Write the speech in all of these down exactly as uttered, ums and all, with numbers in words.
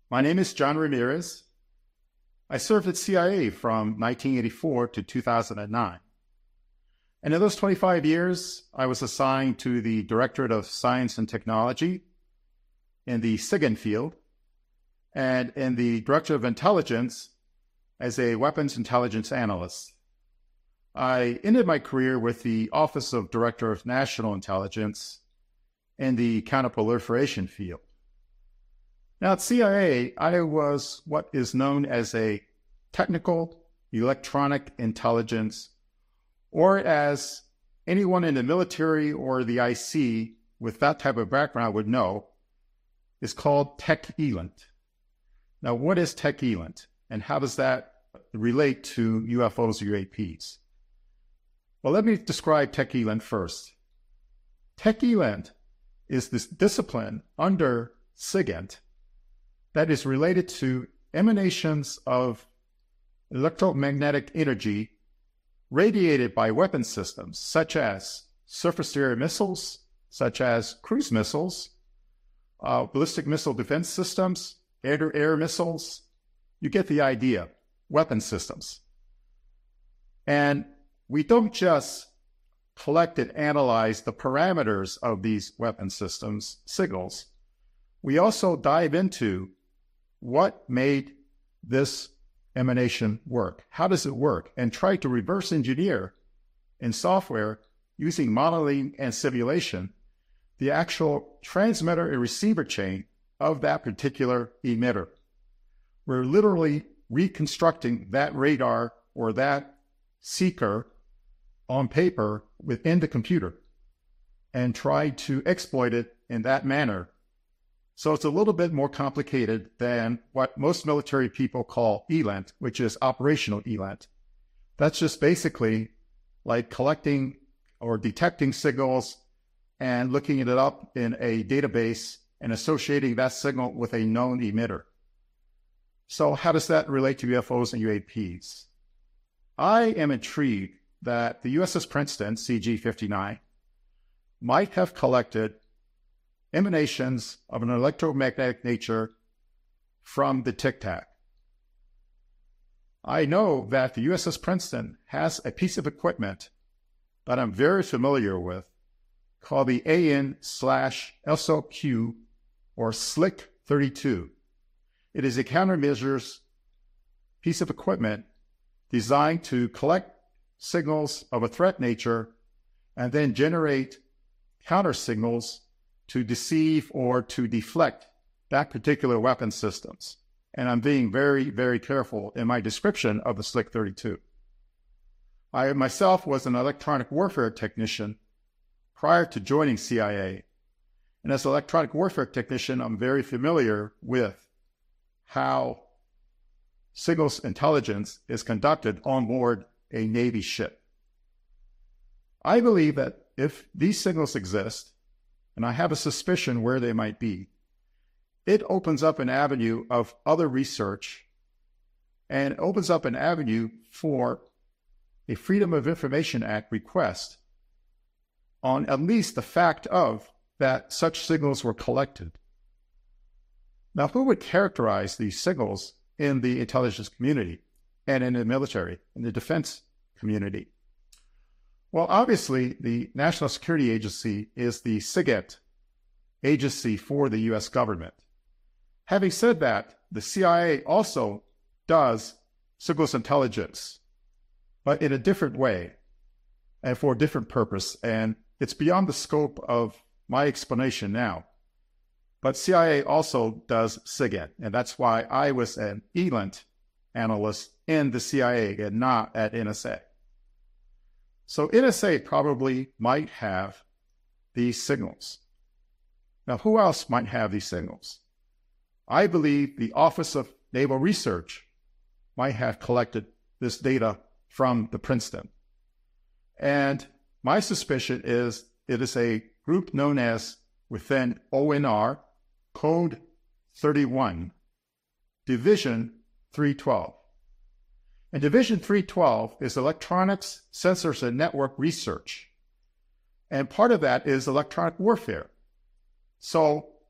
My name is John Ramirez. I served at C I A from nineteen eighty-four to two thousand nine. And in those twenty-five years, I was assigned to the Directorate of Science and Technology in the SIGINT field, and in the Directorate of Intelligence as a Weapons Intelligence Analyst. I ended my career with the Office of Director of National Intelligence in the counterproliferation field. Now at C I A, I was what is known as a technical electronic intelligence, or as anyone in the military or the I C with that type of background would know, is called Tech-ELINT. Now what is Tech-ELINT, and how does that relate to U F Os or U A Ps? Well, let me describe Tech-ELINT first. Tech-ELINT is this discipline under SIGINT that is related to emanations of electromagnetic energy radiated by weapon systems, such as surface-to-air missiles, such as cruise missiles, uh, ballistic missile defense systems, air-to-air missiles. You get the idea, weapon systems. And we don't just collect and analyze the parameters of these weapon systems signals. We also dive into what made this emanation work. How does it work? And try to reverse engineer in software using modeling and simulation the actual transmitter and receiver chain of that particular emitter. We're literally reconstructing that radar or that seeker on paper within the computer and try to exploit it in that manner. So it's a little bit more complicated than what most military people call ELINT, which is operational ELINT. That's just basically like collecting or detecting signals and looking it up in a database and associating that signal with a known emitter. So how does that relate to U F Os and U A Ps? I am intrigued that the U S S Princeton, C G fifty-nine, might have collected emanations of an electromagnetic nature from the Tic Tac. I know that the U S S Princeton has a piece of equipment that I'm very familiar with called the A N slash S O Q or SLIC thirty-two. It is a countermeasures piece of equipment designed to collect signals of a threat nature and then generate counter signals to deceive or to deflect that particular weapon systems. And I'm being very, very careful in my description of the SLIC thirty-two. I myself was an electronic warfare technician prior to joining C I A. And as an electronic warfare technician, I'm very familiar with how signals intelligence is conducted on board a Navy ship. I believe that if these signals exist, and I have a suspicion where they might be, it opens up an avenue of other research and opens up an avenue for a Freedom of Information Act request on at least the fact of that such signals were collected. Now, who would characterize these signals in the intelligence community and in the military, in the defense community? Well, obviously, the National Security Agency is the SIGINT agency for the U S government. Having said that, the C I A also does signals intelligence, but in a different way and for a different purpose. And it's beyond the scope of my explanation now. But C I A also does SIGINT, and that's why I was an ELINT analyst in the C I A and not at N S A. So N S A probably might have these signals. Now, who else might have these signals? I believe the Office of Naval Research might have collected this data from the Princeton. And my suspicion is it is a group known as, within O N R, Code thirty-one, Division three twelve. And Division three twelve is Electronics, Sensors, and Network Research. And part of that is electronic warfare. So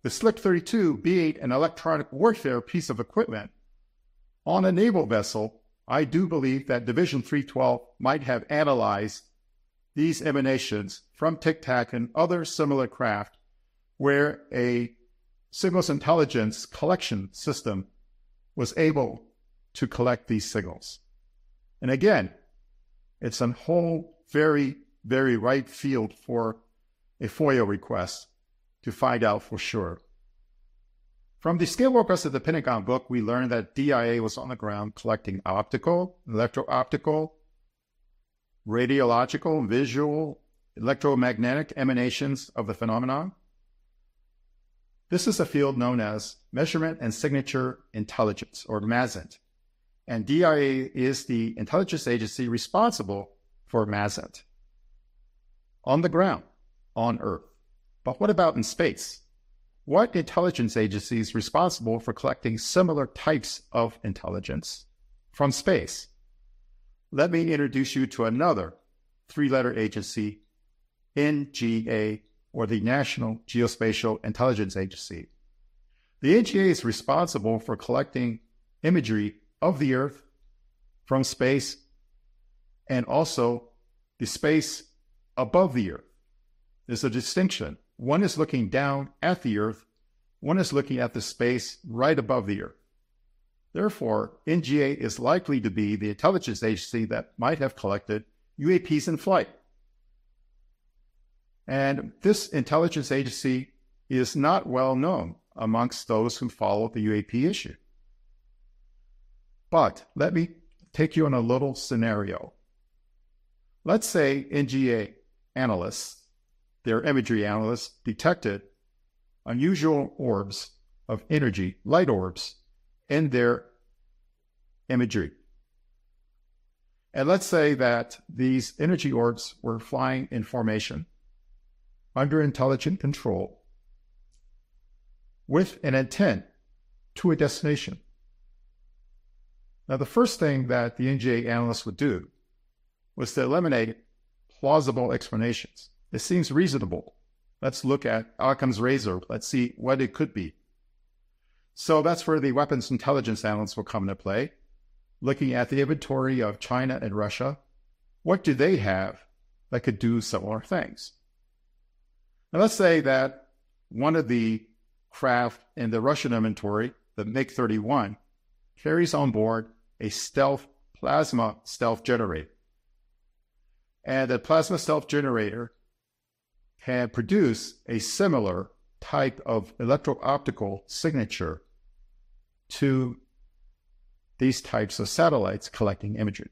The Slick thirty-two being an electronic warfare piece of equipment on a naval vessel, I do believe that Division three twelve might have analyzed these emanations from Tic Tac and other similar craft where a signals intelligence collection system was able to collect these signals. And again, it's a whole very, very right field for a FOIA request to find out for sure. From the Scale Request of the Pentagon book, we learned that D I A was on the ground collecting optical, electro-optical, radiological, visual, electromagnetic emanations of the phenomenon. This is a field known as Measurement and Signature Intelligence, or MASINT. And D I A is the intelligence agency responsible for MASINT on the ground, on Earth. But what about in space? What intelligence agency is responsible for collecting similar types of intelligence from space? Let me introduce you to another three-letter agency, N G A, or the National Geospatial Intelligence Agency. The N G A is responsible for collecting imagery of the Earth from space and also the space above the Earth. There's a distinction. One is looking down at the Earth, one is looking at the space right above the Earth. Therefore, N G A is likely to be the intelligence agency that might have collected U A Ps in flight. And this intelligence agency is not well known amongst those who follow the U A P issue. But let me take you on a little scenario. Let's say N G A analysts, their imagery analysts, detected unusual orbs of energy, light orbs, in their imagery. And let's say that these energy orbs were flying in formation under intelligent control with an intent to a destination. Now, the first thing that the N G A analysts would do was to eliminate plausible explanations. It seems reasonable. Let's look at Occam's razor. Let's see what it could be. So that's where the weapons intelligence analysts will come into play, looking at the inventory of China and Russia. What do they have that could do similar things? Now, let's say that one of the craft in the Russian inventory, the MiG thirty-one, carries on board a stealth plasma stealth generator. And the plasma stealth generator can produce a similar type of electro-optical signature to these types of satellites collecting imagery.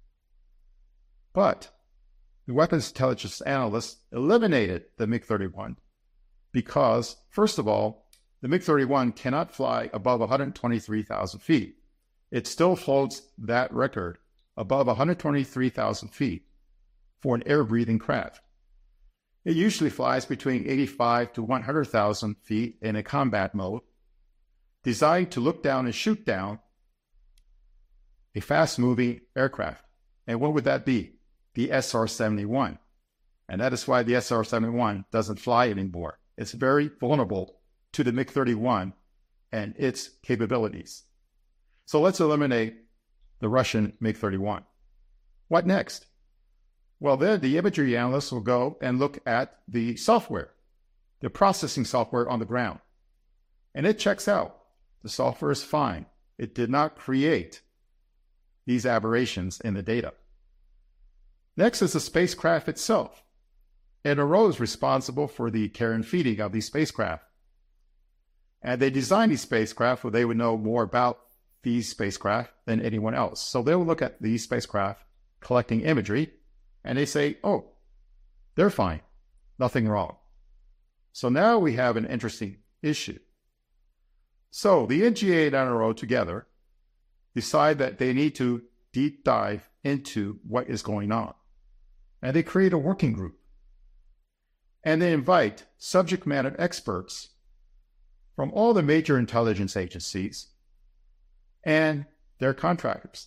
But the weapons intelligence analysts eliminated the MiG thirty-one because, first of all, the MiG thirty-one cannot fly above one hundred twenty-three thousand feet. It still holds that record above one hundred twenty-three thousand feet for an air-breathing craft. It usually flies between eighty-five to one hundred thousand feet in a combat mode, designed to look down and shoot down a fast-moving aircraft. And what would that be? The S R seventy-one. And that is why the S R seventy-one doesn't fly anymore. It's very vulnerable to the MiG thirty-one and its capabilities. So let's eliminate the Russian MiG thirty-one. What next? Well, then the imagery analysts will go and look at the software, the processing software on the ground. And it checks out. The software is fine. It did not create these aberrations in the data. Next is the spacecraft itself. N R O is responsible for the care and feeding of these spacecraft. And they designed these spacecraft where they would know more about these spacecraft than anyone else. So they will look at these spacecraft collecting imagery, and they say, oh, they're fine, nothing wrong. So now we have an interesting issue. So the N G A and N R O together decide that they need to deep dive into what is going on. And they create a working group. And they invite subject matter experts from all the major intelligence agencies and their contractors.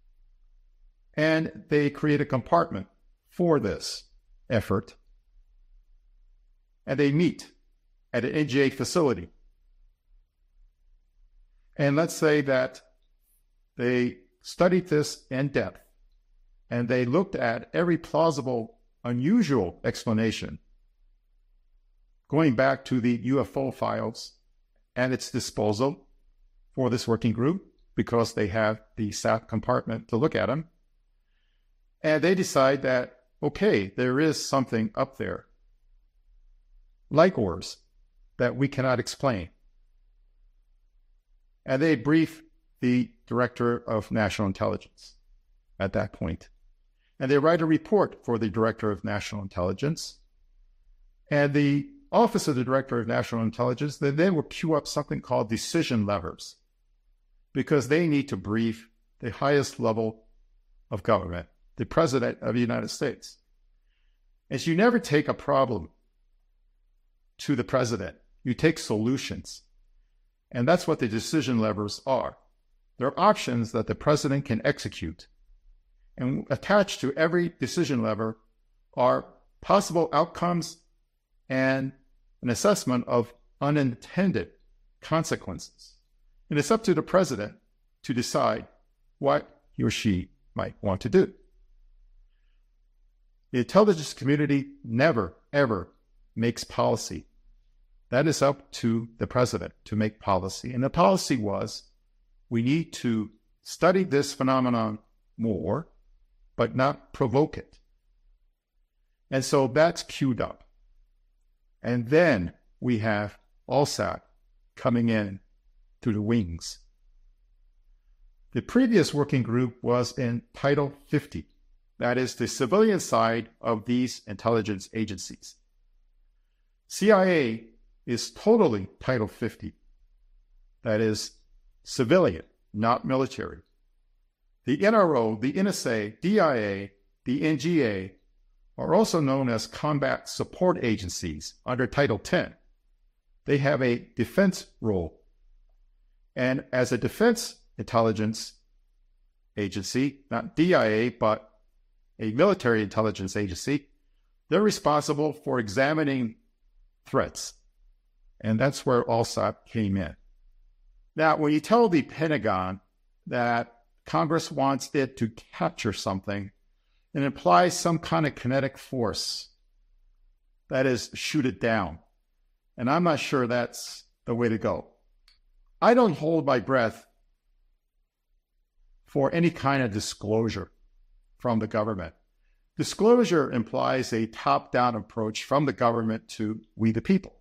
And they create a compartment for this effort. And they meet at an N G A facility And let's say that they studied this in depth and they looked at every plausible, unusual explanation going back to the U F O files and its disposal for this working group because they have the S A P compartment to look at them. And they decide that, okay, there is something up there, like ours, that we cannot explain. And they brief the Director of National Intelligence at that point. And they write a report for the Director of National Intelligence. And the Office of the Director of National Intelligence, they then will queue up something called decision levers, because they need to brief the highest level of government, the President of the United States. As you never take a problem to the President, you take solutions. And that's what the decision levers are. They're options that the President can execute. And attached to every decision lever are possible outcomes and an assessment of unintended consequences. And it's up to the President to decide what he or she might want to do. The intelligence community never, ever makes policy. That is up to the President to make policy. And the policy was, we need to study this phenomenon more, but not provoke it. And so that's queued up. And then we have ALSAT coming in through the wings. The previous working group was in Title fifty. That is the civilian side of these intelligence agencies. C I A is totally Title fifty. That is civilian, not military. The N R O, the N S A, D I A, the N G A are also known as combat support agencies under Title ten. They have a defense role. And as a defense intelligence agency, not D I A, but a military intelligence agency, they're responsible for examining threats. And that's where ALSAT came in. Now, when you tell the Pentagon that Congress wants it to capture something, it implies some kind of kinetic force. That is, shoot it down. And I'm not sure that's the way to go. I don't hold my breath for any kind of disclosure from the government. Disclosure implies a top-down approach from the government to we the people.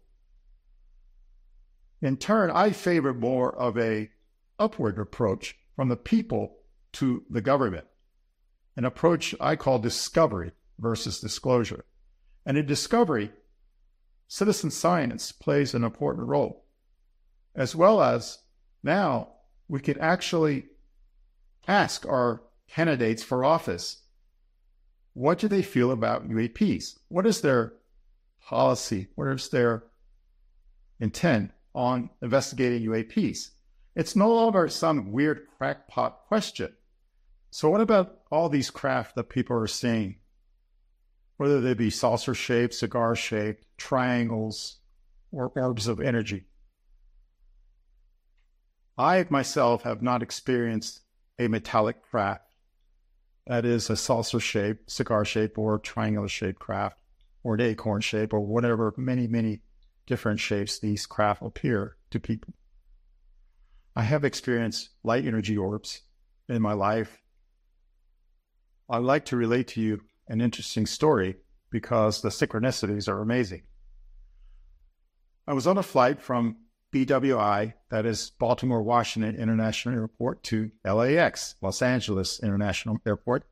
In turn, I favor more of a upward approach from the people to the government, an approach I call discovery versus disclosure. And in discovery, citizen science plays an important role, as well as now we can actually ask our candidates for office, what do they feel about U A Ps? What is their policy? What is their intent on investigating U A Ps? It's no longer some weird crackpot question. So what about all these craft that people are seeing, whether they be saucer-shaped, cigar-shaped, triangles, or orbs of energy? I myself have not experienced a metallic craft that is a saucer-shaped, cigar-shaped, or triangular-shaped craft, or an acorn shape, or whatever many, many different shapes these craft appear to people. I have experienced light energy orbs in my life. I'd like to relate to you an interesting story because the synchronicities are amazing. I was on a flight from B W I, that is Baltimore Washington International Airport, to L A X, Los Angeles International Airport.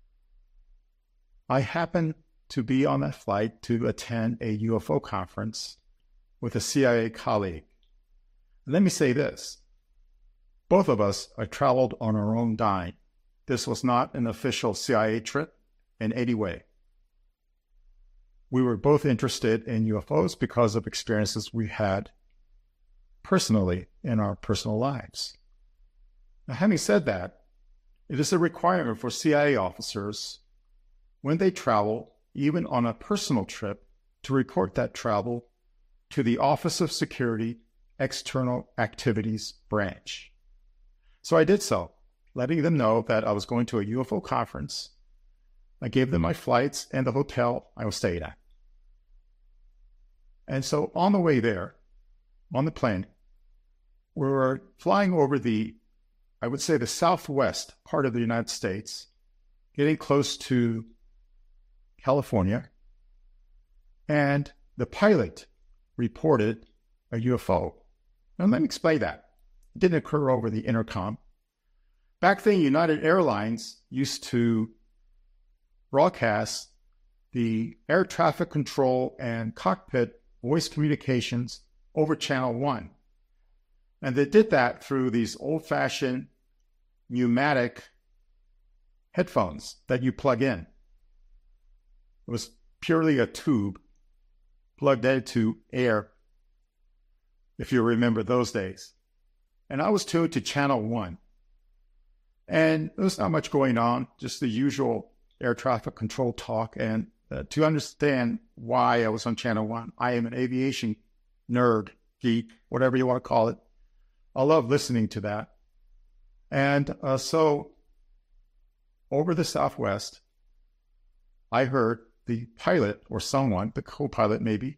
I happened to be on that flight to attend a U F O conference with a C I A colleague. And let me say this. Both of us are traveled on our own dime. This was not an official C I A trip in any way. We were both interested in U F Os because of experiences we had personally in our personal lives. Now, having said that, it is a requirement for C I A officers when they travel, even on a personal trip, to report that travel to the Office of Security External Activities Branch. So I did so, letting them know that I was going to a U F O conference. I gave them my flights and the hotel I was staying at. And so on the way there, on the plane, we were flying over the, I would say, the southwest part of the United States, getting close to California, and the pilot reported a U F O. Now, let me explain that. It didn't occur over the intercom. Back then, United Airlines used to broadcast the air traffic control and cockpit voice communications over Channel one. And they did that through these old-fashioned pneumatic headphones that you plug in. It was purely a tube plugged into air, if you remember those days. And I was tuned to Channel one. And there was not much going on, just the usual air traffic control talk. And uh, to understand why I was on Channel one, I am an aviation nerd, geek, whatever you want to call it. I love listening to that. And uh, so over the Southwest, I heard the pilot or someone, the co-pilot maybe,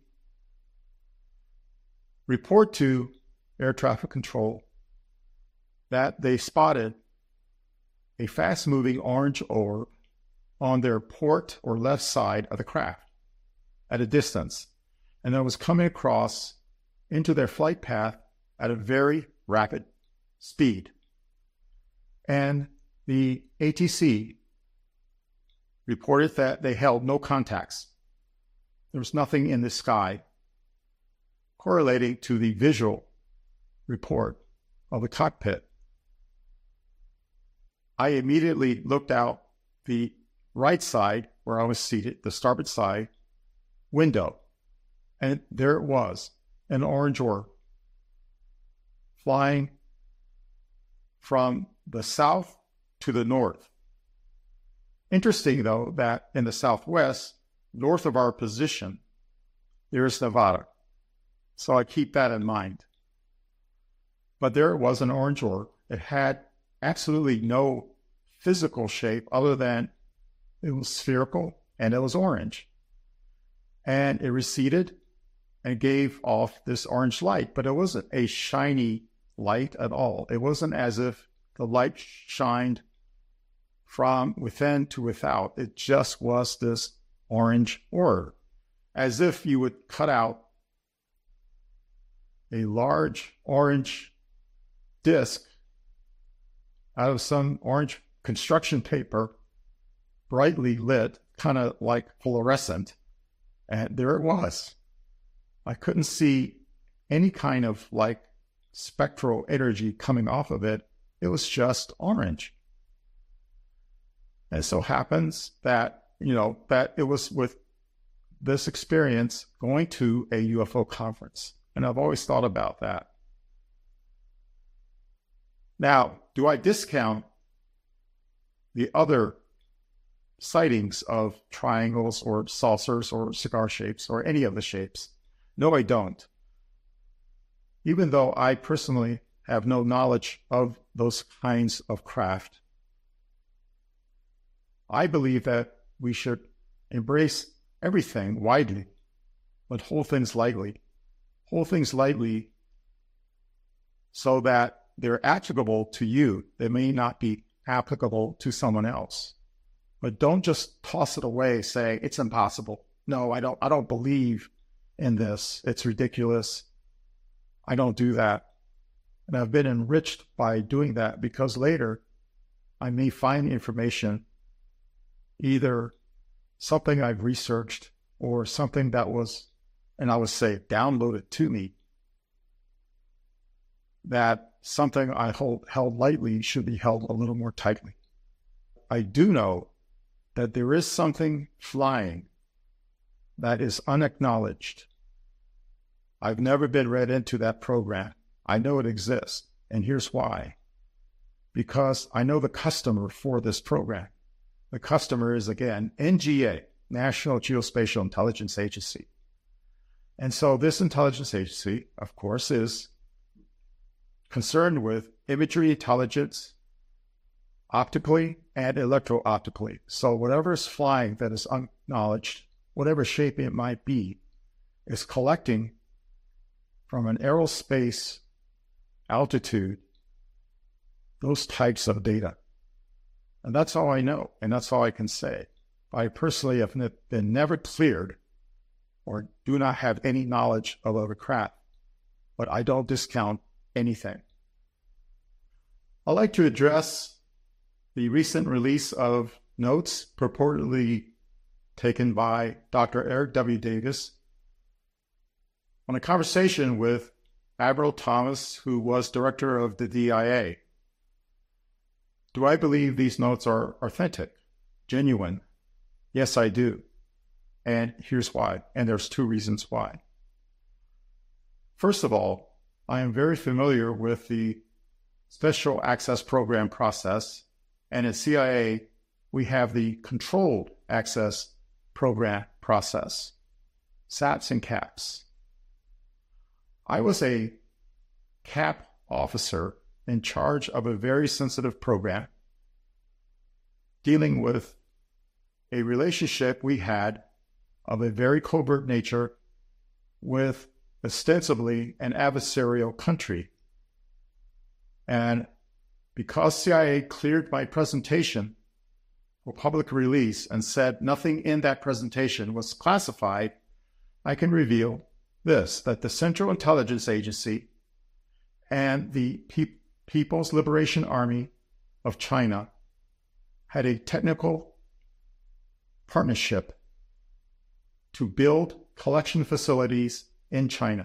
report to air traffic control that they spotted a fast-moving orange orb on their port or left side of the craft at a distance, and that was coming across into their flight path at a very rapid speed. And the A T C reported that they held no contacts. There was nothing in the sky correlating to the visual report of the cockpit. I immediately looked out the right side where I was seated, the starboard side window, and there it was, an orange orb flying from the south to the north. Interesting, though, that in the southwest, north of our position, there is Nevada. So I keep that in mind. But there it was, an orange orb. It had absolutely no physical shape other than it was spherical and it was orange. And it receded and gave off this orange light, but it wasn't a shiny light at all. It wasn't as if the light shined from within to without. It just was this orange orb, as if you would cut out a large orange disc out of some orange construction paper, brightly lit, kind of like fluorescent, and there it was. I couldn't see any kind of like spectral energy coming off of it. It was just orange. And it so happens that, you know, that it was with this experience going to a U F O conference. And I've always thought about that. Now, do I discount the other sightings of triangles or saucers or cigar shapes or any of the shapes? No, I don't. Even though I personally have no knowledge of those kinds of craft, I believe that we should embrace everything widely, but hold things lightly. Hold things lightly so that they're applicable to you. They may not be applicable to someone else. But don't just toss it away saying it's impossible. No, I don't I don't believe in this. It's ridiculous. I don't do that. And I've been enriched by doing that because later I may find information, either something I've researched or something that was, and I would say downloaded to me, that something I hold held lightly should be held a little more tightly. I do know that there is something flying that is unacknowledged. I've never been read into that program. I know it exists, and here's why. Because I know the customer for this program. The customer is, again, N G A, National Geospatial Intelligence Agency. And so this intelligence agency, of course, is concerned with imagery intelligence, optically and electro-optically. So whatever is flying that is unacknowledged, whatever shape it might be, is collecting from an aerospace altitude those types of data. And that's all I know, and that's all I can say. I personally have been never cleared or do not have any knowledge of other craft, but I don't discount anything. I'd like to address the recent release of notes purportedly taken by Doctor Eric W. Davis on a conversation with Admiral Thomas, who was director of the D I A. Do I believe these notes are authentic, genuine? Yes, I do. And here's why. And there's two reasons why. First of all, I am very familiar with the Special Access Program process. And at C I A, we have the Controlled Access Program process, SAPs and CAPs. I was a CAP officer in charge of a very sensitive program dealing with a relationship we had of a very covert nature with ostensibly an adversarial country. And because C I A cleared my presentation for public release and said nothing in that presentation was classified, I can reveal this, that the Central Intelligence Agency and the Pe- People's Liberation Army of China had a technical partnership to build collection facilities in China.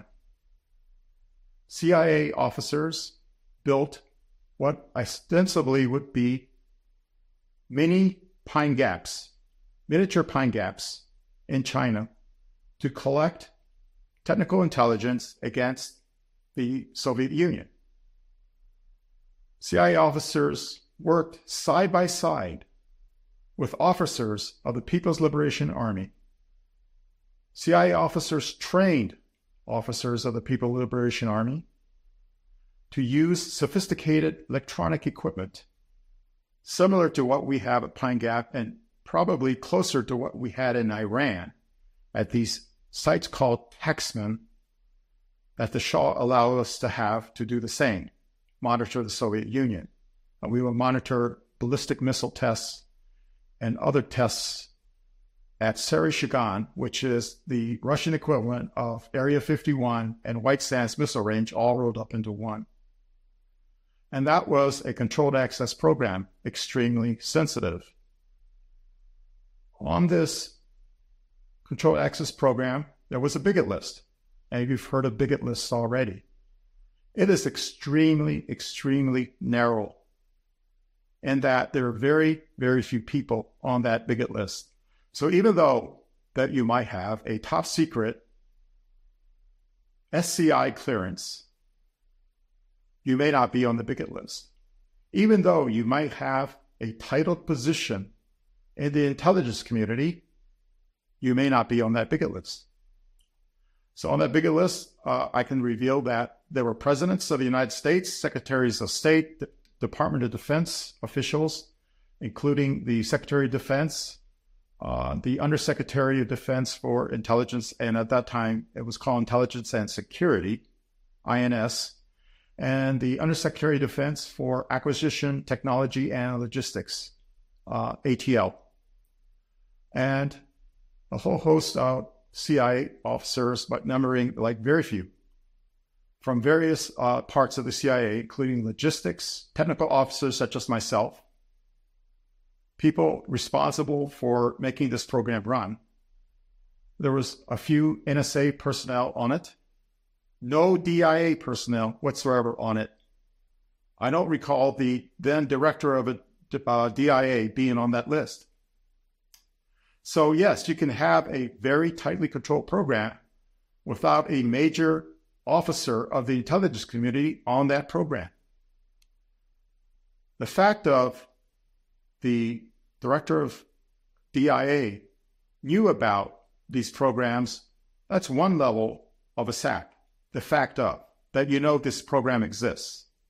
C I A officers built what ostensibly would be mini pine gaps, miniature pine gaps in China to collect technical intelligence against the Soviet Union. C I A officers worked side by side with officers of the People's Liberation Army. C I A officers trained officers of the People's Liberation Army to use sophisticated electronic equipment similar to what we have at Pine Gap and probably closer to what we had in Iran at these sites called Taxman that the Shah allowed us to have to do the same, monitor the Soviet Union. And we will monitor ballistic missile tests and other tests at Saray-Shagan, which is the Russian equivalent of Area fifty-one and White Sands Missile Range all rolled up into one. And that was a controlled access program, extremely sensitive. On this controlled access program, there was a bigot list. And you've heard of bigot lists already. It is extremely, extremely narrow in that there are very, very few people on that bigot list. So even though that you might have a top secret S C I clearance, you may not be on the bigot list. Even though you might have a titled position in the intelligence community, you may not be on that bigot list. So on that bigot list, uh, I can reveal that there were presidents of the United States, secretaries of state, D- Department of Defense officials, including the Secretary of Defense, uh, the Undersecretary of Defense for Intelligence, and at that time it was called Intelligence and Security, I N S, and the Undersecretary of Defense for Acquisition, Technology, and Logistics, uh, A T L, and a whole host of C I A officers, but numbering like very few, from various uh, parts of the C I A, including logistics, technical officers such as myself, people responsible for making this program run. There was a few N S A personnel on it, no D I A personnel whatsoever on it. I don't recall the then director of a uh, D I A being on that list. So yes, you can have a very tightly controlled program without a major officer of the intelligence community on that program. The fact of the director of D I A knew about these programs, that's one level of a S A P, the fact of, that you know this program exists.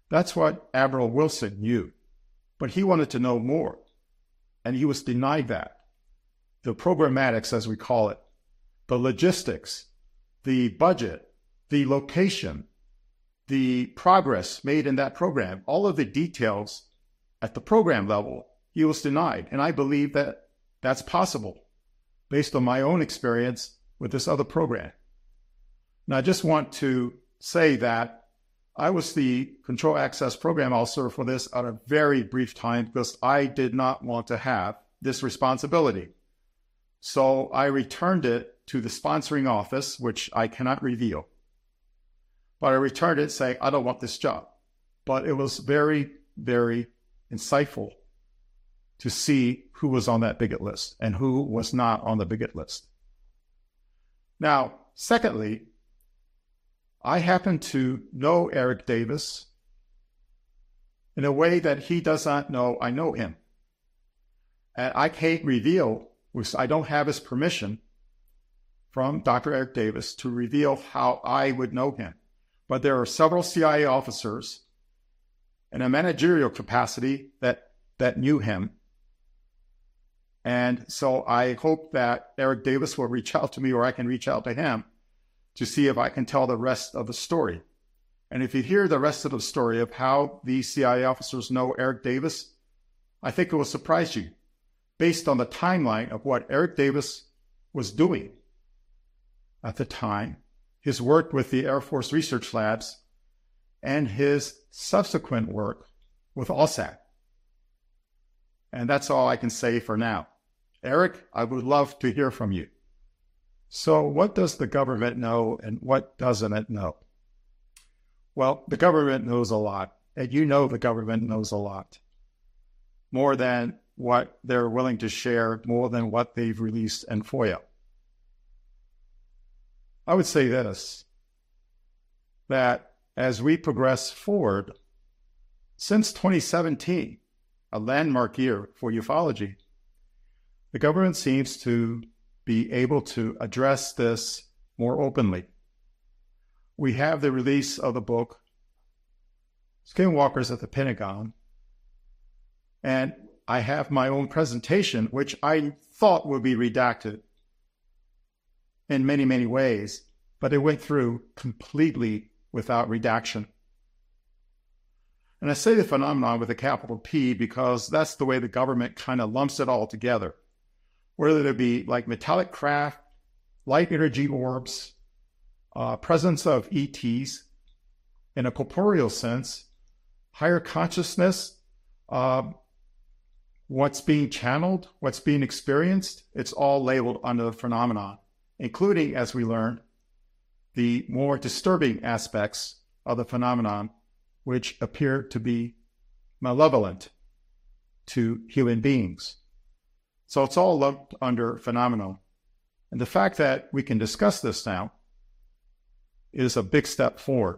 That's what Admiral Wilson knew. But he wanted to know more, and he was denied that. The programmatics, as we call it, the logistics, the budget, the location, the progress made in that program, all of the details at the program level, he was denied. And I believe that that's possible based on my own experience with this other program. Now, I just want to say that I was the Control Access Program Officer for this at a very brief time because I did not want to have this responsibility. So I returned it to the sponsoring office, which I cannot reveal. But I returned it saying, I don't want this job. But it was very, very insightful to see who was on that bigot list and who was not on the bigot list. Now, secondly, I happen to know Eric Davis in a way that he does not know I know him. And I can't reveal, I don't have his permission from Doctor Eric Davis to reveal how I would know him. But there are several C I A officers in a managerial capacity that, that knew him. And so I hope that Eric Davis will reach out to me, or I can reach out to him to see if I can tell the rest of the story. And if you hear the rest of the story of how these C I A officers know Eric Davis, I think it will surprise you based on the timeline of what Eric Davis was doing at the time, his work with the Air Force Research Labs, and his subsequent work with ALSAC. And that's all I can say for now. Eric, I would love to hear from you. So what does the government know and what doesn't it know? Well, the government knows a lot, and you know the government knows a lot. More than what they're willing to share, more than what they've released in FOIA. I would say this, that as we progress forward, since twenty seventeen, a landmark year for ufology, the government seems to be able to address this more openly. We have the release of the book, Skinwalkers at the Pentagon, and I have my own presentation, which I thought would be redacted in many, many ways, but it went through completely without redaction. And I say the phenomenon with a capital P because that's the way the government kind of lumps it all together. Whether it be like metallic craft, light energy orbs, uh, presence of E Ts in a corporeal sense, higher consciousness, uh, what's being channeled, what's being experienced, it's all labeled under the phenomenon, including, as we learned, the more disturbing aspects of the phenomenon, which appear to be malevolent to human beings. So it's all lumped under phenomenon. And the fact that we can discuss this now is a big step forward.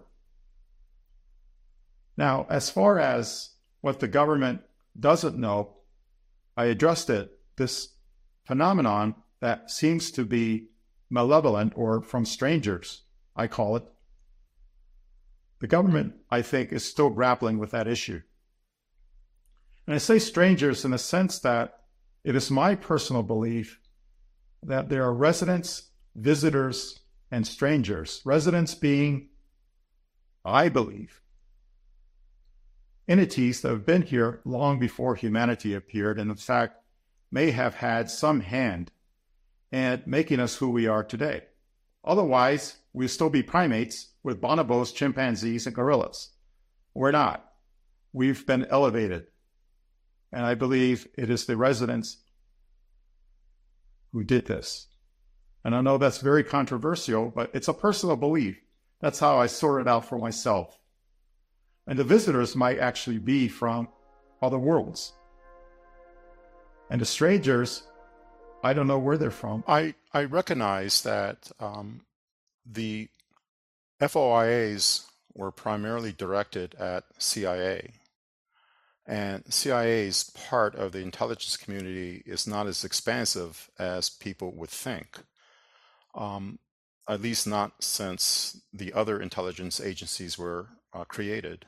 Now, as far as what the government doesn't know, I addressed it, this phenomenon that seems to be malevolent or from strangers, I call it. The government, I think, is still grappling with that issue. And I say strangers in the sense that it is my personal belief that there are residents, visitors, and strangers. Residents being, I believe, entities that have been here long before humanity appeared and in fact may have had some hand in making us who we are today. Otherwise, we'd still be primates with bonobos, chimpanzees, and gorillas. We're not. We've been elevated. And I believe it is the residents who did this. And I know that's very controversial, but it's a personal belief. That's how I sort it out for myself. And the visitors might actually be from other worlds. And the strangers, I don't know where they're from. I, I recognize that um, the F O I As were primarily directed at C I A. And C I A's part of the intelligence community is not as expansive as people would think, um, at least not since the other intelligence agencies were uh, created.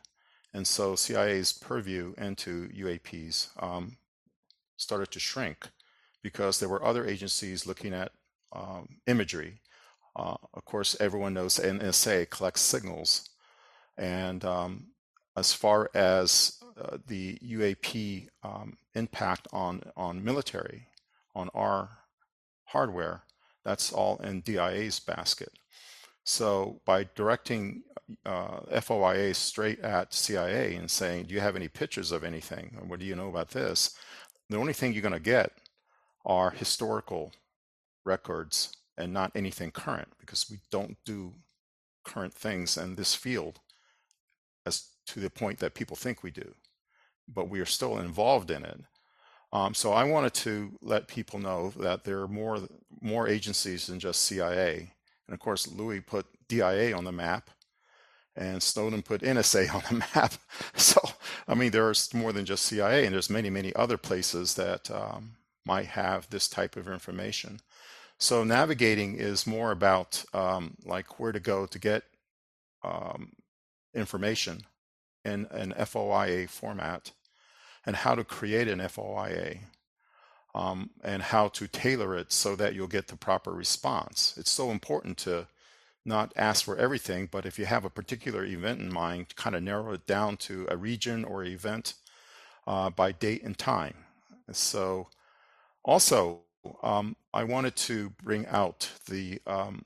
And so C I A's purview into U A Ps um, started to shrink because there were other agencies looking at um, imagery. Uh, of course, everyone knows N S A collects signals. And um, as far as uh, the U A P um, impact on, on military, on our hardware, that's all in D I A's basket. So by directing uh, F O I A straight at C I A and saying, do you have any pictures of anything? Or what do you know about this? The only thing you're going to get are historical records and not anything current, because we don't do current things in this field as to the point that people think we do, but we are still involved in it. Um, so I wanted to let people know that there are more more agencies than just C I A. And of course, Louis put D I A on the map, and Snowden put N S A on the map. So, I mean, there's more than just C I A, and there's many, many other places that um, might have this type of information. So navigating is more about um, like where to go to get um, information in an F O I A format, and how to create an F O I A, um, and how to tailor it so that you'll get the proper response. It's so important to not ask for everything, but if you have a particular event in mind, kind of narrow it down to a region or event uh, by date and time. So also, um, I wanted to bring out the um,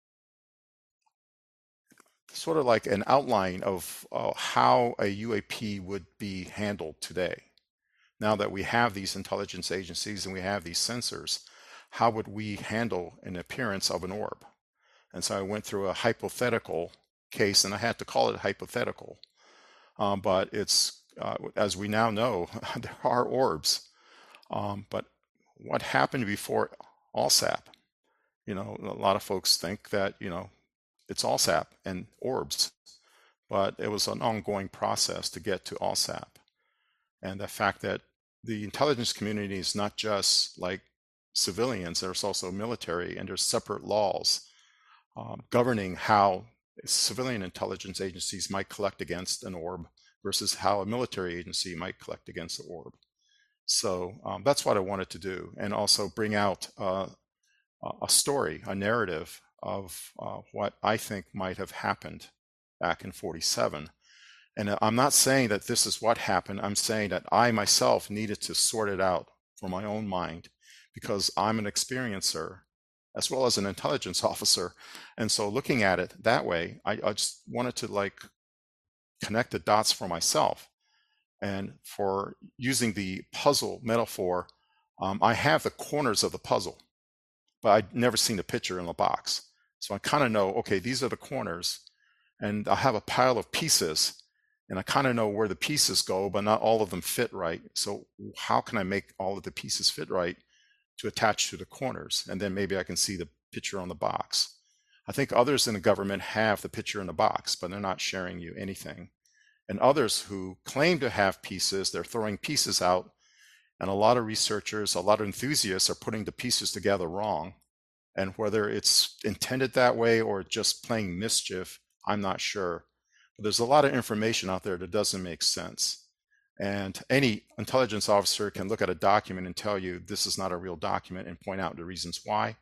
sort of like an outline of uh, how a U A P would be handled today. Now that we have these intelligence agencies and we have these sensors, how would we handle an appearance of an orb? And so I went through a hypothetical case, and I had to call it hypothetical. Um, but it's, uh, as we now know, there are orbs. Um, but what happened before ALSAP? You know, a lot of folks think that, you know, it's ALSAP and orbs, but it was an ongoing process to get to ALSAP. And the fact that the intelligence community is not just like civilians, there's also military, and there's separate laws um, governing how civilian intelligence agencies might collect against an orb versus how a military agency might collect against the orb. So um, that's what I wanted to do, and also bring out uh, a story, a narrative of uh, what I think might have happened back in forty-seven. And I'm not saying that this is what happened. I'm saying that I myself needed to sort it out for my own mind, because I'm an experiencer as well as an intelligence officer. And so looking at it that way, I, I just wanted to like connect the dots for myself. And for using the puzzle metaphor, um, I have the corners of the puzzle, but I'd never seen a picture in the box. So I kind of know, okay, these are the corners, and I have a pile of pieces, and I kind of know where the pieces go, but not all of them fit right. So how can I make all of the pieces fit right to attach to the corners? And then maybe I can see the picture on the box. I think others in the government have the picture in the box, but they're not sharing you anything. And others who claim to have pieces, they're throwing pieces out. And a lot of researchers, a lot of enthusiasts are putting the pieces together wrong. And whether it's intended that way or just playing mischief, I'm not sure. But there's a lot of information out there that doesn't make sense. And any intelligence officer can look at a document and tell you this is not a real document and point out the reasons why.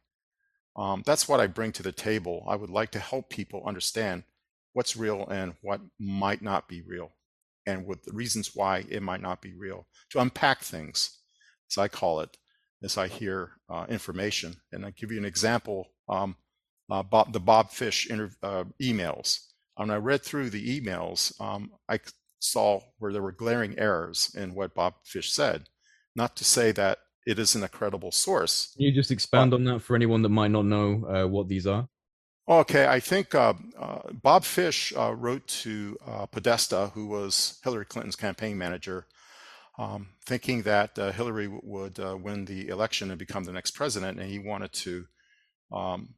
Um, that's what I bring to the table. I would like to help people understand what's real and what might not be real, and with the reasons why it might not be real, to unpack things, as I call it, as I hear uh, information. And I'll give you an example, um, uh, Bob, the Bob Fish uh, emails. When I read through the emails, um, I saw where there were glaring errors in what Bob Fish said. Not to say that it isn't a credible source. Can you just expand but, on that for anyone that might not know uh, what these are? Okay, I think uh, uh, Bob Fish uh, wrote to uh, Podesta, who was Hillary Clinton's campaign manager, um, thinking that uh, Hillary would uh, win the election and become the next president, and he wanted to um,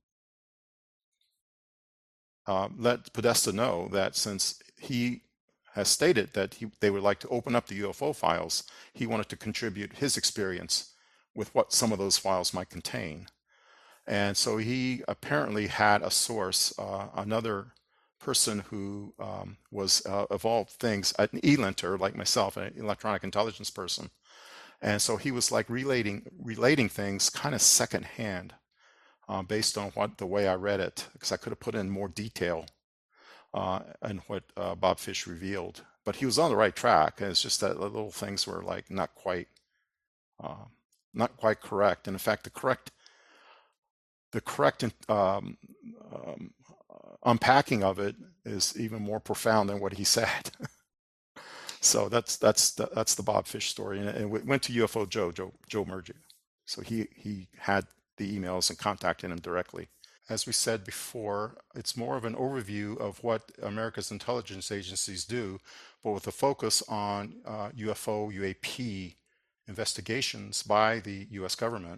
uh, let Podesta know that since he has stated that he, they would like to open up the U F O files, he wanted to contribute his experience with what some of those files might contain. And so he apparently had a source, uh, another person who um, was, uh, of all things, an e-linter like myself, an electronic intelligence person. And so he was like relating relating things kind of secondhand, uh, based on what the way I read it, because I could have put in more detail uh, in what uh, Bob Fish revealed. But he was on the right track. And it's just that the little things were like not quite uh, not quite correct. And in fact, the correct the correct um, um, unpacking of it is even more profound than what he said. So that's that's the, that's the Bob Fish story, and it went to U F O Joe Joe Joe Murgy. So he he had the emails and contacted him directly. As we said before, it's more of an overview of what America's intelligence agencies do, but with a focus on uh, U F O U A P investigations by the U S government.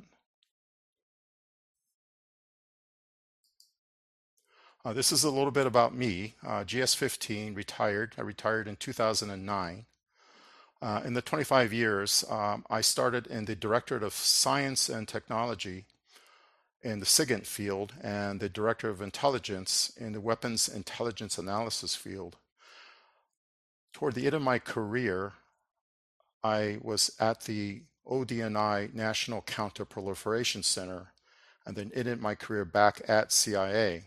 Uh, this is a little bit about me. Uh, G S fifteen, retired. I retired in two thousand nine. Uh, in the twenty-five years, um, I started in the Directorate of Science and Technology in the SIGINT field and the Director of Intelligence in the Weapons Intelligence Analysis field. Toward the end of my career, I was at the O D N I National Counterproliferation Center, and then ended my career back at C I A.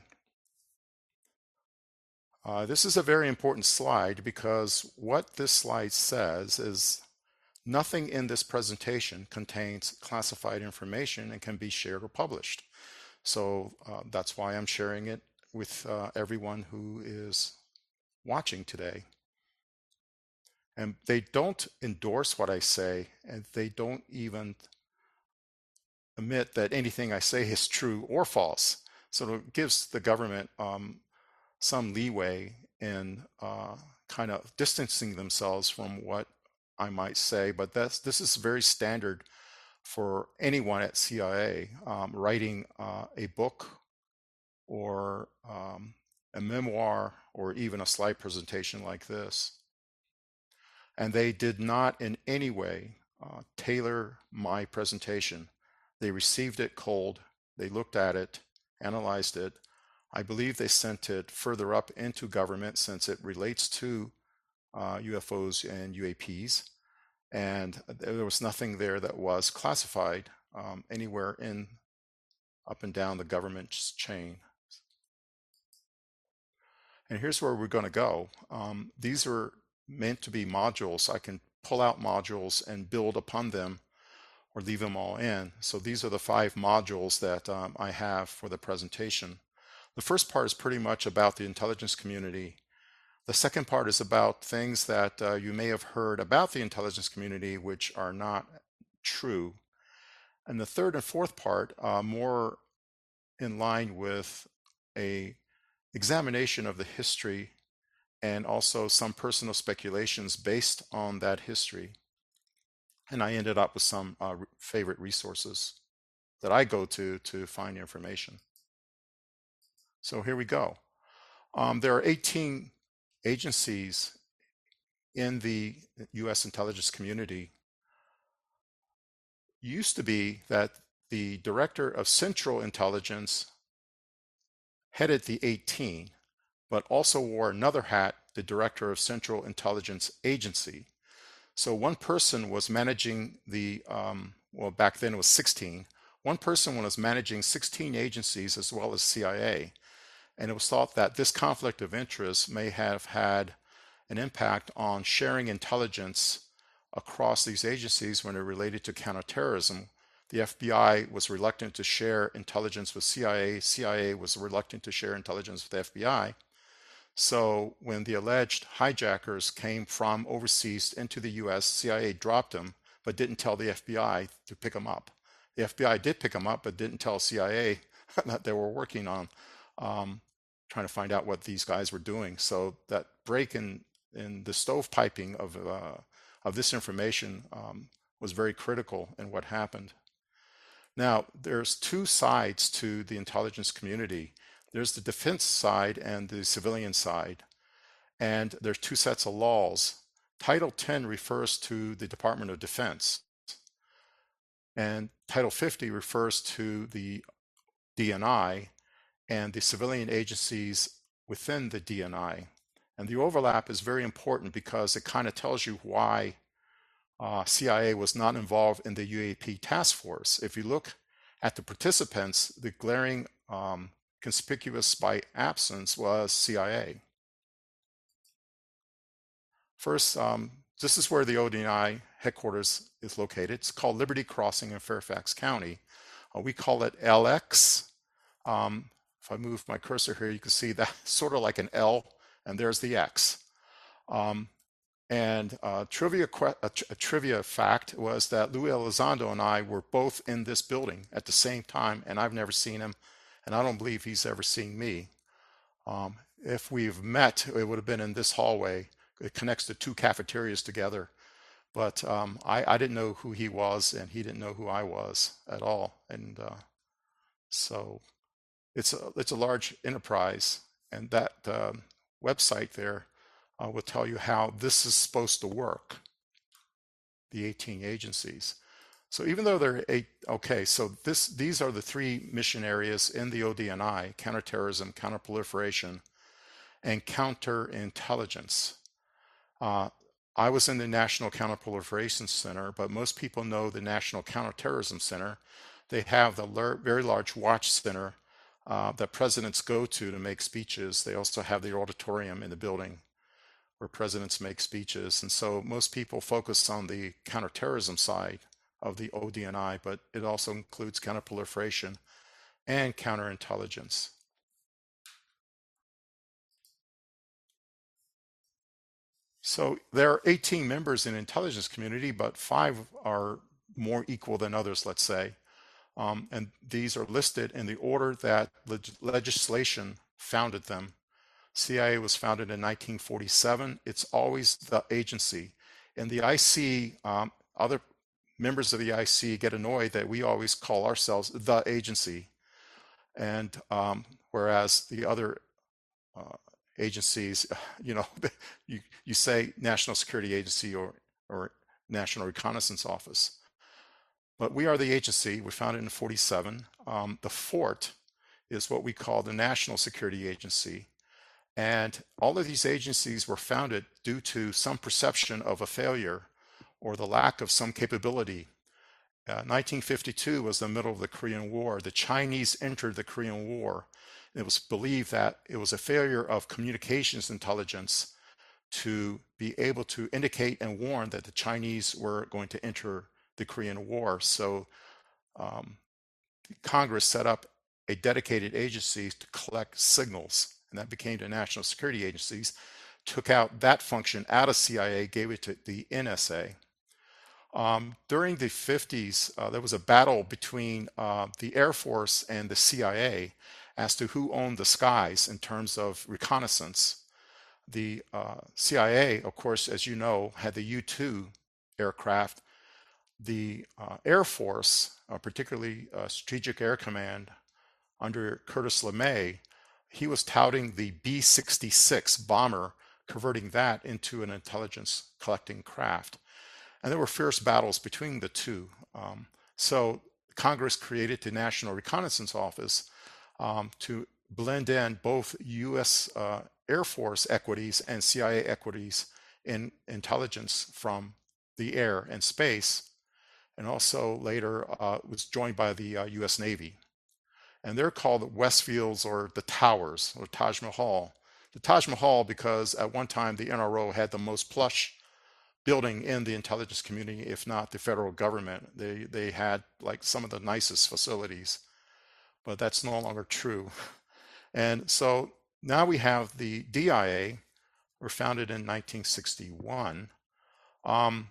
Uh, this is a very important slide because what this slide says is nothing in this presentation contains classified information and can be shared or published. So uh, that's why I'm sharing it with uh, everyone who is watching today. And they don't endorse what I say, and they don't even admit that anything I say is true or false. So it gives the government um, some leeway in uh, kind of distancing themselves from what I might say, but that's this is very standard for anyone at C I A um, writing uh, a book or um, a memoir or even a slide presentation like this. And they did not in any way uh, tailor my presentation. They received it cold, they looked at it, analyzed it. I believe they sent it further up into government since it relates to uh, U F Os and U A Ps. And there was nothing there that was classified um, anywhere in up and down the government's chain. And here's where we're going to go. Um, these are meant to be modules. I can pull out modules and build upon them or leave them all in. So these are the five modules that um, I have for the presentation. The first part is pretty much about the intelligence community. The second part is about things that uh, you may have heard about the intelligence community which are not true. And the third and fourth part are more in line with a examination of the history and also some personal speculations based on that history. And I ended up with some uh, favorite resources that I go to to find information. So here we go. Um, there are eighteen agencies in the U S intelligence community. It used to be that the Director of Central Intelligence headed the eighteen, but also wore another hat, the Director of Central Intelligence Agency. So one person was managing the, um, well, back then it was sixteen. One person was managing sixteen agencies as well as C I A. And it was thought that this conflict of interest may have had an impact on sharing intelligence across these agencies when it related to counterterrorism. The F B I was reluctant to share intelligence with C I A. C I A was reluctant to share intelligence with the F B I. So when the alleged hijackers came from overseas into the U S, C I A dropped them, but didn't tell the F B I to pick them up. The F B I did pick them up, but didn't tell C I A that they were working on um, trying to find out what these guys were doing. So that break in, in the stovepiping of, uh, of this information um, was very critical in what happened. Now, there's two sides to the intelligence community. There's the defense side and the civilian side. And there's two sets of laws. Title ten refers to the Department of Defense. And Title fifty refers to the D N I and the civilian agencies within the D N I. And the overlap is very important because it kind of tells you why uh, C I A was not involved in the U A P task force. If you look at the participants, the glaring um, conspicuous by absence was C I A. First, um, this is where the O D N I headquarters is located. It's called Liberty Crossing in Fairfax County. Uh, we call it L X. Um, if I move my cursor here, you can see that sort of like an L, and there's the X. Um, and uh, trivia, a, a trivia fact was that Louis Elizondo and I were both in this building at the same time, and I've never seen him, and I don't believe he's ever seen me. Um, if we've met, it would have been in this hallway. It connects the two cafeterias together. But um, I, I didn't know who he was, and he didn't know who I was at all. And uh, so it's a, it's a large enterprise, and that um, website there uh, will tell you how this is supposed to work, the eighteen agencies. So even though there are eight, okay, so this these are the three mission areas in the O D N I: counterterrorism, counterproliferation, and counterintelligence. Uh, I was in the National Counterproliferation Center, but most people know the National Counterterrorism Center. They have the very large watch center uh, that presidents go to to make speeches. They also have the auditorium in the building where presidents make speeches. And so most people focus on the counterterrorism side of the O D N I, but it also includes counterproliferation and counterintelligence. So there are eighteen members in the intelligence community, but five are more equal than others, let's say. Um, and these are listed in the order that leg legislation founded them. C I A was founded in nineteen forty-seven. It's always the agency. And the I C, um, other members of the I C get annoyed that we always call ourselves the agency. And um, whereas the other uh, agencies, you know, you, you say National Security Agency or, or National Reconnaissance Office. But we are the agency. We founded in forty-seven. Um, the fort is what we call the National Security Agency. And all of these agencies were founded due to some perception of a failure or the lack of some capability. Uh, nineteen fifty-two was the middle of the Korean War. The Chinese entered the Korean War. It was believed that it was a failure of communications intelligence to be able to indicate and warn that the Chinese were going to enter the Korean War. So um, Congress set up a dedicated agency to collect signals, and that became the National Security Agencies, took out that function out of C I A, gave it to the N S A. Um, during the fifties, uh, there was a battle between uh, the Air Force and the C I A as to who owned the skies in terms of reconnaissance. The uh, C I A, of course, as you know, had the U two aircraft. The uh, Air Force, uh, particularly uh, Strategic Air Command under Curtis LeMay, he was touting the B sixty-six bomber, converting that into an intelligence collecting craft. And there were fierce battles between the two. Um, so Congress created the National Reconnaissance Office um, to blend in both U S uh, Air Force equities and C I A equities in intelligence from the air and space, and also later uh, was joined by the uh, U S Navy. And they're called Westfields or the Towers or Taj Mahal. The Taj Mahal because at one time the N R O had the most plush building in the intelligence community, if not the federal government. They, they had like some of the nicest facilities, but that's no longer true. And so now we have the D I A, were founded in nineteen sixty-one. Um,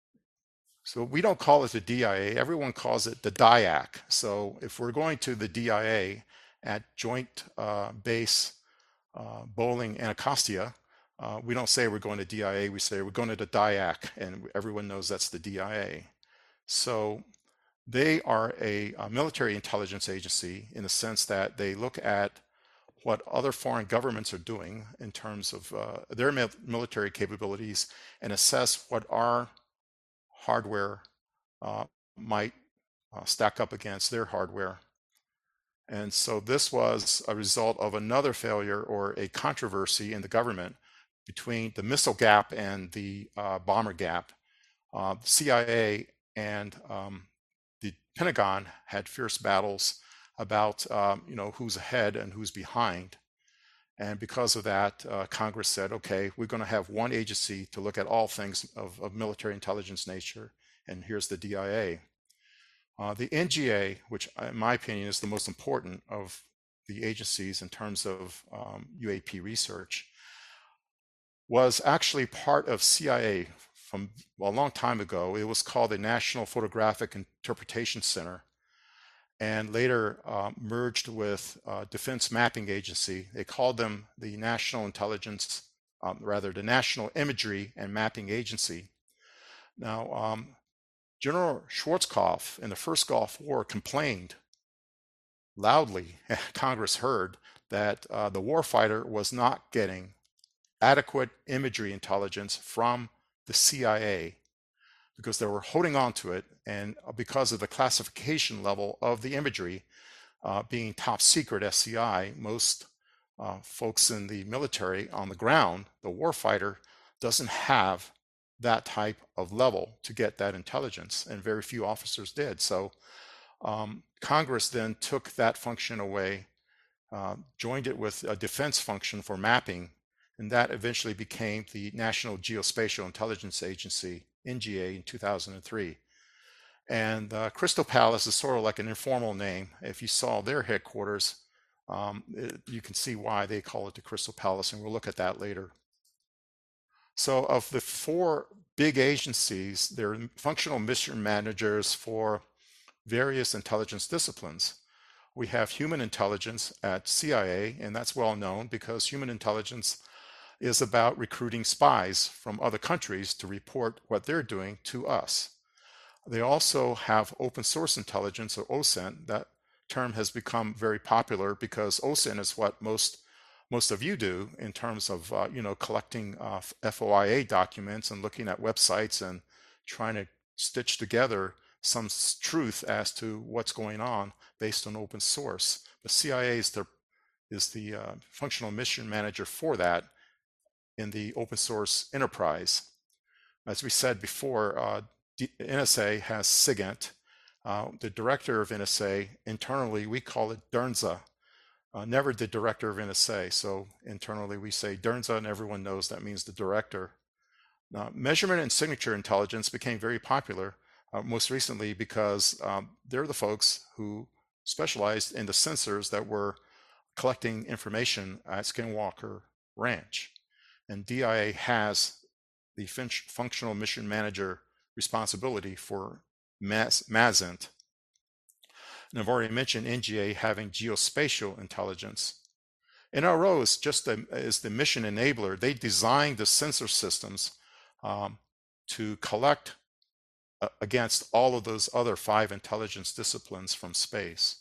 so we don't call it the D I A, everyone calls it the D I A C. So if we're going to the D I A at Joint uh, Base uh, Bowling Anacostia, uh, we don't say we're going to D I A, we say we're going to the D I A C, and everyone knows that's the D I A. So they are a, a military intelligence agency in the sense that they look at what other foreign governments are doing in terms of uh, their military capabilities and assess what our hardware uh, might uh, stack up against their hardware. And so this was a result of another failure or a controversy in the government between the missile gap and the uh, bomber gap. Uh, the C I A and um, the Pentagon had fierce battles about um, you know, who's ahead and who's behind. And because of that, uh, Congress said, okay, we're going to have one agency to look at all things of, of military intelligence nature, and here's the D I A. Uh, the N G A, which in my opinion is the most important of the agencies in terms of um, U A P research, was actually part of C I A from well, a long time ago. It was called the National Photographic Interpretation Center, and later uh, merged with uh, Defense Mapping Agency. They called them the National Intelligence, um, rather the National Imagery and Mapping Agency. Now, um, General Schwarzkopf in the first Gulf War complained loudly, Congress heard, that uh, the warfighter was not getting adequate imagery intelligence from the C I A because they were holding on to it, and because of the classification level of the imagery uh, being top secret S C I, most uh, folks in the military on the ground, the warfighter doesn't have that type of level to get that intelligence, and very few officers did. So um, Congress then took that function away, uh, joined it with a defense function for mapping, and that eventually became the National Geospatial Intelligence Agency, N G A, in two thousand three. And uh, Crystal Palace is sort of like an informal name. If you saw their headquarters, um, it, you can see why they call it the Crystal Palace, and we'll look at that later. So of the four big agencies, they're functional mission managers for various intelligence disciplines. We have human intelligence at C I A, and that's well known because human intelligence is about recruiting spies from other countries to report what they're doing to us. They also have open source intelligence, or O S I N. That term has become very popular because O S I N is what most most of you do in terms of uh, you know, collecting uh, F O I A documents and looking at websites and trying to stitch together some truth as to what's going on based on open source. The C I A is the, is the uh, functional mission manager for that in the open source enterprise. As we said before, uh, N S A has SIGINT. Uh, the director of N S A, internally we call it DERNSA. Uh, never the director of N S A, so internally we say DERNSA, and everyone knows that means the director. Now, measurement and signature intelligence became very popular uh, most recently because um, they're the folks who specialized in the sensors that were collecting information at Skinwalker Ranch. And D I A has the functional mission manager responsibility for MASINT. And I've already mentioned N G A having geospatial intelligence. N R O is just the, is the mission enabler. They designed the sensor systems um, to collect uh, against all of those other five intelligence disciplines from space.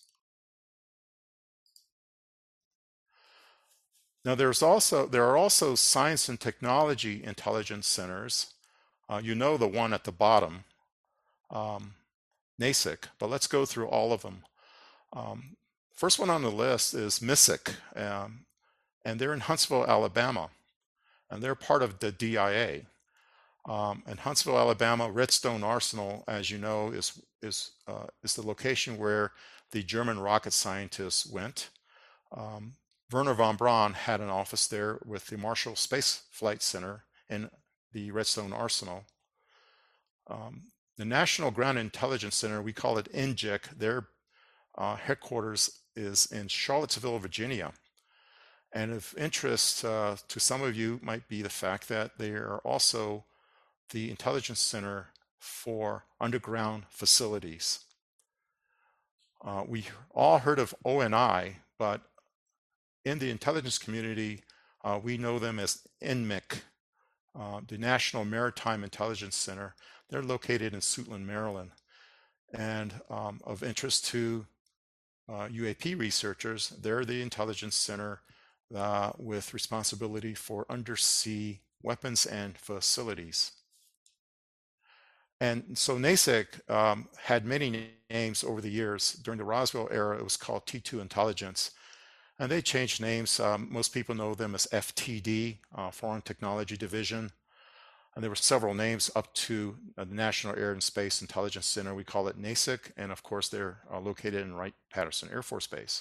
Now, there's also there are also science and technology intelligence centers. Uh, you know the one at the bottom. Um, NASIC, but let's go through all of them. Um, first one on the list is MISIC, um, and they're in Huntsville, Alabama, and they're part of the D I A. Um, in Huntsville, Alabama, Redstone Arsenal, as you know, is is uh, is the location where the German rocket scientists went. Um, Wernher von Braun had an office there with the Marshall Space Flight Center in the Redstone Arsenal. Um, The National Ground Intelligence Center, we call it N G I C, their uh, headquarters is in Charlottesville, Virginia. And of interest uh, to some of you might be the fact that they are also the intelligence center for underground facilities. Uh, we all heard of O N I, but in the intelligence community, uh, we know them as N M I C, uh, the National Maritime Intelligence Center. They're located in Suitland, Maryland. And um, of interest to uh, U A P researchers, they're the intelligence center uh, with responsibility for undersea weapons and facilities. And so NASIC um, had many names over the years. During the Roswell era, it was called T two Intelligence. And they changed names. Um, most people know them as F T D, uh, Foreign Technology Division. And there were several names up to uh, the National Air and Space Intelligence Center. We call it NASIC. And of course, they're uh, located in Wright-Patterson Air Force Base.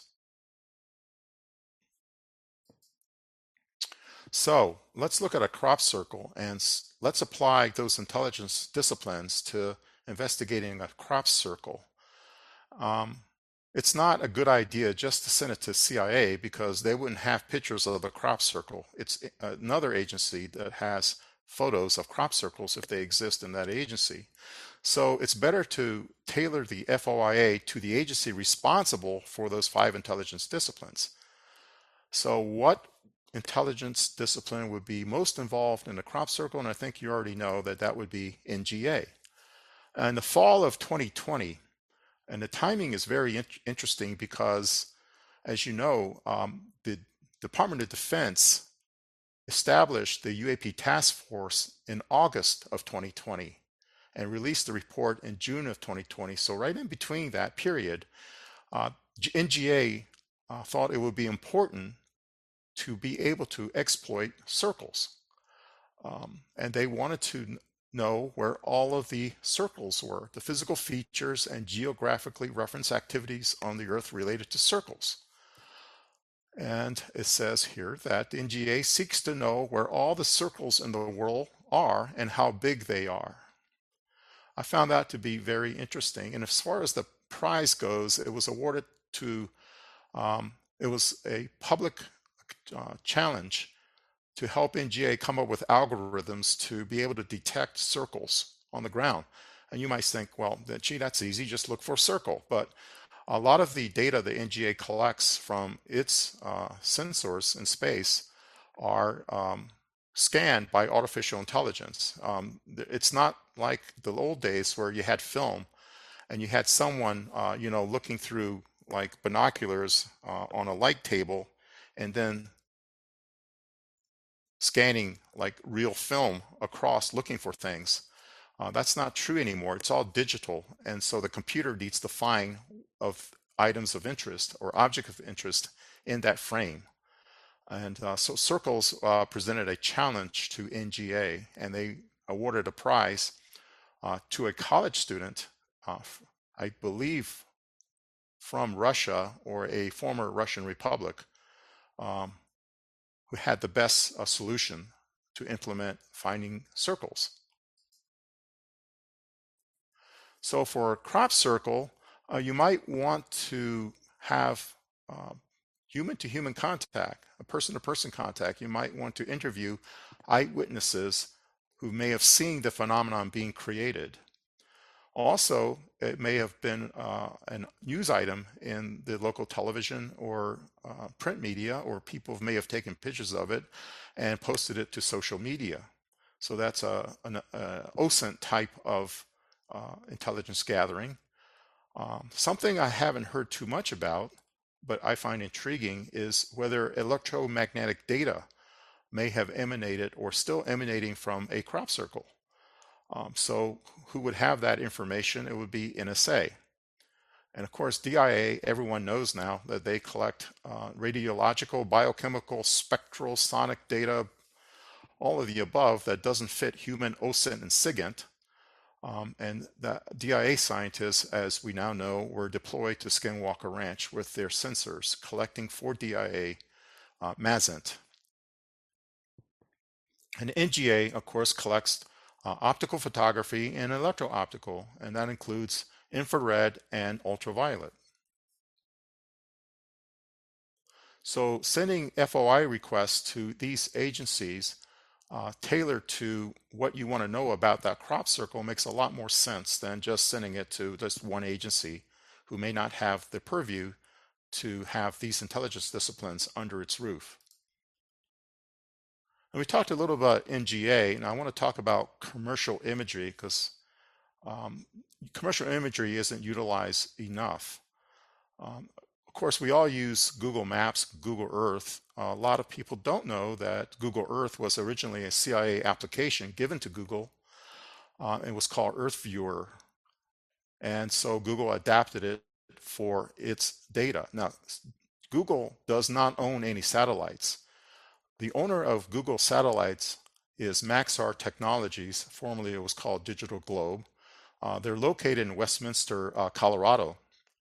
So let's look at a crop circle and let's apply those intelligence disciplines to investigating a crop circle. Um, it's not a good idea just to send it to C I A because they wouldn't have pictures of the crop circle. It's another agency that has photos of crop circles if they exist in that agency. So it's better to tailor the F O I A to the agency responsible for those five intelligence disciplines. So what intelligence discipline would be most involved in the crop circle? And I think you already know that that would be N G A. In the fall of twenty twenty, and the timing is very in interesting because, as you know, um, the Department of Defense established the U A P task force in August of twenty twenty and released the report in June of twenty twenty. So right in between that period, uh, N G A uh, thought it would be important to be able to exploit circles. Um, and they wanted to know where all of the circles were, the physical features and geographically referenced activities on the Earth related to circles. And it says here that the N G A seeks to know where all the circles in the world are and how big they are. I found that to be very interesting. And as far as the prize goes, it was awarded to, um, it was a public uh, challenge to help N G A come up with algorithms to be able to detect circles on the ground. And you might think, well, gee, that's easy, just look for a circle. But a lot of the data the N G A collects from its uh, sensors in space are um, scanned by artificial intelligence. Um, it's not like the old days where you had film and you had someone, uh, you know, looking through like binoculars uh, on a light table and then scanning like real film across looking for things. Uh, that's not true anymore. It's all digital. And so the computer needs to find of items of interest or object of interest in that frame. And uh, so Circles uh, presented a challenge to N G A and they awarded a prize uh, to a college student, uh, I believe from Russia or a former Russian republic, um, who had the best uh, solution to implement finding circles. So for a crop circle, uh, you might want to have uh, human-to-human contact, a person-to-person contact. You might want to interview eyewitnesses who may have seen the phenomenon being created. Also, it may have been uh, a news item in the local television or uh, print media, or people may have taken pictures of it and posted it to social media. So that's a, an a OSINT type of uh, intelligence gathering. Um, something I haven't heard too much about, but I find intriguing, is whether electromagnetic data may have emanated or still emanating from a crop circle. Um, so who would have that information? It would be N S A. And of course, D I A, everyone knows now that they collect uh, radiological, biochemical, spectral, sonic data, all of the above that doesn't fit human OSINT and SIGINT. Um, and the D I A scientists, as we now know, were deployed to Skinwalker Ranch with their sensors, collecting for D I A uh, MASINT. And N G A, of course, collects uh, optical photography and electro-optical, and that includes infrared and ultraviolet. So sending F O I requests to these agencies uh, tailored to what you want to know about that crop circle makes a lot more sense than just sending it to just one agency who may not have the purview to have these intelligence disciplines under its roof. And we talked a little about N G A, and I want to talk about commercial imagery because um, commercial imagery isn't utilized enough. Um, of course, we all use Google Maps, Google Earth. Uh, a lot of people don't know that Google Earth was originally a C I A application given to Google Uh, it was called Earth Viewer. And so Google adapted it for its data. Now, Google does not own any satellites. The owner of Google satellites is Maxar Technologies. Formerly it was called Digital Globe. Uh, they're located in Westminster, uh, Colorado,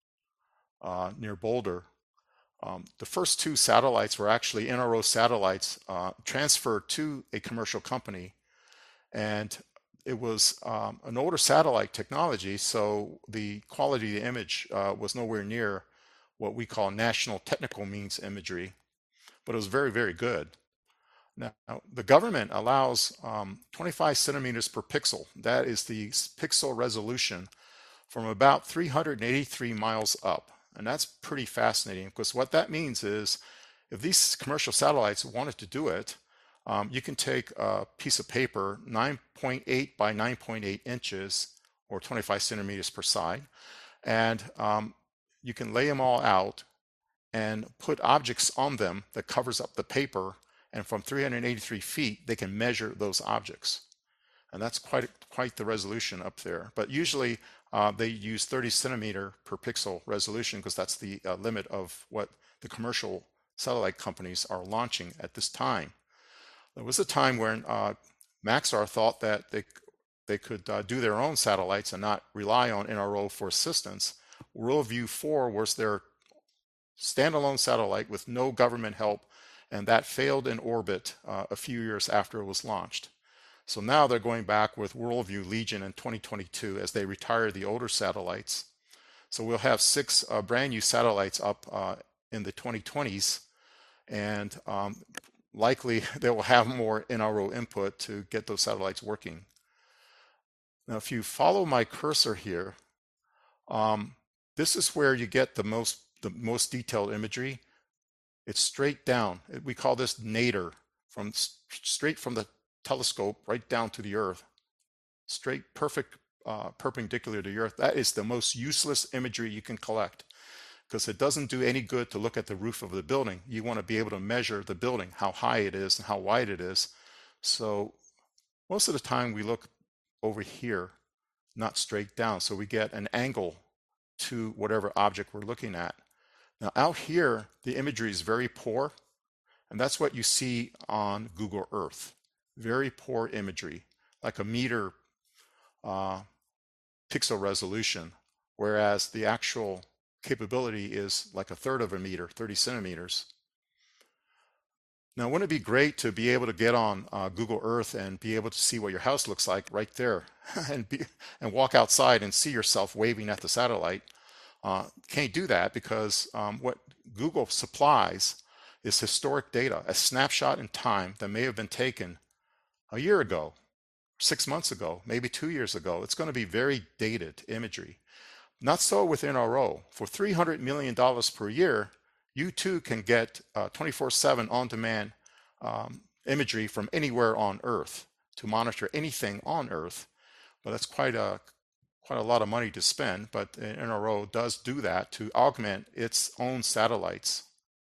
uh, near Boulder. Um, the first two satellites were actually N R O satellites uh, transferred to a commercial company. And it was um, an older satellite technology, so the quality of the image uh, was nowhere near what we call national technical means imagery, but it was very, very good. Now, the government allows um, twenty-five centimeters per pixel. That is the pixel resolution from about three hundred eighty-three miles up. And that's pretty fascinating, because what that means is if these commercial satellites wanted to do it, um, you can take a piece of paper nine point eight by nine point eight inches or twenty-five centimeters per side, and um, you can lay them all out and put objects on them that covers up the paper. And from three hundred eighty-three feet, they can measure those objects. And that's quite, quite the resolution up there. But usually uh, they use thirty centimeter per pixel resolution, because that's the uh, limit of what the commercial satellite companies are launching at this time. There was a time when uh, Maxar thought that they, they could uh, do their own satellites and not rely on N R O for assistance. WorldView four was their standalone satellite with no government help, and that failed in orbit uh, a few years after it was launched. So now they're going back with WorldView Legion in twenty twenty-two as they retire the older satellites. So we'll have six uh, brand new satellites up uh, in the twenty twenties, and um, likely they will have more N R O input to get those satellites working. Now, if you follow my cursor here, um, this is where you get the most the most detailed imagery. It's straight down. We call this nadir, from straight from the telescope right down to the Earth, straight, perfect, uh, perpendicular to the Earth. That is the most useless imagery you can collect, because it doesn't do any good to look at the roof of the building. You want to be able to measure the building, how high it is and how wide it is. So most of the time we look over here, not straight down, so we get an angle to whatever object we're looking at. Now out here, the imagery is very poor, and that's what you see on Google Earth. Very poor imagery, like a meter uh, pixel resolution, whereas the actual capability is like a third of a meter, thirty centimeters. Now, wouldn't it be great to be able to get on uh, Google Earth and be able to see what your house looks like right there, and be, and walk outside and see yourself waving at the satellite? Uh, can't do that, because um, what Google supplies is historic data, a snapshot in time that may have been taken a year ago, six months ago, maybe two years ago. It's going to be very dated imagery. Not so with N R O. For three hundred million dollars per year, you too can get twenty-four seven uh, on-demand um, imagery from anywhere on Earth to monitor anything on Earth. But that's quite a quite a lot of money to spend. But N R O does do that to augment its own satellites.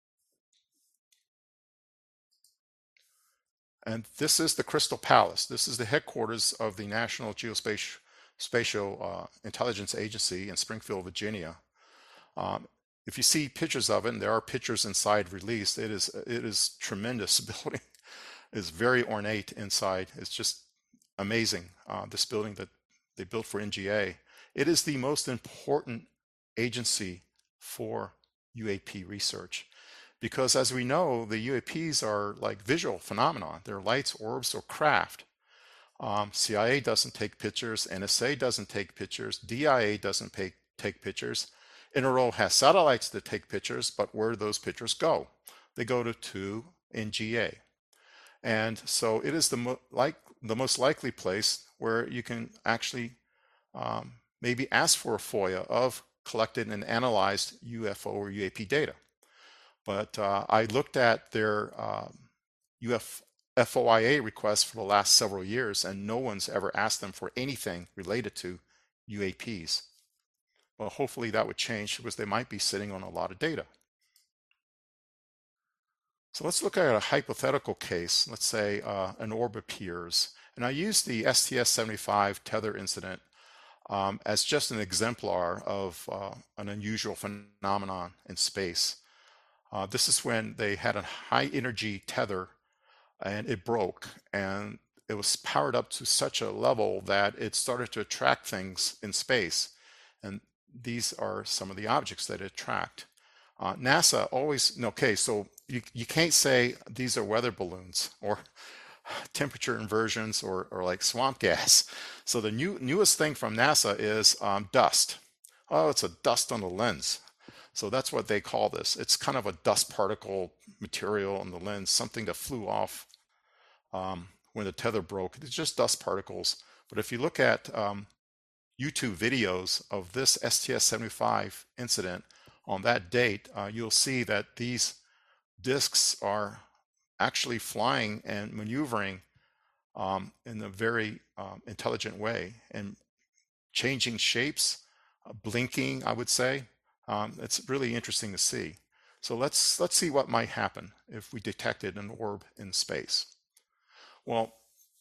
And this is the Crystal Palace. This is the headquarters of the National Geospatial Spatial, uh, Intelligence Agency in Springfield, Virginia. Um, if you see pictures of it, and there are pictures inside released, it is it is tremendous building. It's very ornate inside. It's just amazing. Uh, this building that they built for N G A. It is the most important agency for U A P research. Because as we know, the U A Ps are like visual phenomena. They're lights, orbs, or craft. Um, C I A doesn't take pictures. N S A doesn't take pictures. D I A doesn't pay, take pictures. N R O has satellites that take pictures, but where do those pictures go? They go to, to N G A. And so it is the, mo like, the most likely place where you can actually um, maybe ask for a FOIA of collected and analyzed U F O or U A P data. But uh, I looked at their um, U F O I A requests for the last several years, and no one's ever asked them for anything related to U A Ps. Well, hopefully that would change, because they might be sitting on a lot of data. So let's look at a hypothetical case. Let's say uh, an orb appears, And I use the S T S seventy-five tether incident um, as just an exemplar of uh, an unusual phenomenon in space. Uh, this is when they had a high energy tether and it broke, and it was powered up to such a level that it started to attract things in space. And these are some of the objects that it tracked. Uh, NASA always, okay, so you, you can't say these are weather balloons or temperature inversions or, or like swamp gas. So the new newest thing from NASA is um, dust. Oh, it's a dust on the lens. So that's what they call this. It's kind of a dust particle material on the lens, something that flew off um, when the tether broke. It's just dust particles. But if you look at um, YouTube videos of this S T S seventy-five incident on that date, uh, you'll see that these disks are actually flying and maneuvering um, in a very um, intelligent way and changing shapes, uh, blinking, I would say. Um, it's really interesting to see. So let's let's see what might happen if we detected an orb in space. Well,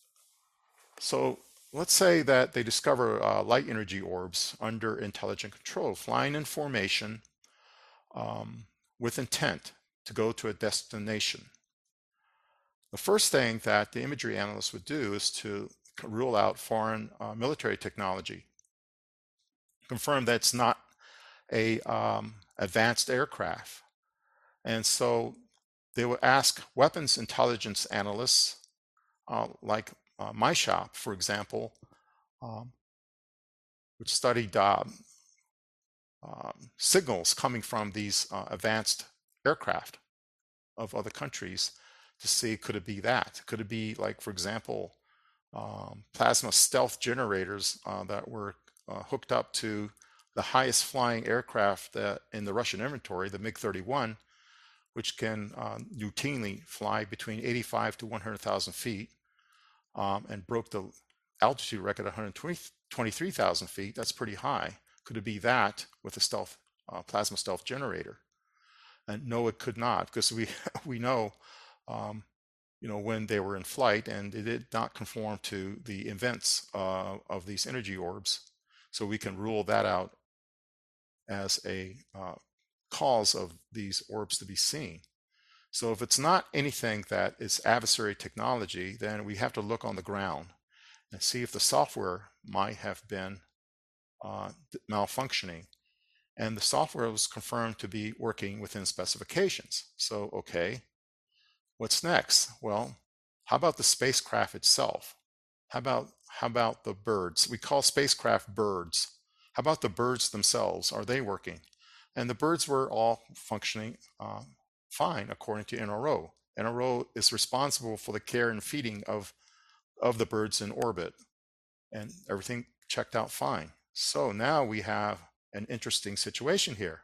so let's say that they discover uh, light energy orbs under intelligent control, flying in formation um, with intent to go to a destination. The first thing that the imagery analyst would do is to rule out foreign uh, military technology, confirm that it's not a um, advanced aircraft. And so they would ask weapons intelligence analysts uh, like uh, my shop, for example, um, which studied uh, uh, signals coming from these uh, advanced aircraft of other countries to see, could it be that? Could it be, like, for example, um, plasma stealth generators uh, that were uh, hooked up to the highest flying aircraft that in the Russian inventory, the MiG thirty-one, which can uh, routinely fly between eighty-five to one hundred thousand feet um, and broke the altitude record at one hundred twenty-three thousand feet. That's pretty high. Could it be that with a stealth uh, plasma stealth generator? And no, it could not, because we we know, um, you know, when they were in flight, and it did not conform to the events uh, of these energy orbs. So we can rule that out as a uh, cause of these orbs to be seen. So if it's not anything that is adversary technology, then we have to look on the ground and see if the software might have been uh, malfunctioning. And the software was confirmed to be working within specifications. So, okay, what's next? Well, how about the spacecraft itself? How about how about the birds? We call spacecraft birds. How about the birds themselves? Are they working? And the birds were all functioning uh, fine according to N R O. N R O is responsible for the care and feeding of, of the birds in orbit. And everything checked out fine. So now we have an interesting situation here.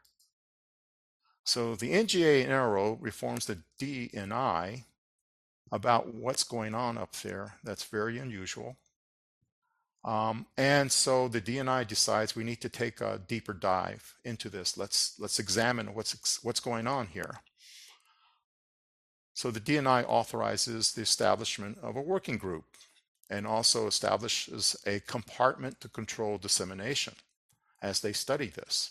So the N G A and N R O reforms the D N I about what's going on up there. That's very unusual. Um, and so the D N I decides we need to take a deeper dive into this. Let's let's examine what's what's going on here. So the D N I authorizes the establishment of a working group and also establishes a compartment to control dissemination as they study this.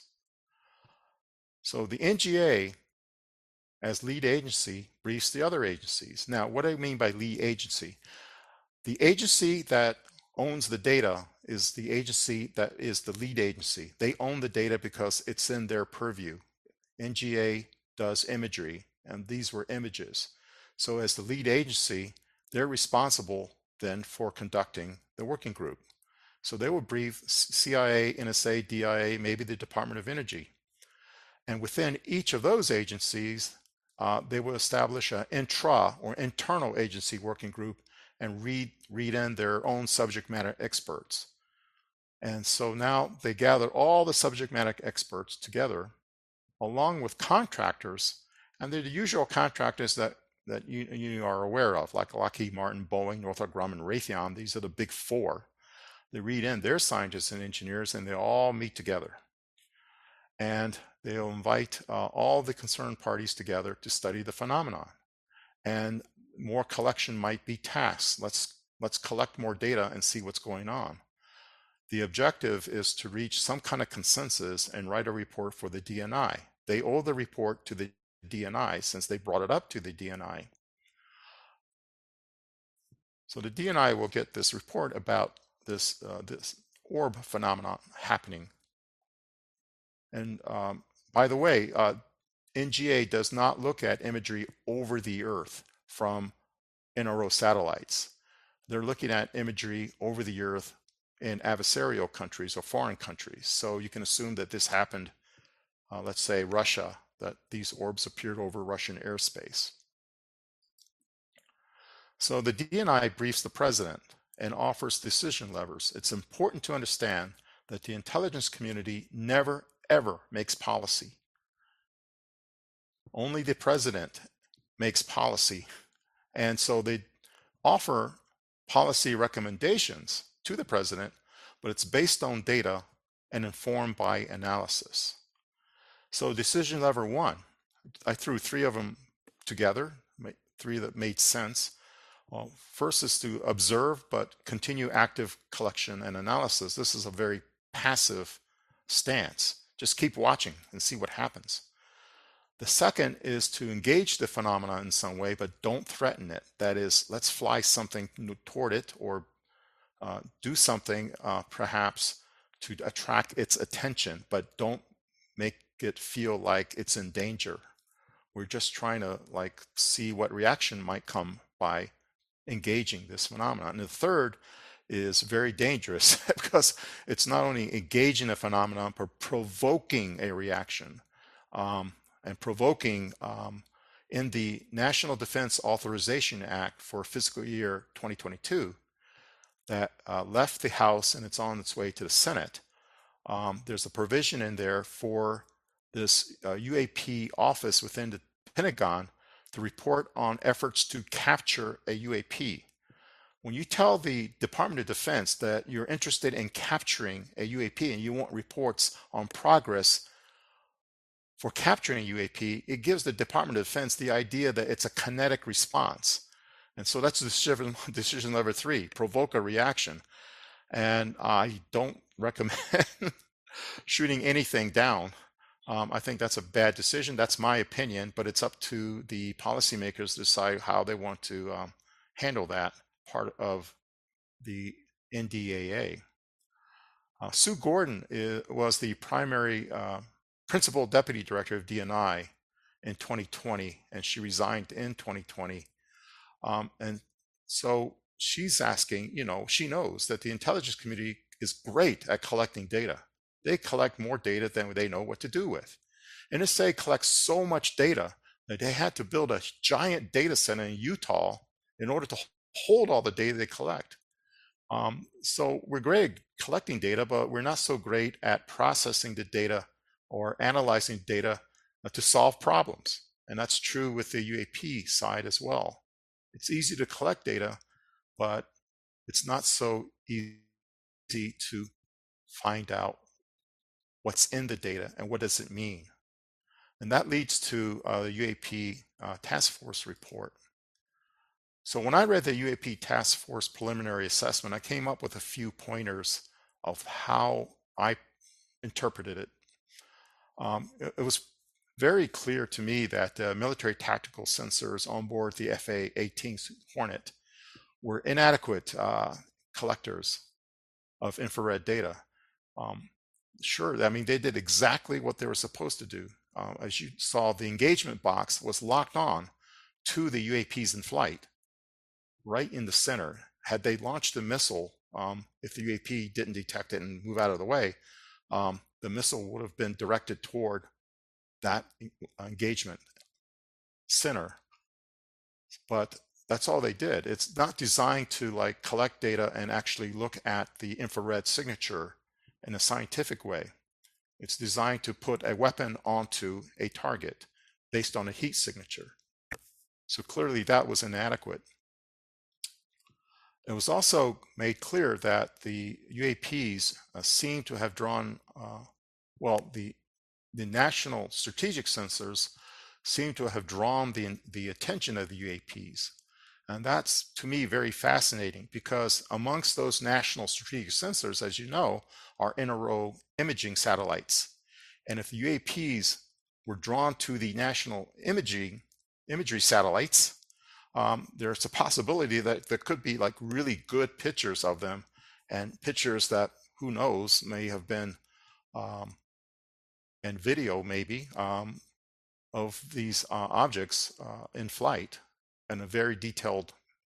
So the N G A, as lead agency, briefs the other agencies. Now, what do I mean by lead agency? The agency that owns the data is the agency that is the lead agency. They own the data because it's in their purview. N G A does imagery, and these were images. So as the lead agency, they're responsible then for conducting the working group. So they will brief C I A, N S A, D I A, maybe the Department of Energy. And within each of those agencies, uh, they will establish an intra or internal agency working group and read, read in their own subject matter experts. And so now they gather all the subject matter experts together along with contractors, and they're the usual contractors that, that you, you are aware of, like Lockheed Martin, Boeing, Northrop Grumman, Raytheon. These are the big four. They read in their scientists and engineers, and they all meet together. And they'll invite uh, all the concerned parties together to study the phenomenon. And more collection might be tasks. Let's let's collect more data and see what's going on. The objective is to reach some kind of consensus and write a report for the D N I. They owe the report to the D N I since they brought it up to the D N I. So the D N I will get this report about this, uh, this orb phenomenon happening. And um, by the way, uh, N G A does not look at imagery over the Earth from N R O satellites. They're looking at imagery over the Earth in adversarial countries or foreign countries. So you can assume that this happened, uh, let's say Russia, that these orbs appeared over Russian airspace. So the D N I briefs the president and offers decision levers. It's important to understand that the intelligence community never, ever makes policy. Only the president makes policy. And so they offer policy recommendations to the president, but it's based on data and informed by analysis. So decision lever one, I threw three of them together, three that made sense. Well, first is to observe, but continue active collection and analysis. This is a very passive stance. Just keep watching and see what happens. The second is to engage the phenomena in some way, but don't threaten it. That is, let's fly something toward it or uh, do something uh, perhaps to attract its attention, but don't make it feel like it's in danger. We're just trying to like see what reaction might come by engaging this phenomenon. And the third is very dangerous because it's not only engaging a phenomenon, but provoking a reaction. Um, and provoking um, in the National Defense Authorization Act for fiscal year twenty twenty-two that uh, left the House and it's on its way to the Senate. Um, there's a provision in there for this uh, U A P office within the Pentagon to report on efforts to capture a U A P. When you tell the Department of Defense that you're interested in capturing a U A P and you want reports on progress for capturing a U A P, it gives the Department of Defense the idea that it's a kinetic response. And so that's decision, decision lever three, provoke a reaction. And I don't recommend shooting anything down. Um, I think that's a bad decision. That's my opinion, but it's up to the policymakers to decide how they want to um, handle that part of the N D A A. Uh, Sue Gordon is, was the primary uh, principal deputy director of D N I in twenty twenty, and she resigned in twenty twenty. Um, and so she's asking, you know, she knows that the intelligence community is great at collecting data. They collect more data than they know what to do with. N S A collects so much data that they had to build a giant data center in Utah in order to hold all the data they collect. Um, so we're great at collecting data, but we're not so great at processing the data or analyzing data to solve problems. And that's true with the U A P side as well. It's easy to collect data, but it's not so easy to find out what's in the data and what does it mean. And that leads to uh, the U A P uh, task force report. So when I read the U A P task force preliminary assessment, I came up with a few pointers of how I interpreted it. Um, it, it was very clear to me that uh, military tactical sensors on board the F A eighteen Hornet were inadequate uh, collectors of infrared data. Um, sure, I mean, they did exactly what they were supposed to do. Uh, as you saw, the engagement box was locked on to the U A Ps in flight, right in the center. Had they launched a missile, um, if the U A P didn't detect it and move out of the way, um, the missile would have been directed toward that engagement center. But that's all they did. It's not designed to like collect data and actually look at the infrared signature in a scientific way. It's designed to put a weapon onto a target based on a heat signature. So clearly that was inadequate. It was also made clear that the U A Ps uh, seem to have drawn, uh, well, the the national strategic sensors seem to have drawn the, the attention of the U A Ps. And that's, to me, very fascinating, because amongst those national strategic sensors, as you know, are N R O imaging satellites. And if the U A Ps were drawn to the national imaging imagery satellites, um, there's a possibility that there could be like really good pictures of them, and pictures that, who knows, may have been, um, and video maybe, um, of these uh, objects uh, in flight in a very detailed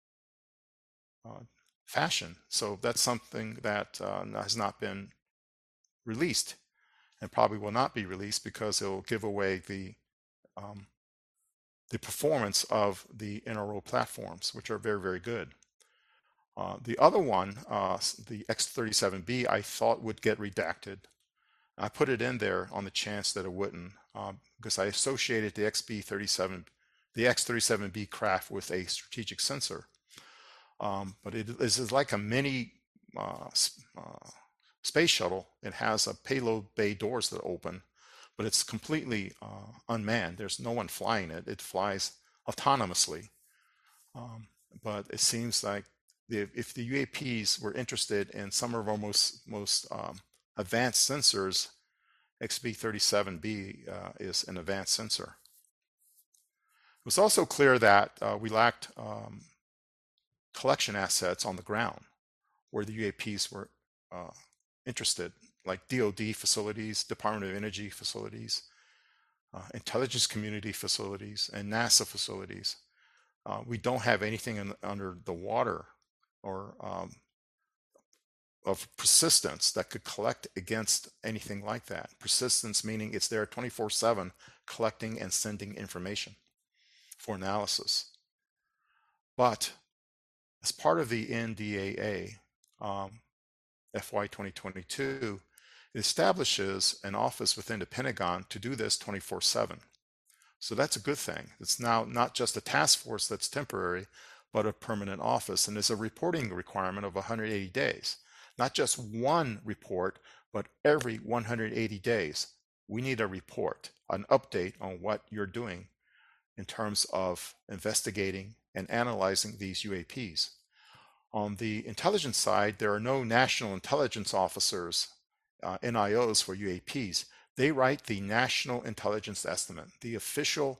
uh, fashion. So that's something that uh, has not been released, and probably will not be released, because it will give away the um, the performance of the N R O platforms, which are very, very good. Uh, the other one, uh, the X thirty-seven B, I thought would get redacted. I put it in there on the chance that it wouldn't, um, because I associated the X B thirty-seven, the X thirty-seven B craft with a strategic sensor. Um, but it is like a mini uh, uh, space shuttle. It has a payload bay doors that open, but it's completely uh, unmanned. There's no one flying it. It flies autonomously. Um, but it seems like the, if the U A Ps were interested in some of our most, most um, advanced sensors, X B thirty-seven B uh, is an advanced sensor. It was also clear that uh, we lacked um, collection assets on the ground where the U A Ps were uh, interested, like D O D facilities, Department of Energy facilities, uh, intelligence community facilities, and NASA facilities. Uh, we don't have anything in, under the water or um, of persistence that could collect against anything like that. Persistence meaning it's there twenty-four seven collecting and sending information for analysis. But as part of the N D A A um, F Y twenty twenty-two, it establishes an office within the Pentagon to do this twenty-four seven. So that's a good thing. It's now not just a task force that's temporary, but a permanent office. And there's a reporting requirement of one hundred eighty days. Not just one report, but every one hundred eighty days, we need a report, an update on what you're doing in terms of investigating and analyzing these U A Ps. On the intelligence side, there are no national intelligence officers, uh, N I Os for U A Ps. They write the National Intelligence Estimate. The official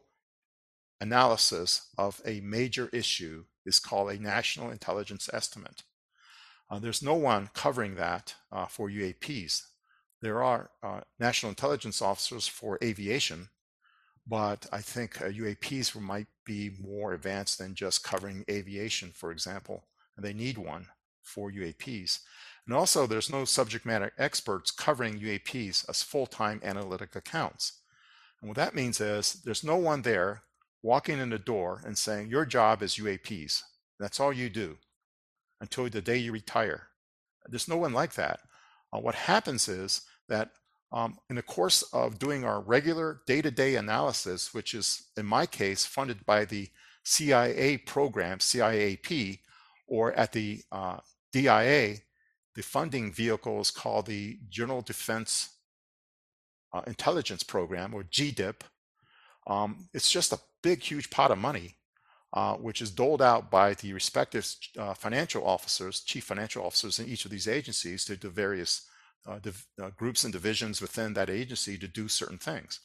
analysis of a major issue is called a National Intelligence Estimate. Uh, there's no one covering that uh, for U A Ps. There are uh, national intelligence officers for aviation, but I think uh, U A Ps might be more advanced than just covering aviation, for example, and they need one for U A Ps. And also, there's no subject matter experts covering U A Ps as full-time analytic accounts. And what that means is there's no one there walking in the door and saying, your job is U A Ps. That's all you do until the day you retire. There's no one like that. Uh, what happens is that um, in the course of doing our regular day-to-day analysis, which is in my case funded by the C I A program, C I A P, or at the uh, D I A, the funding vehicle is called the General Defense uh, Intelligence Program, or G D I P. Um, it's just a big, huge pot of money, uh, which is doled out by the respective uh, financial officers, chief financial officers in each of these agencies to the various uh, div uh, groups and divisions within that agency to do certain things.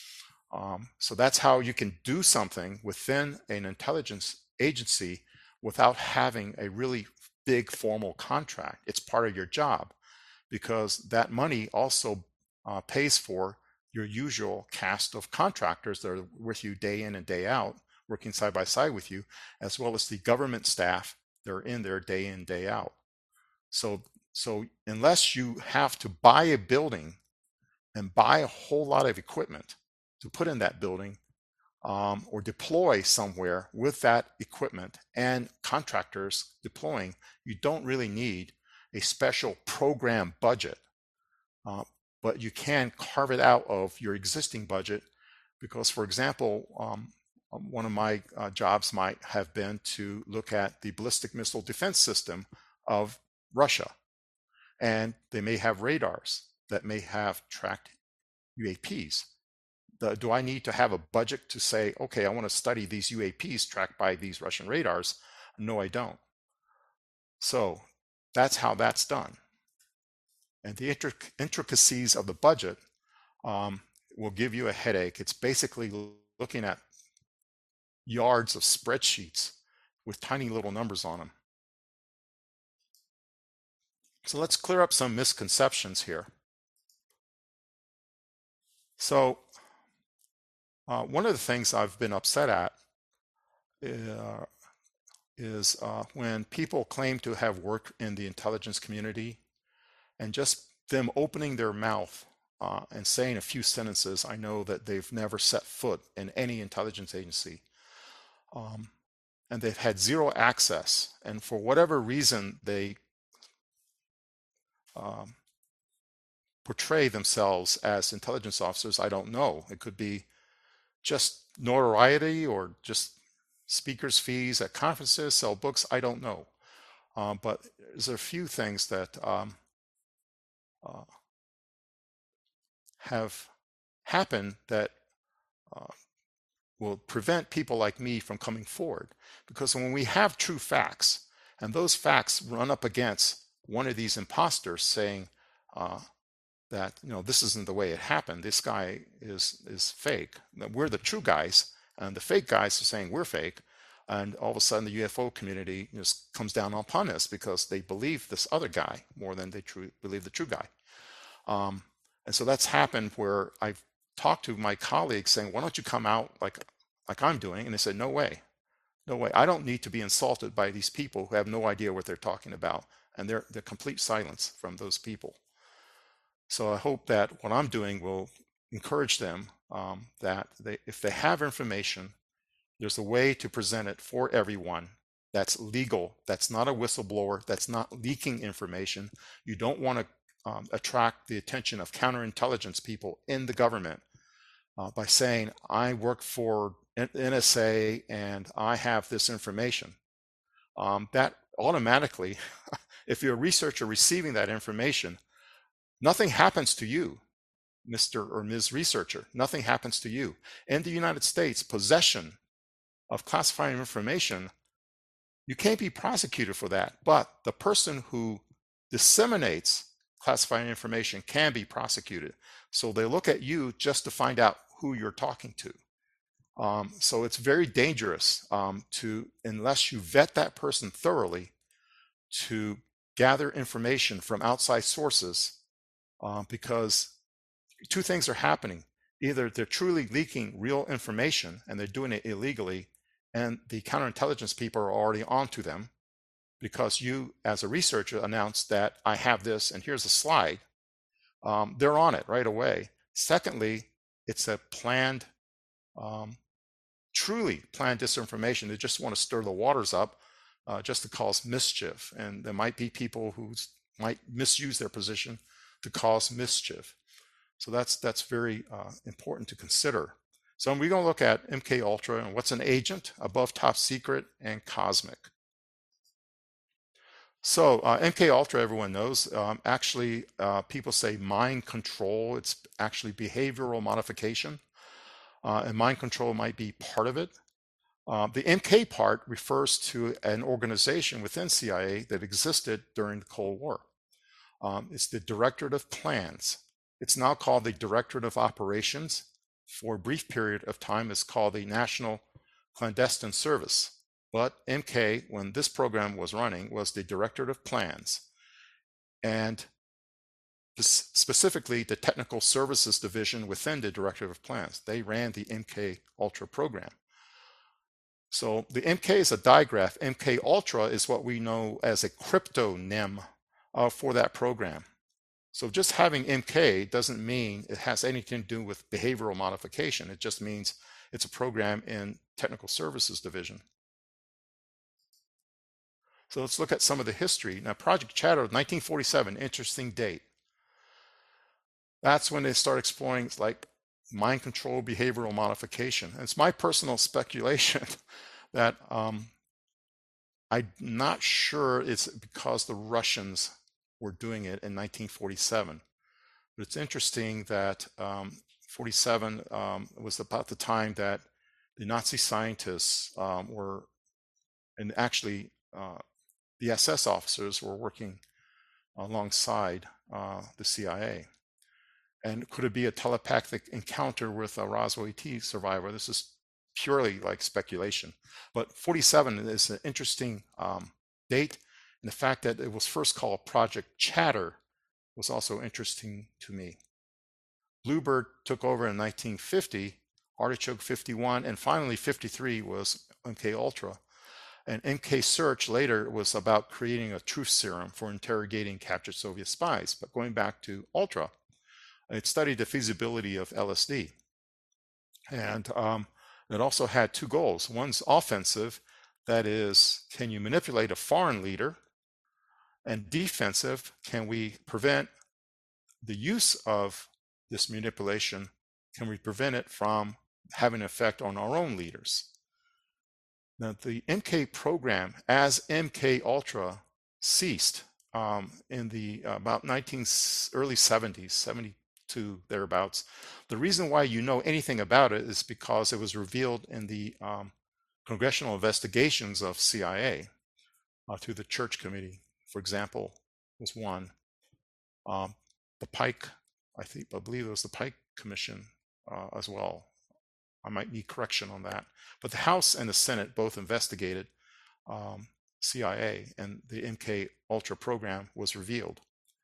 Um, so that's how you can do something within an intelligence agency without having a really big formal contract. It's part of your job, because that money also uh, pays for your usual cast of contractors that are with you day in and day out, working side by side with you, as well as the government staff that are in there day in, day out. So, so unless you have to buy a building and buy a whole lot of equipment to put in that building, um, or deploy somewhere with that equipment and contractors deploying, you don't really need a special program budget. Uh, but you can carve it out of your existing budget, because, for example, um, one of my uh, jobs might have been to look at the ballistic missile defense system of Russia. And they may have radars that may have tracked U A Ps. The, do I need to have a budget to say, okay, I want to study these U A Ps tracked by these Russian radars? No, I don't. So that's how that's done. And the intric intricacies of the budget um, will give you a headache. It's basically looking at yards of spreadsheets with tiny little numbers on them. So let's clear up some misconceptions here. So uh, one of the things I've been upset at uh, is uh, when people claim to have worked in the intelligence community, and just them opening their mouth uh, and saying a few sentences, I know that they've never set foot in any intelligence agency. Um, and they've had zero access. And for whatever reason, they um, portray themselves as intelligence officers, I don't know. It could be just notoriety or just speakers' fees at conferences, sell books, I don't know. Uh, but there's a few things that um, uh, have happened that uh, will prevent people like me from coming forward. Because when we have true facts, and those facts run up against one of these imposters saying uh, that, you know, this isn't the way it happened, this guy is is fake, we're the true guys, and the fake guys are saying we're fake, and all of a sudden the U F O community just comes down upon us because they believe this other guy more than they true, believe the true guy. Um, and so that's happened where I've talked to my colleagues saying, why don't you come out like like I'm doing? And they said, no way, no way. I don't need to be insulted by these people who have no idea what they're talking about. And they're, they're complete silence from those people. So I hope that what I'm doing will encourage them um, that they, if they have information, there's a way to present it for everyone that's legal, that's not a whistleblower, that's not leaking information. You don't want to um, attract the attention of counterintelligence people in the government uh, by saying, I work for N S A and I have this information. Um, that automatically, if you're a researcher receiving that information, nothing happens to you, Mister or Miz Researcher. Nothing happens to you. In the United States, possession of classified information, you can't be prosecuted for that. But the person who disseminates classified information can be prosecuted. So they look at you just to find out who you're talking to. Um, so it's very dangerous um, to, unless you vet that person thoroughly, to gather information from outside sources, uh, because two things are happening. Either they're truly leaking real information and they're doing it illegally, and the counterintelligence people are already onto them because you, as a researcher, announced that I have this and here's a slide. Um, they're on it right away. Secondly, it's a planned, um, truly planned disinformation. They just want to stir the waters up uh, just to cause mischief. And there might be people who might misuse their position to cause mischief. So that's that's very uh, important to consider. So we're going to look at M K Ultra and what's an agent, above top secret, and cosmic. So uh, M K Ultra, everyone knows, um, actually uh, people say mind control. It's actually behavioral modification. Uh, and mind control might be part of it. Uh, the M K part refers to an organization within C I A that existed during the Cold War. Um, it's the Directorate of Plans. It's now called the Directorate of Operations. For a brief period of time, it's called the National Clandestine Service. But M K, when this program was running, was the Directorate of Plans. And specifically the Technical Services Division within the Directorate of Plans. They ran the M K Ultra program. So the M K is a digraph. M K Ultra is what we know as a cryptonym uh, for that program. So just having M K doesn't mean it has anything to do with behavioral modification. It just means it's a program in Technical Services Division. So let's look at some of the history. Now, Project Shadow, nineteen forty-seven, interesting date. That's when they start exploring like mind control, behavioral modification. And it's my personal speculation that um, I'm not sure it's because the Russians were doing it in nineteen forty-seven. But it's interesting that um, forty-seven um, was about the time that the Nazi scientists um, were And actually, uh, the S S officers were working alongside uh, the C I A. And could it be a telepathic encounter with a Roswell E T survivor? This is purely like speculation. But forty-seven is an interesting um, date. And the fact that it was first called Project Chatter was also interesting to me. Bluebird took over in nineteen fifty, Artichoke fifty-one, and finally fifty-three was M K Ultra. And M K Search later was about creating a truth serum for interrogating captured Soviet spies. But going back to Ultra, it studied the feasibility of L S D. And um, it also had two goals. One's offensive, that is, can you manipulate a foreign leader? And defensive, can we prevent the use of this manipulation? Can we prevent it from having an effect on our own leaders? Now, the M K program, as M K Ultra ceased um, in the uh, about nineteen early seventies, seventy-two thereabouts. The reason why you know anything about it is because it was revealed in the um, congressional investigations of C I A uh, through the Church Committee, for example, was one. Um, the Pike, I think, I believe it was the Pike Commission uh, as well. I might need correction on that. But the House and the Senate both investigated um, C I A, and the M K Ultra program was revealed.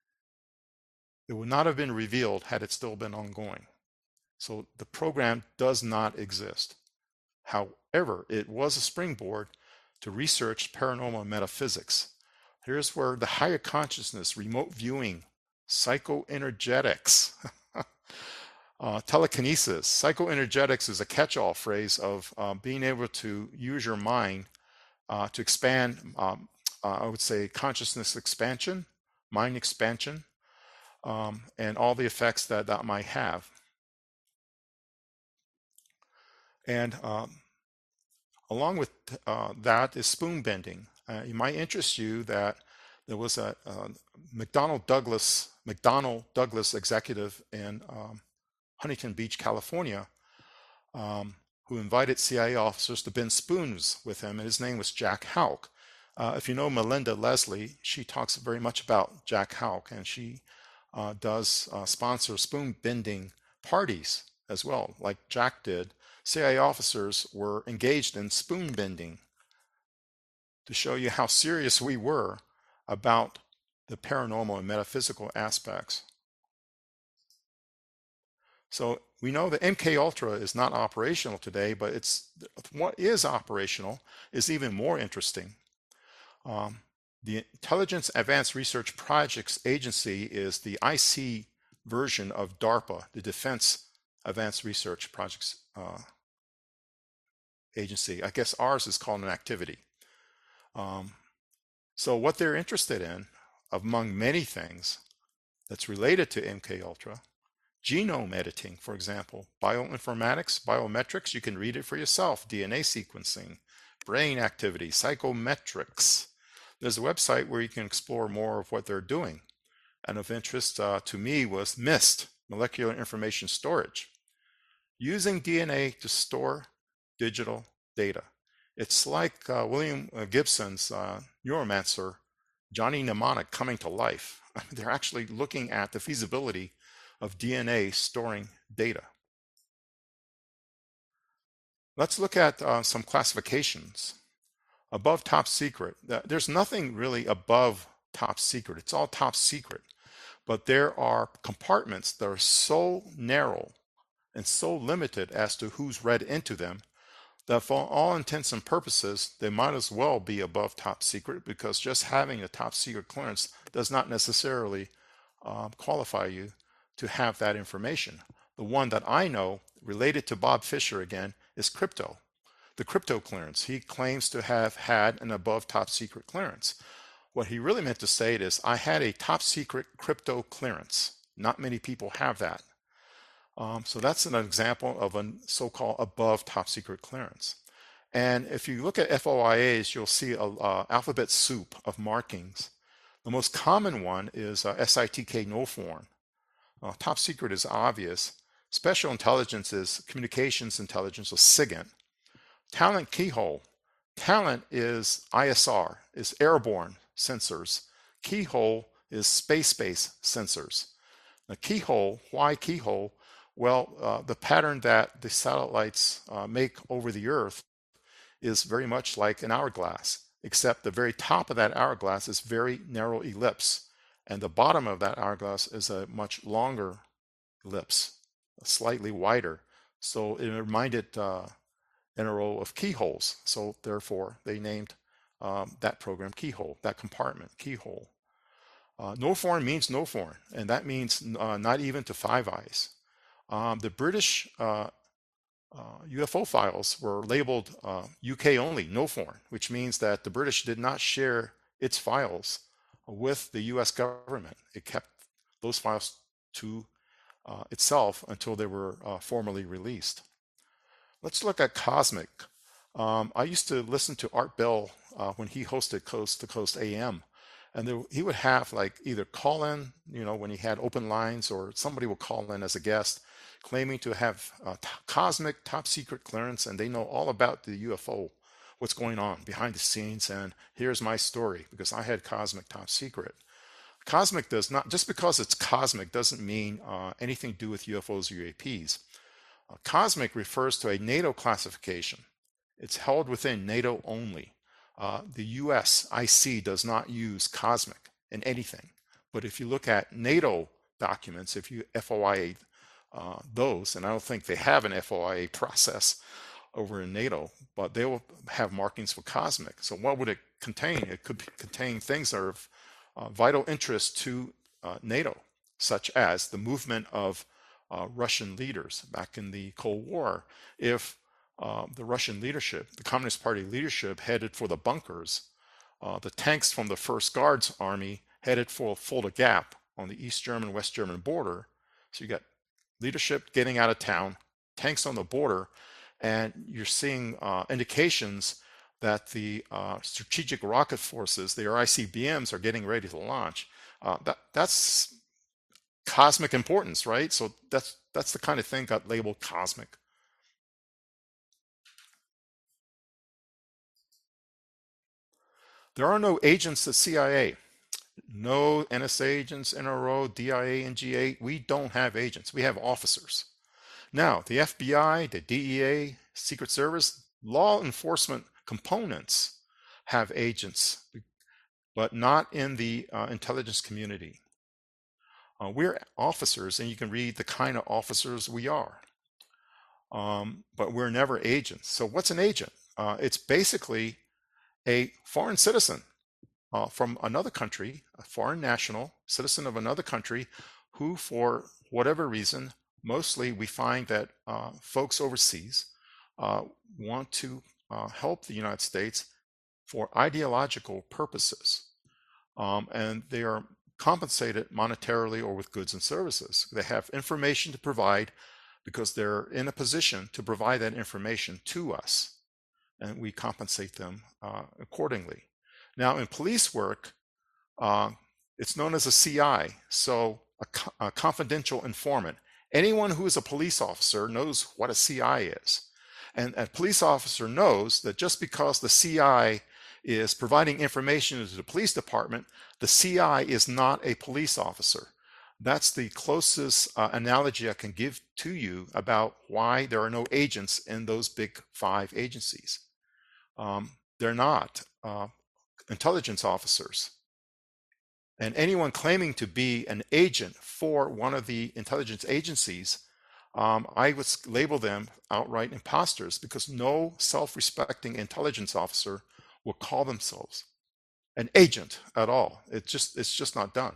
It would not have been revealed had it still been ongoing. So the program does not exist. However, it was a springboard to research paranormal metaphysics. Here's where the higher consciousness, remote viewing, psychoenergetics, uh, telekinesis. Psychoenergetics is a catch-all phrase of uh, being able to use your mind uh, to expand, um, uh, I would say, consciousness expansion, mind expansion, um, and all the effects that that might have. And um, along with uh, that is spoon bending. Uh, it might interest you that there was a, a McDonnell Douglas, McDonnell Douglas executive in um, Huntington Beach, California, um, who invited C I A officers to bend spoons with him, and his name was Jack Houck. Uh, if you know Melinda Leslie, she talks very much about Jack Houck, and she uh, does uh, sponsor spoon bending parties as well, like Jack did. C I A officers were engaged in spoon bending to show you how serious we were about the paranormal and metaphysical aspects. So we know that M K Ultra is not operational today, but it's what is operational is even more interesting. Um, the Intelligence Advanced Research Projects Agency is the I C version of DARPA, the Defense Advanced Research Projects uh, Agency. I guess ours is called an activity. Um, so what they're interested in, among many things that's related to M K Ultra, genome editing, for example, bioinformatics, biometrics, you can read it for yourself, D N A sequencing, brain activity, psychometrics. There's a website where you can explore more of what they're doing. And of interest uh, to me was MIST, Molecular Information Storage, using D N A to store digital data. It's like uh, William Gibson's uh, Neuromancer, Johnny Mnemonic coming to life. They're actually looking at the feasibility of D N A storing data. Let's look at uh, some classifications. Above top secret, there's nothing really above top secret. It's all top secret. But there are compartments that are so narrow and so limited as to who's read into them that for all intents and purposes, they might as well be above top secret, because just having a top secret clearance does not necessarily uh, qualify you to have that information. The one that I know related to Bob Fisher again is crypto, the crypto clearance. He claims to have had an above top secret clearance. What he really meant to say is, I had a top secret crypto clearance. Not many people have that. Um, so that's an example of a so-called above top secret clearance. And if you look at F O I As, you'll see a uh, alphabet soup of markings. The most common one is uh, S I T K no form. Uh, top secret is obvious. Special intelligence is communications intelligence, or SIGINT. Talent keyhole. Talent is I S R, is airborne sensors. Keyhole is space-based sensors. Now, keyhole, why keyhole? Well, uh, the pattern that the satellites uh, make over the Earth is very much like an hourglass, except the very top of that hourglass is very narrow ellipse, and the bottom of that hourglass is a much longer ellipse, slightly wider. So it reminded uh, N R O of keyholes. So therefore, they named um, that program keyhole, that compartment keyhole. Uh, no foreign means no foreign, and that means uh, not even to Five Eyes. Um, the British uh, uh, U F O files were labeled uh, U K only, no foreign, which means that the British did not share its files with the U S government. It kept those files to uh, itself until they were uh, formally released. Let's look at Cosmic. Um, I used to listen to Art Bell uh, when he hosted Coast to Coast A M. And there, he would have like either call in, you know, when he had open lines, or somebody would call in as a guest claiming to have uh, cosmic top secret clearance, and they know all about the U F O, what's going on behind the scenes, and here's my story because I had cosmic top secret. Cosmic does not, just because it's cosmic doesn't mean uh, anything to do with U F Os or U A Ps. Uh, cosmic refers to a NATO classification. It's held within NATO only. Uh, the U S I C does not use cosmic in anything. But if you look at NATO documents, if you F O I A uh, those, and I don't think they have an F O I A process over in NATO, but they will have markings for cosmic. So what would it contain? It could contain things that are of uh, vital interest to uh, NATO, such as the movement of uh, Russian leaders back in the Cold War. If Uh, the Russian leadership, the Communist Party leadership, headed for the bunkers. Uh, the tanks from the First Guards Army headed for Fulda Gap on the East German, West German border. So you got leadership getting out of town, tanks on the border, and you're seeing uh, indications that the uh, strategic rocket forces, the I C B Ms, are getting ready to launch. Uh, that, that's cosmic importance, right? So that's that's the kind of thing got labeled cosmic. There are no agents at C I A. No N S A agents, N R O, D I A, N G A. We don't have agents. We have officers. Now, the F B I, the D E A, Secret Service, law enforcement components have agents, but not in the uh, intelligence community. Uh, we're officers, and you can read the kind of officers we are. Um, but we're never agents. So what's an agent? Uh, it's basically a foreign citizen uh, from another country, a foreign national, citizen of another country, who for whatever reason, mostly we find that uh, folks overseas uh, want to uh, help the United States for ideological purposes. Um, and they are compensated monetarily or with goods and services. They have information to provide because they're in a position to provide that information to us, and we compensate them uh, accordingly. Now, in police work, uh, it's known as a C I, so a, co a confidential informant. Anyone who is a police officer knows what a C I is. And a police officer knows that just because the C I is providing information to the police department, the C I is not a police officer. That's the closest uh, analogy I can give to you about why there are no agents in those big five agencies. Um, they're not uh, intelligence officers. And anyone claiming to be an agent for one of the intelligence agencies, um, I would label them outright imposters, because no self-respecting intelligence officer will call themselves an agent at all. It just, it's just not done.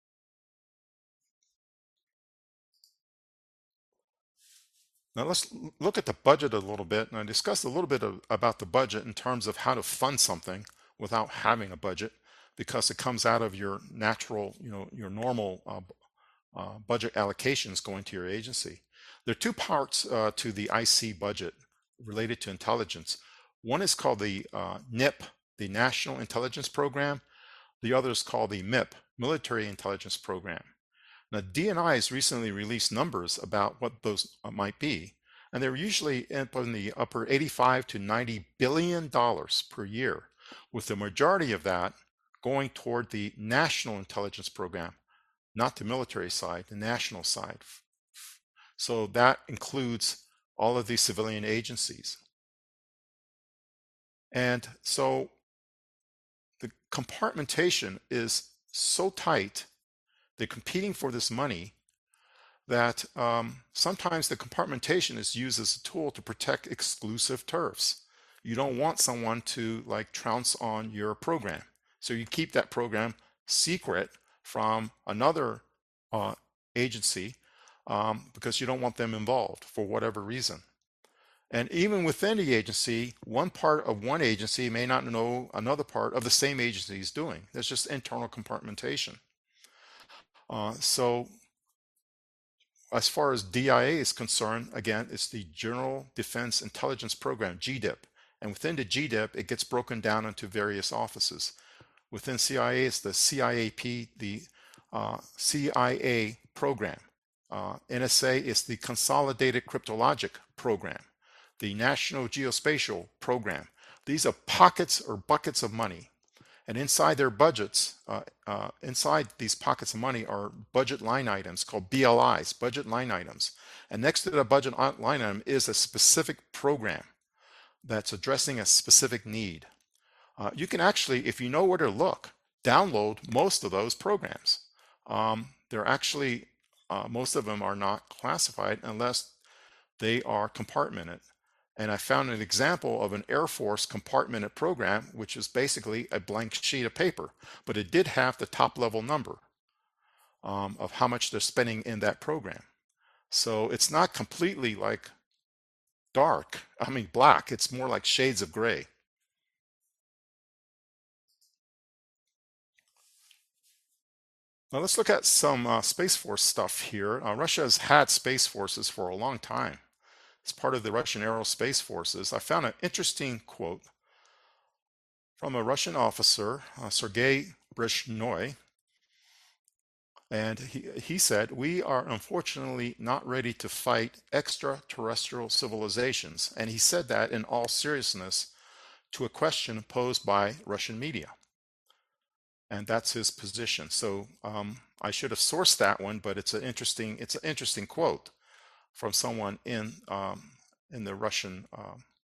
Now let's look at the budget a little bit, and I discussed a little bit of, about the budget in terms of how to fund something without having a budget, because it comes out of your natural, you know, your normal uh, uh, budget allocations going to your agency. There are two parts uh, to the I C budget related to intelligence. One is called the uh, N I P, the National Intelligence Program. The other is called the M I P, Military Intelligence Program. Now, D N I has recently released numbers about what those might be. And they're usually up in the upper eighty-five to ninety billion dollars per year, with the majority of that going toward the national intelligence program, not the military side, the national side. So that includes all of these civilian agencies. And so the compartmentation is so tight, they're competing for this money, that um, sometimes the compartmentation is used as a tool to protect exclusive turfs. You don't want someone to like trounce on your program. So you keep that program secret from another uh, agency um, because you don't want them involved for whatever reason. And even within the agency, one part of one agency may not know another part of the same agency is doing. There's just internal compartmentation. Uh, so as far as D I A is concerned, again, it's the General Defense Intelligence Program, G D I P. And within the G D I P, it gets broken down into various offices. Within C I A, it's the C I A P, the uh, C I A program. Uh, N S A is the Consolidated Cryptologic Program, the National Geospatial Program. These are pockets or buckets of money. And inside their budgets, uh, uh, inside these pockets of money are budget line items called B L Is, budget line items. And next to the budget line item is a specific program that's addressing a specific need. Uh, you can actually, if you know where to look, download most of those programs. Um, they're actually, uh, most of them are not classified unless they are compartmented. And I found an example of an Air Force compartmented program, which is basically a blank sheet of paper, but it did have the top level number um, of how much they're spending in that program. So it's not completely like dark, I mean black, it's more like shades of gray. Now let's look at some uh, Space Force stuff here. Uh, Russia has had Space Forces for a long time. It's part of the Russian Aerospace Forces. I found an interesting quote from a Russian officer, uh, Sergei Brezhnev, and he, he said, "We are unfortunately not ready to fight extraterrestrial civilizations." And he said that in all seriousness to a question posed by Russian media. And that's his position. So um, I should have sourced that one, but it's an interesting, it's an interesting quote from someone in um, in the Russian uh,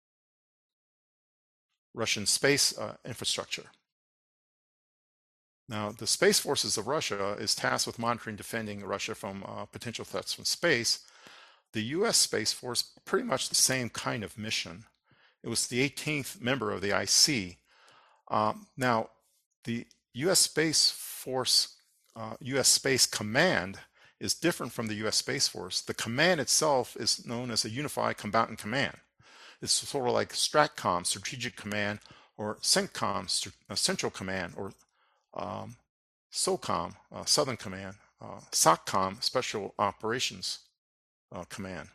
Russian space uh, infrastructure. Now, the Space Forces of Russia is tasked with monitoring, defending Russia from uh, potential threats from space. The U S Space Force, pretty much the same kind of mission. It was the eighteenth member of the I C. Um, now, the U S Space Force, uh, U S Space Command is different from the U S Space Force. The command itself is known as a Unified Combatant Command. It's sort of like STRATCOM, Strategic Command, or CENTCOM, Central Command, or um, SOCOM, uh, Southern Command, uh, SOCCOM, Special Operations uh, Command.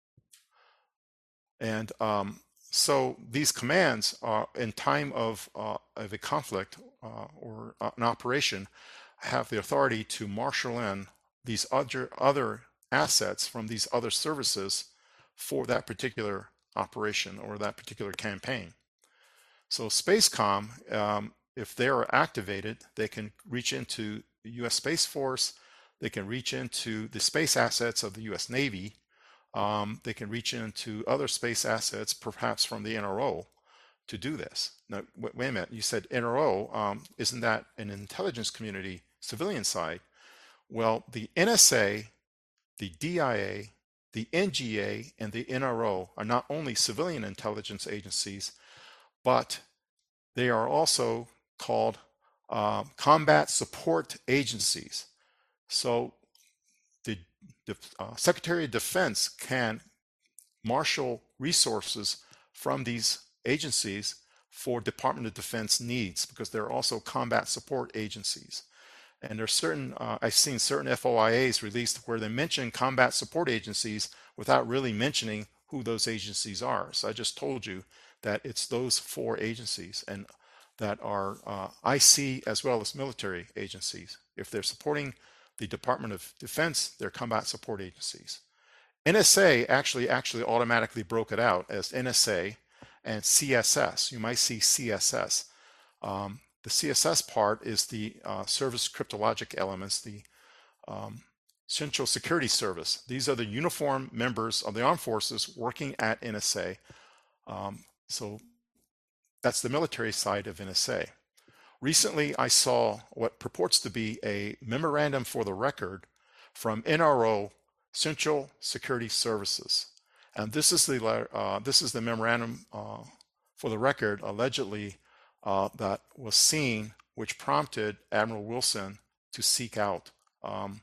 And um, so these commands are, in time of, uh, of a conflict uh, or uh, an operation, have the authority to marshal in these other, other assets from these other services for that particular operation or that particular campaign. So SpaceCom, um, if they are activated, they can reach into the U S Space Force, they can reach into the space assets of the U S Navy, um, they can reach into other space assets, perhaps from the N R O, to do this. Now, wait, wait a minute, you said N R O, um, isn't that an intelligence community civilian side? Well, the N S A, the D I A, the N G A, and the N R O are not only civilian intelligence agencies, but they are also called uh, combat support agencies. So the, the uh, Secretary of Defense can marshal resources from these agencies for Department of Defense needs, because they're also combat support agencies. And there's certain, uh, I've seen certain F O I As released where they mention combat support agencies without really mentioning who those agencies are. So I just told you that it's those four agencies, and that are uh, I C as well as military agencies. If they're supporting the Department of Defense, they're combat support agencies. N S A actually actually automatically broke it out as N S A and C S S. You might see C S S. Um, the C S S part is the uh, service cryptologic elements, the um, Central Security Service. These are the uniformed members of the armed forces working at N S A. Um, so that's the military side of N S A. Recently, I saw what purports to be a memorandum for the record from N R O, Central Security Services, and this is the uh, this is the memorandum uh, for the record, allegedly uh, that was seen, which prompted Admiral Wilson to seek out um,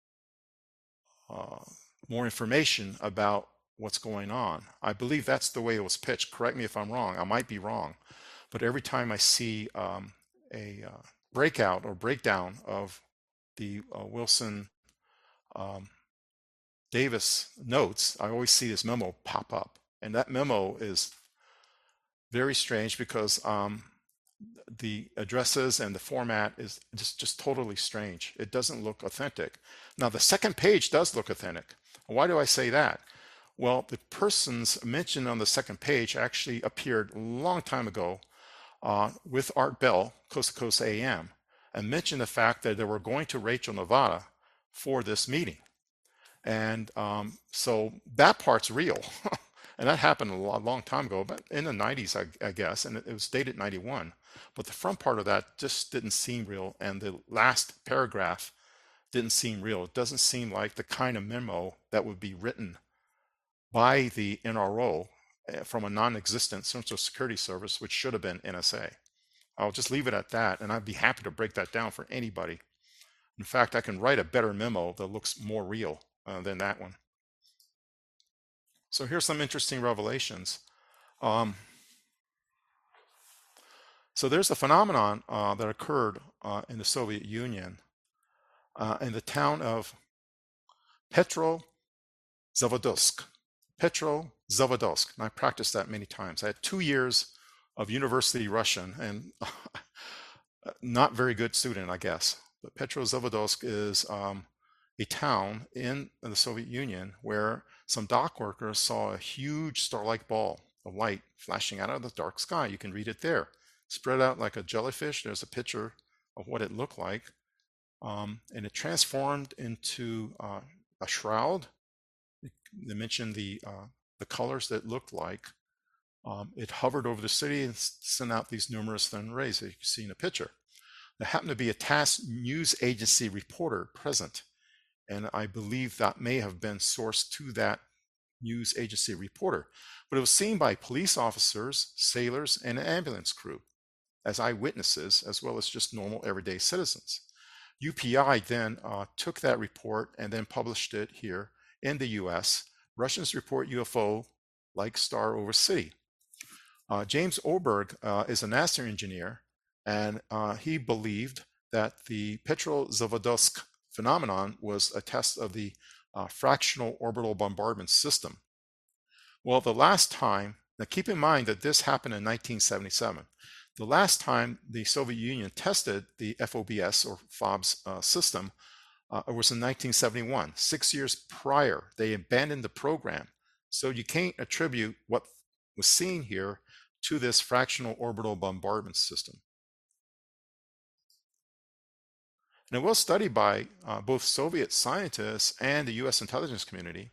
uh, more information about what's going on. I believe that's the way it was pitched. Correct me if I'm wrong. I might be wrong, but every time I see um, a uh, breakout or breakdown of the uh, Wilson um, Davis notes, I always see this memo pop up. And that memo is very strange because um, the addresses and the format is just, just totally strange. It doesn't look authentic. Now, the second page does look authentic. Why do I say that? Well, the persons mentioned on the second page actually appeared a long time ago uh, with Art Bell, Coast to Coast A M, and mentioned the fact that they were going to Rachel, Nevada for this meeting. And um, so that part's real. And that happened a long, long time ago, but in the nineties, I, I guess, and it, it was dated ninety-one. But the front part of that just didn't seem real. And the last paragraph didn't seem real. It doesn't seem like the kind of memo that would be written by the N R O from a non-existent Central Security Service, which should have been N S A. I'll just leave it at that, and I'd be happy to break that down for anybody. In fact, I can write a better memo that looks more real uh, than that one. So here's some interesting revelations. Um, so there's a phenomenon uh, that occurred uh, in the Soviet Union uh, in the town of Petrozavodsk. Petrozavodsk, and I practiced that many times. I had two years of university Russian, and not very good student, I guess. But Petrozavodsk is um, a town in the Soviet Union where some dock workers saw a huge star-like ball of light flashing out of the dark sky. You can read it there. Spread out like a jellyfish. There's a picture of what it looked like. Um, and it transformed into uh, a shroud. They mentioned the, uh, the colors that it looked like. Um, it hovered over the city and sent out these numerous thin rays that you can see in the picture. There happened to be a TASS news agency reporter present, and I believe that may have been sourced to that news agency reporter. But it was seen by police officers, sailors, and an ambulance crew as eyewitnesses, as well as just normal everyday citizens. U P I then uh, took that report and then published it here in the U S. Russians report U F O like star over city. Uh, James Oberg uh, is a NASA engineer, and uh, he believed that the Petrozavodsk phenomenon was a test of the uh, fractional orbital bombardment system. Well, the last time, now keep in mind that this happened in nineteen seventy-seven. The last time the Soviet Union tested the F O B S or F O B S uh, system uh, was in nineteen seventy-one. Six years prior, they abandoned the program. So you can't attribute what was seen here to this fractional orbital bombardment system. And it was studied by uh, both Soviet scientists and the U S intelligence community.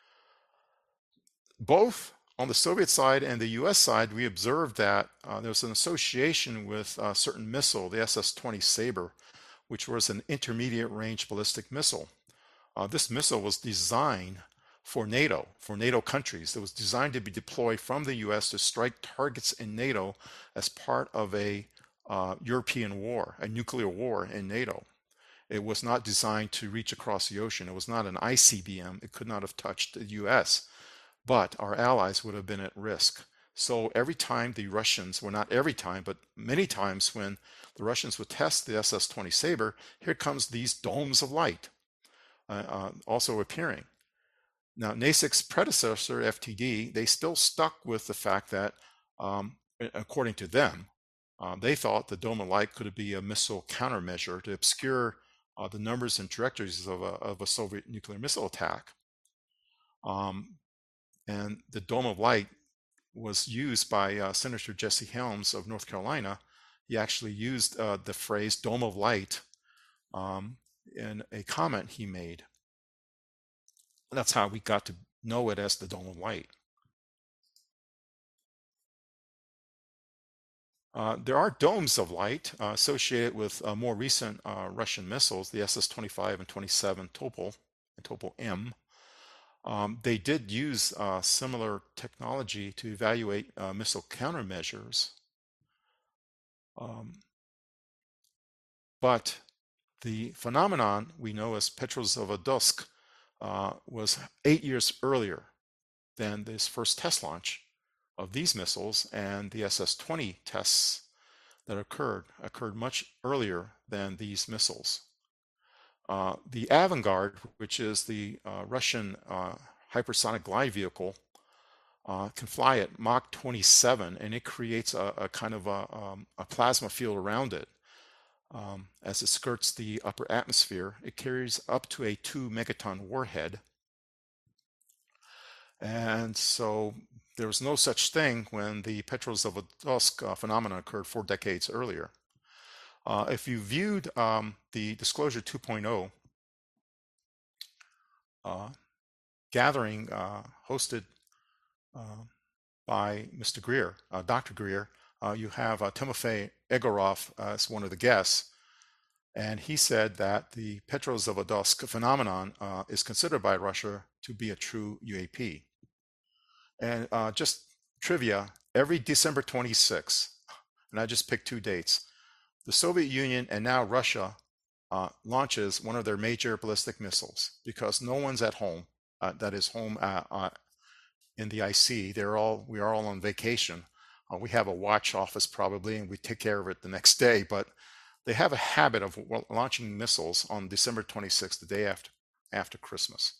Both on the Soviet side and the U S side, we observed that uh, there was an association with a certain missile, the S S twenty Sabre, which was an intermediate range ballistic missile. Uh, this missile was designed for NATO, for NATO countries. It was designed to be deployed from the U S to strike targets in NATO as part of a uh, European war, a nuclear war in NATO. It was not designed to reach across the ocean. It was not an I C B M. It could not have touched the U S, but our allies would have been at risk. So every time the Russians, well, not every time, but many times when the Russians would test the S S twenty Sabre, here comes these domes of light uh, uh, also appearing. Now, NASIC's predecessor, F T D, they still stuck with the fact that, um, according to them, uh, they thought the dome of light could be a missile countermeasure to obscure uh, the numbers and trajectories of a, of a Soviet nuclear missile attack. Um, and the Dome of Light was used by uh, Senator Jesse Helms of North Carolina. He actually used uh, the phrase Dome of Light um, in a comment he made. That's how we got to know it as the Dome of Light. Uh, there are domes of light uh, associated with uh, more recent uh, Russian missiles, the S S twenty-five and twenty-seven Topol and Topol M. Um, they did use uh, similar technology to evaluate uh, missile countermeasures. Um, but the phenomenon we know as Petrozavodsk uh, was eight years earlier than this first test launch of these missiles, and the S S twenty tests that occurred occurred much earlier than these missiles. Uh, the Avangard, which is the uh, Russian uh, hypersonic glide vehicle, uh, can fly at Mach twenty-seven, and it creates a, a kind of a, um, a plasma field around it. Um, as it skirts the upper atmosphere, it carries up to a two megaton warhead. And so there was no such thing when the Petrozavodsk uh, phenomenon occurred four decades earlier. Uh, if you viewed um, the Disclosure two point oh uh, gathering uh, hosted uh, by Mister Greer, uh, Doctor Greer, uh, you have uh, Timofey Egorov as one of the guests, and he said that the Petrozavodsk phenomenon uh, is considered by Russia to be a true U A P. And uh, just trivia, every December twenty-sixth, and I just picked two dates, the Soviet Union and now Russia uh, launches one of their major ballistic missiles because no one's at home, uh, that is home uh, uh, in the I C. They're all, we are all on vacation. Uh, we have a watch office probably, and we take care of it the next day, but they have a habit of launching missiles on December twenty-sixth, the day after, after Christmas.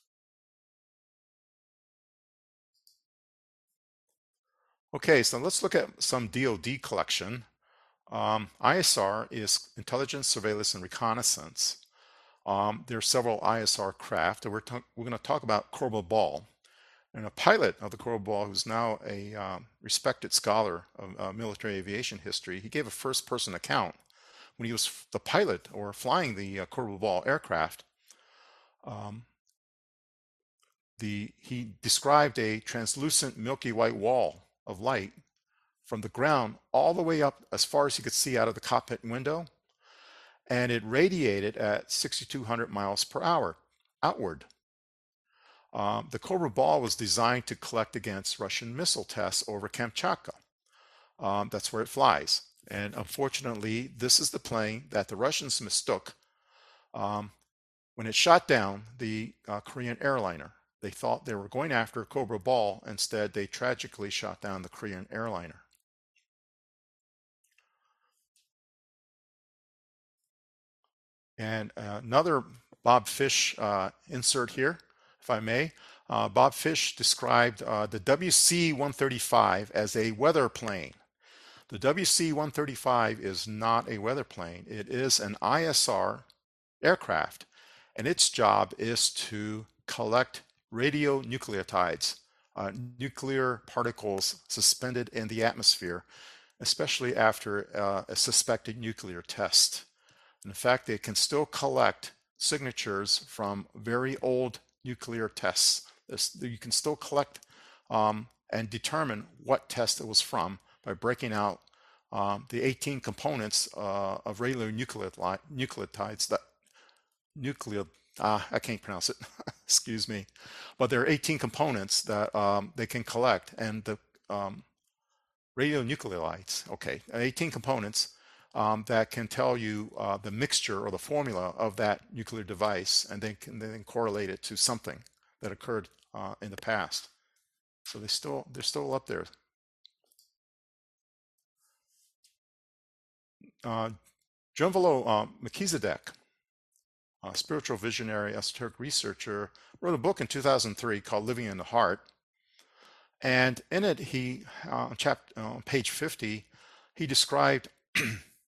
Okay, so let's look at some D O D collection. Um, I S R is Intelligence, Surveillance, and Reconnaissance. Um, there are several I S R craft, and we're, we're going to talk about Korabl Ball. And a pilot of the Korabl Ball, who's now a um, respected scholar of uh, military aviation history, he gave a first-person account when he was the pilot or flying the uh, Korabl Ball aircraft. Um, the, he described a translucent milky white wall of light from the ground all the way up as far as you could see out of the cockpit window, and it radiated at sixty-two hundred miles per hour outward. Um, the Korabl Ball was designed to collect against Russian missile tests over Kamchatka. Um, that's where it flies. And unfortunately, this is the plane that the Russians mistook um, when it shot down the uh, Korean airliner. They thought they were going after Korabl Ball. Instead, they tragically shot down the Korean airliner. And uh, another Bob Fish uh, insert here, if I may. Uh, Bob Fish described uh, the W C one thirty-five as a weather plane. The W C one thirty-five is not a weather plane. It is an I S R aircraft, and its job is to collect radionucleotides, uh, nuclear particles suspended in the atmosphere, especially after uh, a suspected nuclear test. In fact, they can still collect signatures from very old nuclear tests. This, you can still collect um, and determine what test it was from by breaking out um, the eighteen components uh, of radionucleotides that nuclear ah, I can't pronounce it. Excuse me, but there are eighteen components that um, they can collect, and the um, radionuclides. Okay, eighteen components. Um, that can tell you uh, the mixture or the formula of that nuclear device, and then can then correlate it to something that occurred uh, in the past. So they still they're still up there. Uh, Jovinlo uh, Melchizedek, a spiritual visionary, esoteric researcher, wrote a book in two thousand three called "Living in the Heart," and in it he uh, on chapter uh, on page fifty he described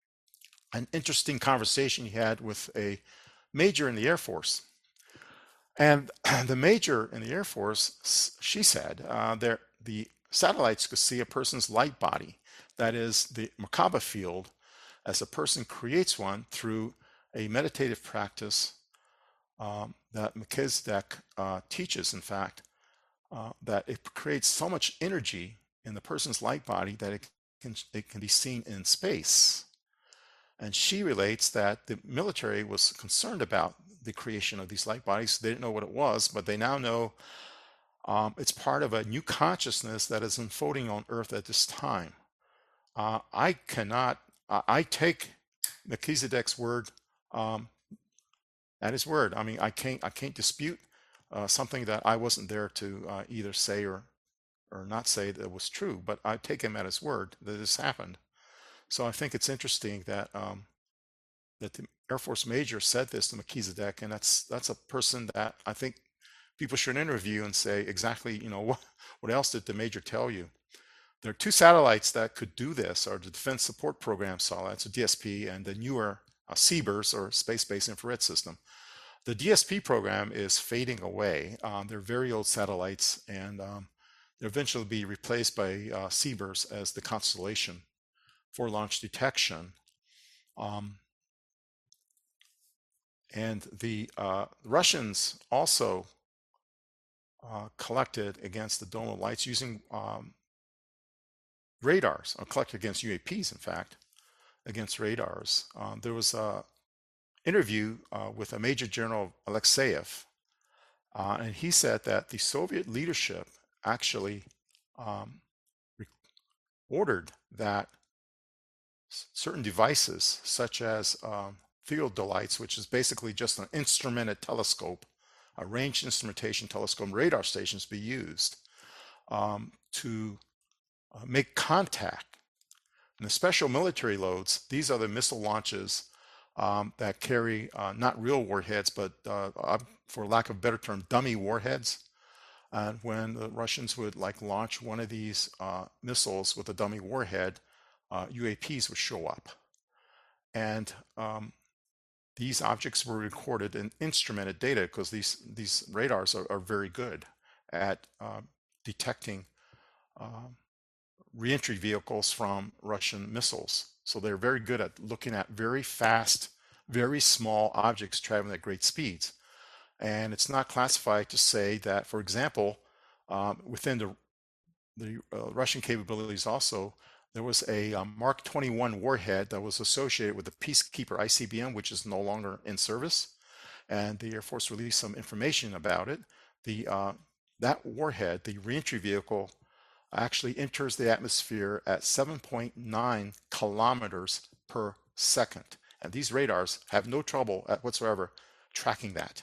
an interesting conversation he had with a major in the Air Force. And the major in the Air Force, she said, uh, there the satellites could see a person's light body, that is the Merkaba field, as a person creates one through a meditative practice um, that Melchizedek uh, teaches, in fact, uh, that it creates so much energy in the person's light body that it can, it can be seen in space. And she relates that the military was concerned about the creation of these light bodies. They didn't know what it was, but they now know um, it's part of a new consciousness that is unfolding on Earth at this time. Uh, I cannot, uh, I take Melchizedek's word um, at his word. I mean, I can't, I can't dispute uh, something that I wasn't there to uh, either say or, or not say that was true, but I take him at his word that this happened. So I think it's interesting that um, that the Air Force major said this to Melchizedek, and that's that's a person that I think people should interview and say exactly, you know, what what else did the major tell you? There are two satellites that could do this, or the Defense Support Program satellites, or D S P, and the newer uh, SEABIRS, or Space-Based Infrared System. The D S P program is fading away. Um, they're very old satellites, and um, they'll eventually be replaced by uh, SEABIRS as the constellation for launch detection. Um, and the uh, Russians also uh, collected against the Dome of Lights using um, radars, or collected against U A Ps, in fact, against radars. Um, there was an interview uh, with a Major General Alexeyev, uh, and he said that the Soviet leadership actually um, ordered that certain devices, such as um, theodolites, which is basically just an instrumented telescope, a range instrumentation telescope, and radar stations be used um, to uh, make contact. And the special military loads, these are the missile launches um, that carry uh, not real warheads, but uh, for lack of a better term, dummy warheads. And when the Russians would like launch one of these uh, missiles with a dummy warhead, uh, U A Ps would show up. And um, these objects were recorded in instrumented data, because these, these radars are, are very good at uh, detecting uh, reentry vehicles from Russian missiles. So they're very good at looking at very fast, very small objects traveling at great speeds. And it's not classified to say that, for example, um, within the, the uh, Russian capabilities also, there was a um, Mark twenty-one warhead that was associated with the Peacekeeper I C B M, which is no longer in service. And the Air Force released some information about it. The uh, that warhead, the reentry vehicle, actually enters the atmosphere at seven point nine kilometers per second. And these radars have no trouble at whatsoever tracking that.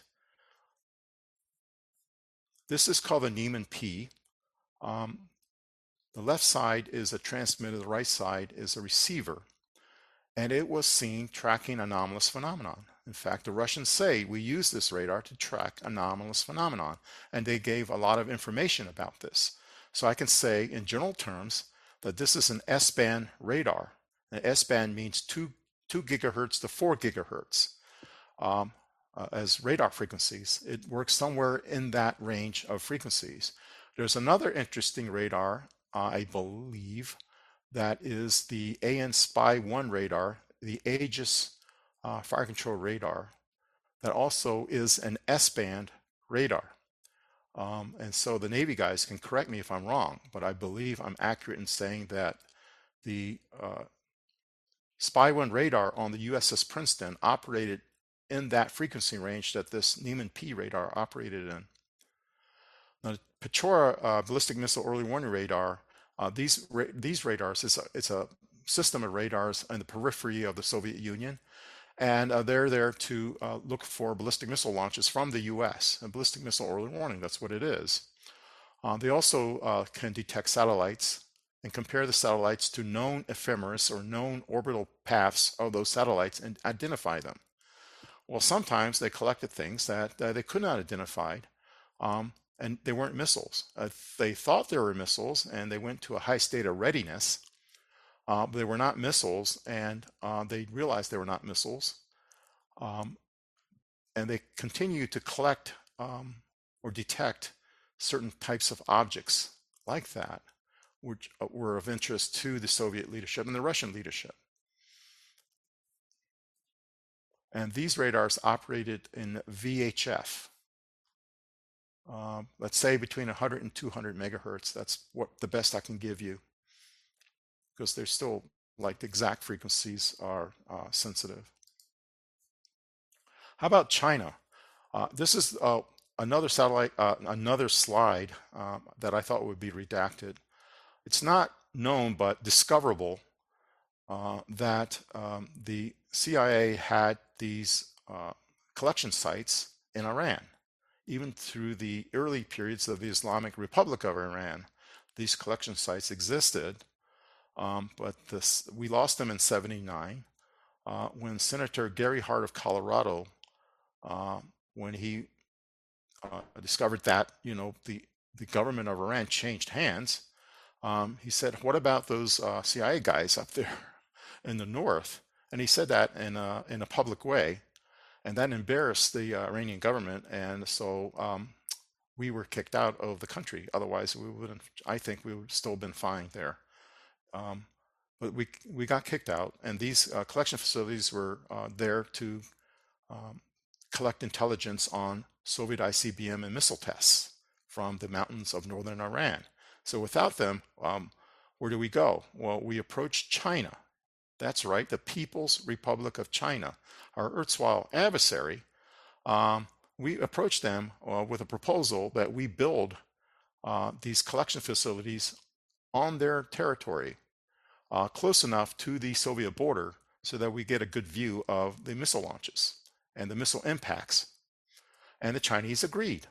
This is called the Neiman P. Um, the left side is a transmitter, the right side is a receiver. And it was seen tracking anomalous phenomenon. In fact, the Russians say we use this radar to track anomalous phenomenon. And they gave a lot of information about this. So I can say in general terms that this is an S-band radar. And S-band means two, two gigahertz to four gigahertz um, uh, as radar frequencies. It works somewhere in that range of frequencies. There's another interesting radar, uh, I believe, that is the A N Spy one radar, the Aegis uh, fire control radar, that also is an S-band radar. Um, and so the Navy guys can correct me if I'm wrong, but I believe I'm accurate in saying that the uh, Spy one radar on the U S S Princeton operated in that frequency range that this Neiman P radar operated in. Now, the Pechora uh, ballistic missile early warning radar, uh, these ra these radars, it's a, it's a system of radars in the periphery of the Soviet Union. And uh, they're there to uh, look for ballistic missile launches from the U S. A ballistic missile early warning, that's what it is. Uh, they also uh, can detect satellites and compare the satellites to known ephemeris or known orbital paths of those satellites and identify them. Well, sometimes they collected things that uh, they could not identify, um, and they weren't missiles. Uh, they thought they were missiles, and they went to a high state of readiness. Uh, but they were not missiles, and uh, they realized they were not missiles. Um, and they continued to collect um, or detect certain types of objects like that, which were of interest to the Soviet leadership and the Russian leadership. And these radars operated in V H F. Uh, let's say between one hundred and two hundred megahertz. That's what the best I can give you, because they're still, like, the exact frequencies are uh, sensitive. How about China? Uh, this is uh, another satellite, uh, another slide um, that I thought would be redacted. It's not known but discoverable uh, that um, the C I A had these uh, collection sites in Iran. Even through the early periods of the Islamic Republic of Iran, these collection sites existed, um, but this, we lost them in seventy-nine uh, when Senator Gary Hart of Colorado, uh, when he uh, discovered that, you know, the, the government of Iran changed hands, um, he said, what about those uh, C I A guys up there in the north? And he said that in a, in a public way. And that embarrassed the uh, Iranian government, and so um, we were kicked out of the country. Otherwise, we wouldn't. I think we would still been fine there. Um, but we we got kicked out, and these uh, collection facilities were uh, there to um, collect intelligence on Soviet I C B M and missile tests from the mountains of northern Iran. So without them, um, where do we go? Well, we approached China. That's right, the People's Republic of China, our erstwhile adversary. Um, we approached them uh, with a proposal that we build uh, these collection facilities on their territory, uh, close enough to the Soviet border so that we get a good view of the missile launches and the missile impacts. And the Chinese agreed.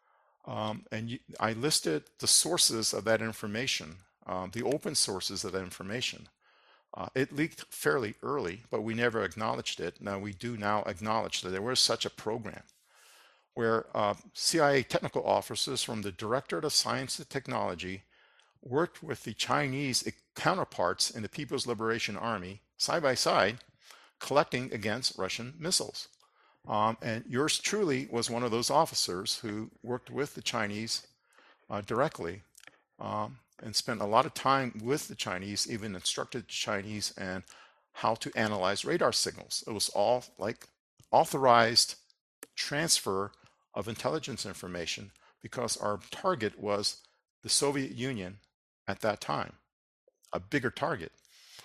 Um, and you, I listed the sources of that information, um, the open sources of that information. Uh, it leaked fairly early, but we never acknowledged it. Now we do now acknowledge that there was such a program where uh, C I A technical officers from the Directorate of Science and Technology worked with the Chinese counterparts in the People's Liberation Army side by side, collecting against Russian missiles. Um, and yours truly was one of those officers who worked with the Chinese uh, directly. Um, and spent a lot of time with the Chinese, even instructed the Chinese and how to analyze radar signals. It was all like authorized transfer of intelligence information because our target was the Soviet Union at that time, a bigger target.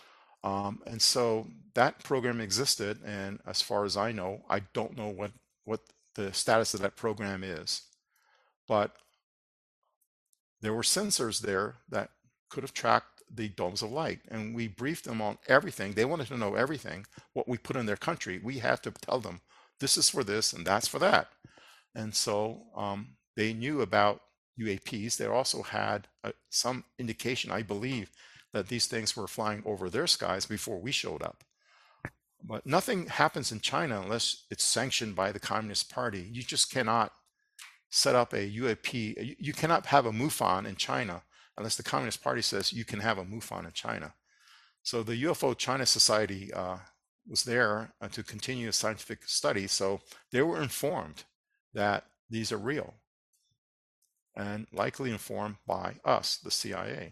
Um, and so that program existed, and as far as I know, I don't know what, what the status of that program is. But there were sensors there that could have tracked the domes of light, and we briefed them on everything. They wanted to know everything, what we put in their country. We have to tell them, this is for this and that's for that. And so um, they knew about U A Ps. They also had uh, some indication, I believe, that these things were flying over their skies before we showed up. But nothing happens in China unless it's sanctioned by the Communist Party. You just cannot set up a U A P. You cannot have a MUFON in China unless the Communist Party says you can have a MUFON in China. So the U F O China Society uh, was there uh, to continue a scientific study. So they were informed that these are real, and likely informed by us, the C I A.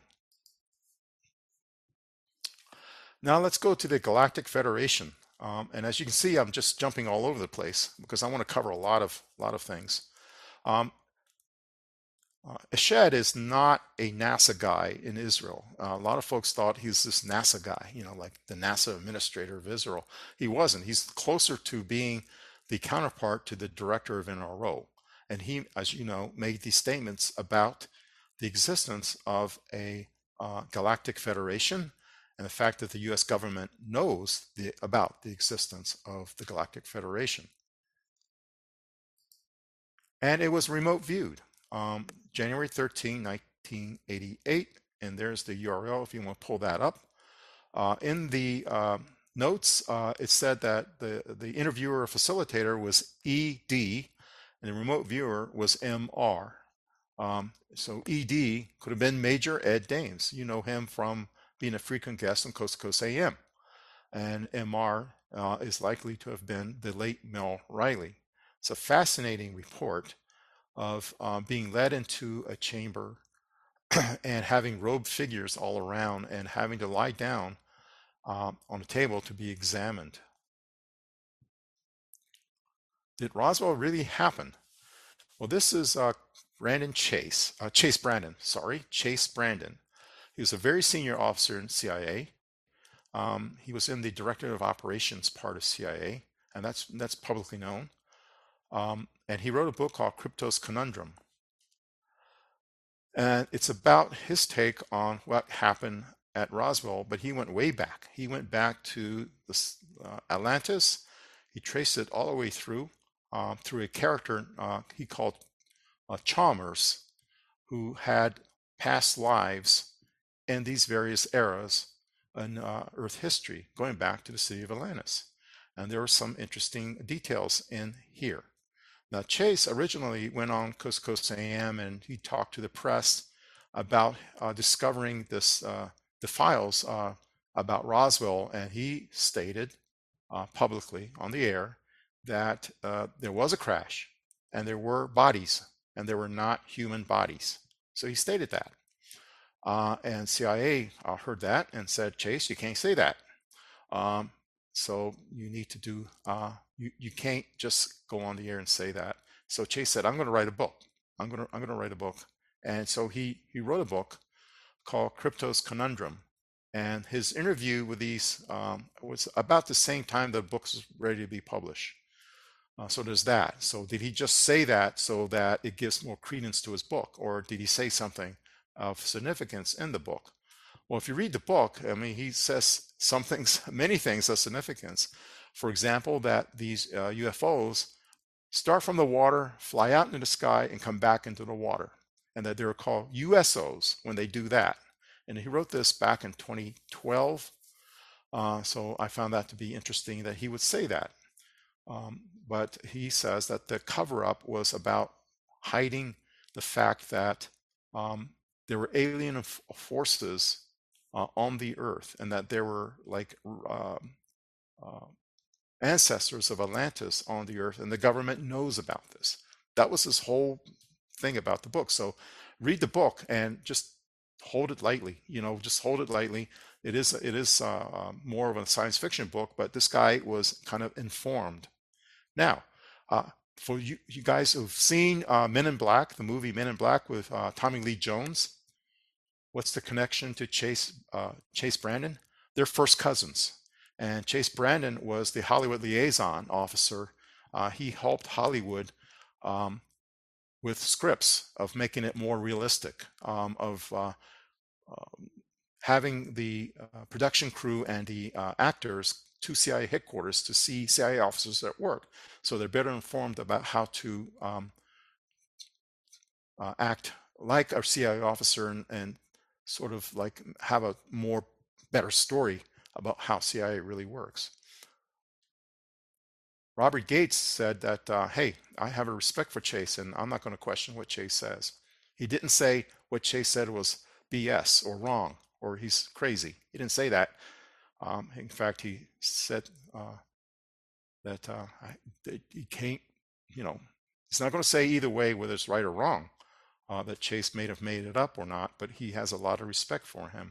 Now let's go to the Galactic Federation. Um, and as you can see, I'm just jumping all over the place because I want to cover a lot of, lot of things. Um, uh, Eshed is not a NASA guy in Israel. Uh, a lot of folks thought he's this NASA guy, you know, like the NASA administrator of Israel. He wasn't. He's closer to being the counterpart to the director of N R O. And he, as you know, made these statements about the existence of a uh, galactic federation and the fact that the U S government knows the, about the existence of the Galactic Federation. And it was remote viewed, um, January thirteenth, nineteen eighty-eight, and there's the U R L if you want to pull that up. Uh, in the uh, notes, uh, it said that the, the interviewer or facilitator was E D, and the remote viewer was M R. Um, so E D could have been Major Ed Dames. You know him from being a frequent guest on Coast to Coast A M. And M R uh, is likely to have been the late Mel Riley. It's a fascinating report. of uh, being led into a chamber and having robed figures all around and having to lie down uh, on a table to be examined. Did Roswell really happen? Well, this is uh, Brandon Chase, uh, Chase Brandon, sorry, Chase Brandon. He was a very senior officer in C I A. Um, he was in the Director of Operations part of C I A, and that's that's publicly known. Um, and he wrote a book called Crypto's Conundrum. And it's about his take on what happened at Roswell, but he went way back. He went back to the, uh, Atlantis. He traced it all the way through, uh, through a character uh, he called uh, Chalmers, who had past lives in these various eras in uh, Earth history, going back to the city of Atlantis. And there are some interesting details in here. Now, Chase originally went on Coast to Coast A M and he talked to the press about uh, discovering this, uh, the files uh, about Roswell, and he stated uh, publicly on the air that uh, there was a crash and there were bodies and there were not human bodies. So he stated that. Uh, and C I A uh, heard that and said, Chase, you can't say that. Um, so you need to do, uh, you, you can't just go on the air and say that. So Chase said, I'm going to write a book. I'm going to, I'm going to write a book. And so he, he wrote a book called Crypto's Conundrum. And his interview with these um, was about the same time the book was ready to be published. Uh, so there's that. So did he just say that so that it gives more credence to his book? Or did he say something of significance in the book? Well, if you read the book, I mean, he says some things, many things of significance. For example, that these uh, U F Os start from the water, fly out into the sky, and come back into the water. And that they're called U S Os when they do that. And he wrote this back in twenty twelve. Uh, so I found that to be interesting that he would say that. Um, but he says that the cover-up was about hiding the fact that um, there were alien forces uh, on the earth, and that there were like uh, uh, ancestors of Atlantis on the earth, and the government knows about this. That was his whole thing about the book. So read the book and just hold it lightly. You know, just hold it lightly. It is it is uh, more of a science fiction book, but this guy was kind of informed. Now, uh, for you, you guys who've seen uh, Men in Black, the movie Men in Black with uh, Tommy Lee Jones, what's the connection to Chase uh, Chase Brandon? They're first cousins. And Chase Brandon was the Hollywood liaison officer. Uh, he helped Hollywood um, with scripts of making it more realistic, um, of uh, uh, having the uh, production crew and the uh, actors to C I A headquarters to see C I A officers at work. So they're better informed about how to um, uh, act like a C I A officer and, and sort of like have a more better story about how C I A really works. Robert Gates said that, uh, hey, I have a respect for Chase and I'm not going to question what Chase says. He didn't say what Chase said was B S or wrong or he's crazy. He didn't say that. Um, in fact, he said uh, that, uh, I, that he can't, you know, he's not going to say either way whether it's right or wrong, uh, that Chase may have made it up or not, but he has a lot of respect for him.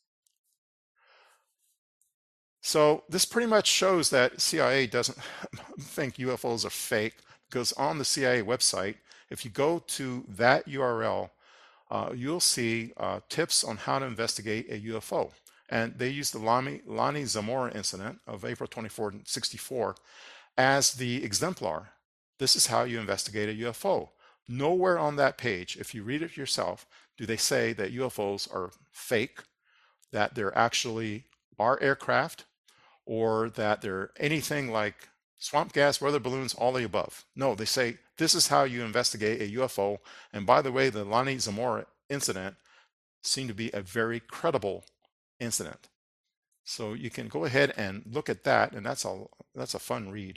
So this pretty much shows that C I A doesn't think U F Os are fake, because on the C I A website, if you go to that U R L, uh, you'll see uh, tips on how to investigate a U F O. And they use the Lonnie, Lonnie Zamora incident of April twenty-fourth, sixty-four as the exemplar. This is how you investigate a U F O. Nowhere on that page, if you read it yourself, do they say that U F Os are fake, that they're actually are aircraft, or that they're anything like swamp gas, weather balloons, all the above. No, they say this is how you investigate a U F O. And by the way, the Lonnie Zamora incident seemed to be a very credible incident. So you can go ahead and look at that, and that's a that's a fun read.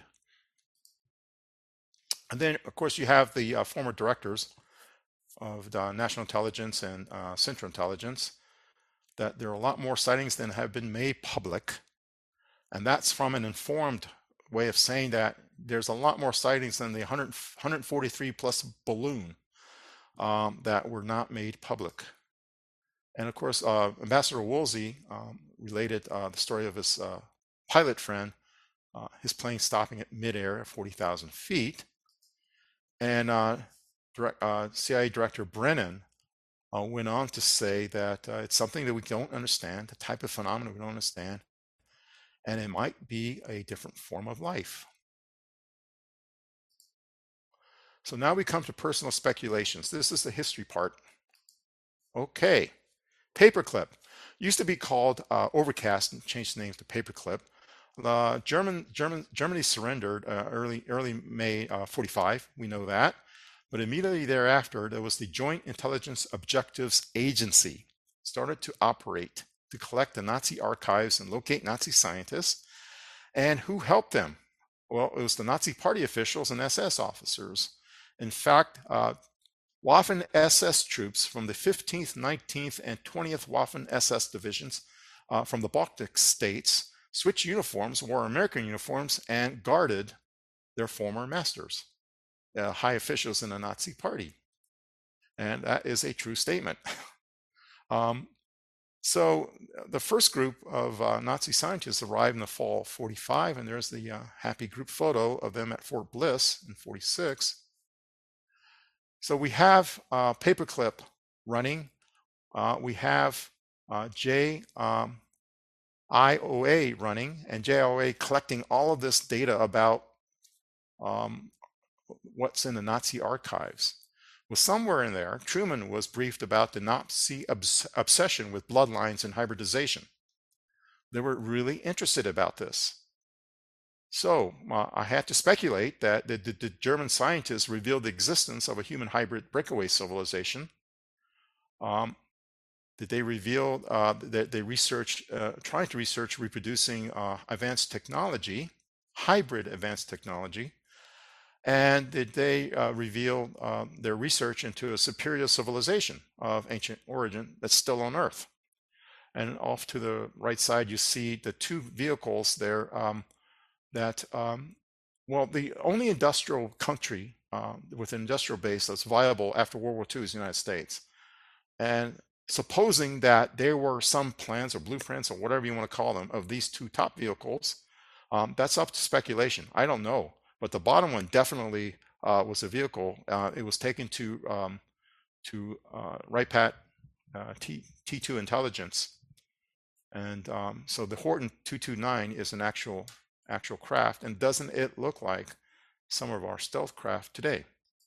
And then, of course, you have the uh, former directors of the National Intelligence and uh, Central Intelligence, that there are a lot more sightings than have been made public. And that's from an informed way of saying that there's a lot more sightings than the one hundred, one hundred forty-three plus balloon um, that were not made public. And of course, uh, Ambassador Woolsey um, related uh, the story of his uh, pilot friend, uh, his plane stopping at midair at forty thousand feet. And uh, direct, uh, C I A Director Brennan uh, went on to say that uh, it's something that we don't understand, the type of phenomenon we don't understand, and it might be a different form of life. So now we come to personal speculations. This is the history part. Okay. Paperclip used to be called uh, Overcast and changed the name to Paperclip. Uh, German, German, Germany surrendered uh, early, early May uh, forty-five. We know that. But immediately thereafter, there was the Joint Intelligence Objectives Agency started to operate to collect the Nazi archives and locate Nazi scientists. And who helped them? Well, it was the Nazi Party officials and S S officers. In fact, uh, Waffen S S troops from the fifteenth, nineteenth, and twentieth Waffen S S divisions uh, from the Baltic states switched uniforms, wore American uniforms, and guarded their former masters, uh, high officials in the Nazi Party. And that is a true statement. um, so the first group of uh, Nazi scientists arrived in the fall of forty-five, and there's the uh, happy group photo of them at Fort Bliss in forty-six. So we have uh, Paperclip running. Uh, we have uh, J I O A running, and J I O A collecting all of this data about um, what's in the Nazi archives. Well, somewhere in there, Truman was briefed about the Nazi obs obsession with bloodlines and hybridization. They were really interested about this. So uh, I had to speculate that the, the, the German scientists revealed the existence of a human hybrid breakaway civilization. Um, that they revealed uh, that they researched, uh, trying to research reproducing uh, advanced technology, hybrid advanced technology, and did they uh, reveal uh, their research into a superior civilization of ancient origin that's still on Earth. And off to the right side, you see the two vehicles there. Um, that, um, well, the only industrial country uh, with an industrial base that's viable after World War Two is the United States. And supposing that there were some plans or blueprints or whatever you want to call them of these two top vehicles, um, that's up to speculation. I don't know. But the bottom one definitely uh, was a vehicle. Uh, it was taken to, um, to uh, Wright-Patt uh, T two intelligence. And um, so the Horton two twenty-nine is an actual actual craft, and doesn't it look like some of our stealth craft today?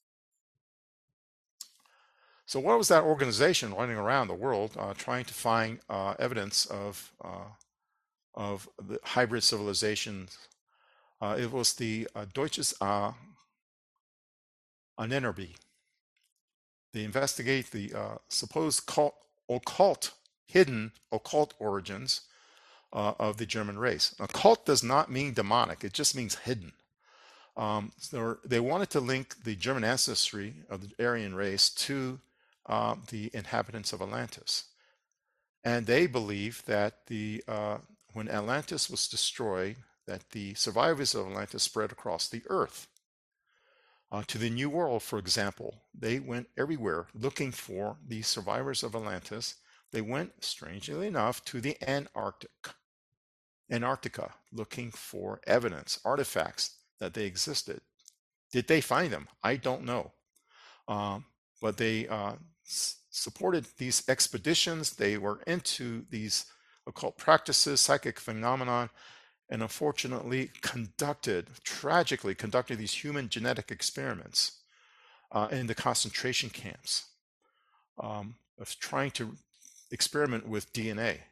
So what was that organization running around the world uh, trying to find uh, evidence of uh, of the hybrid civilizations? Uh, it was the uh, Deutsches uh, Ahnenerbe. They investigate the uh, supposed cult, occult, hidden occult origins Uh, of the German race. Occult does not mean demonic, it just means hidden. Um, so they wanted to link the German ancestry of the Aryan race to uh, the inhabitants of Atlantis. And they believe that the uh, when Atlantis was destroyed, that the survivors of Atlantis spread across the earth. Uh, to the New World, for example, they went everywhere looking for the survivors of Atlantis. They went, strangely enough, to the Antarctic, Antarctica, looking for evidence, artifacts that they existed. Did they find them? I don't know. Um, but they uh, s- supported these expeditions. They were into these occult practices, psychic phenomenon, and unfortunately conducted, tragically conducted these human genetic experiments uh, in the concentration camps um, of trying to experiment with D N A.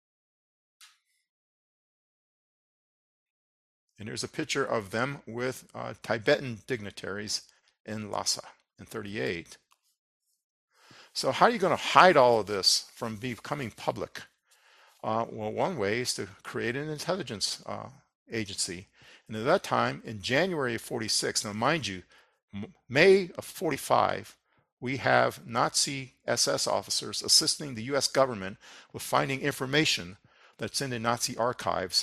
And here's a picture of them with uh, Tibetan dignitaries in Lhasa in thirty-eight. So how are you going to hide all of this from becoming public? Uh, well, one way is to create an intelligence uh, agency. And at that time, in January of forty-six, now mind you, May of forty-five, we have Nazi S S officers assisting the U S government with finding information that's in the Nazi archives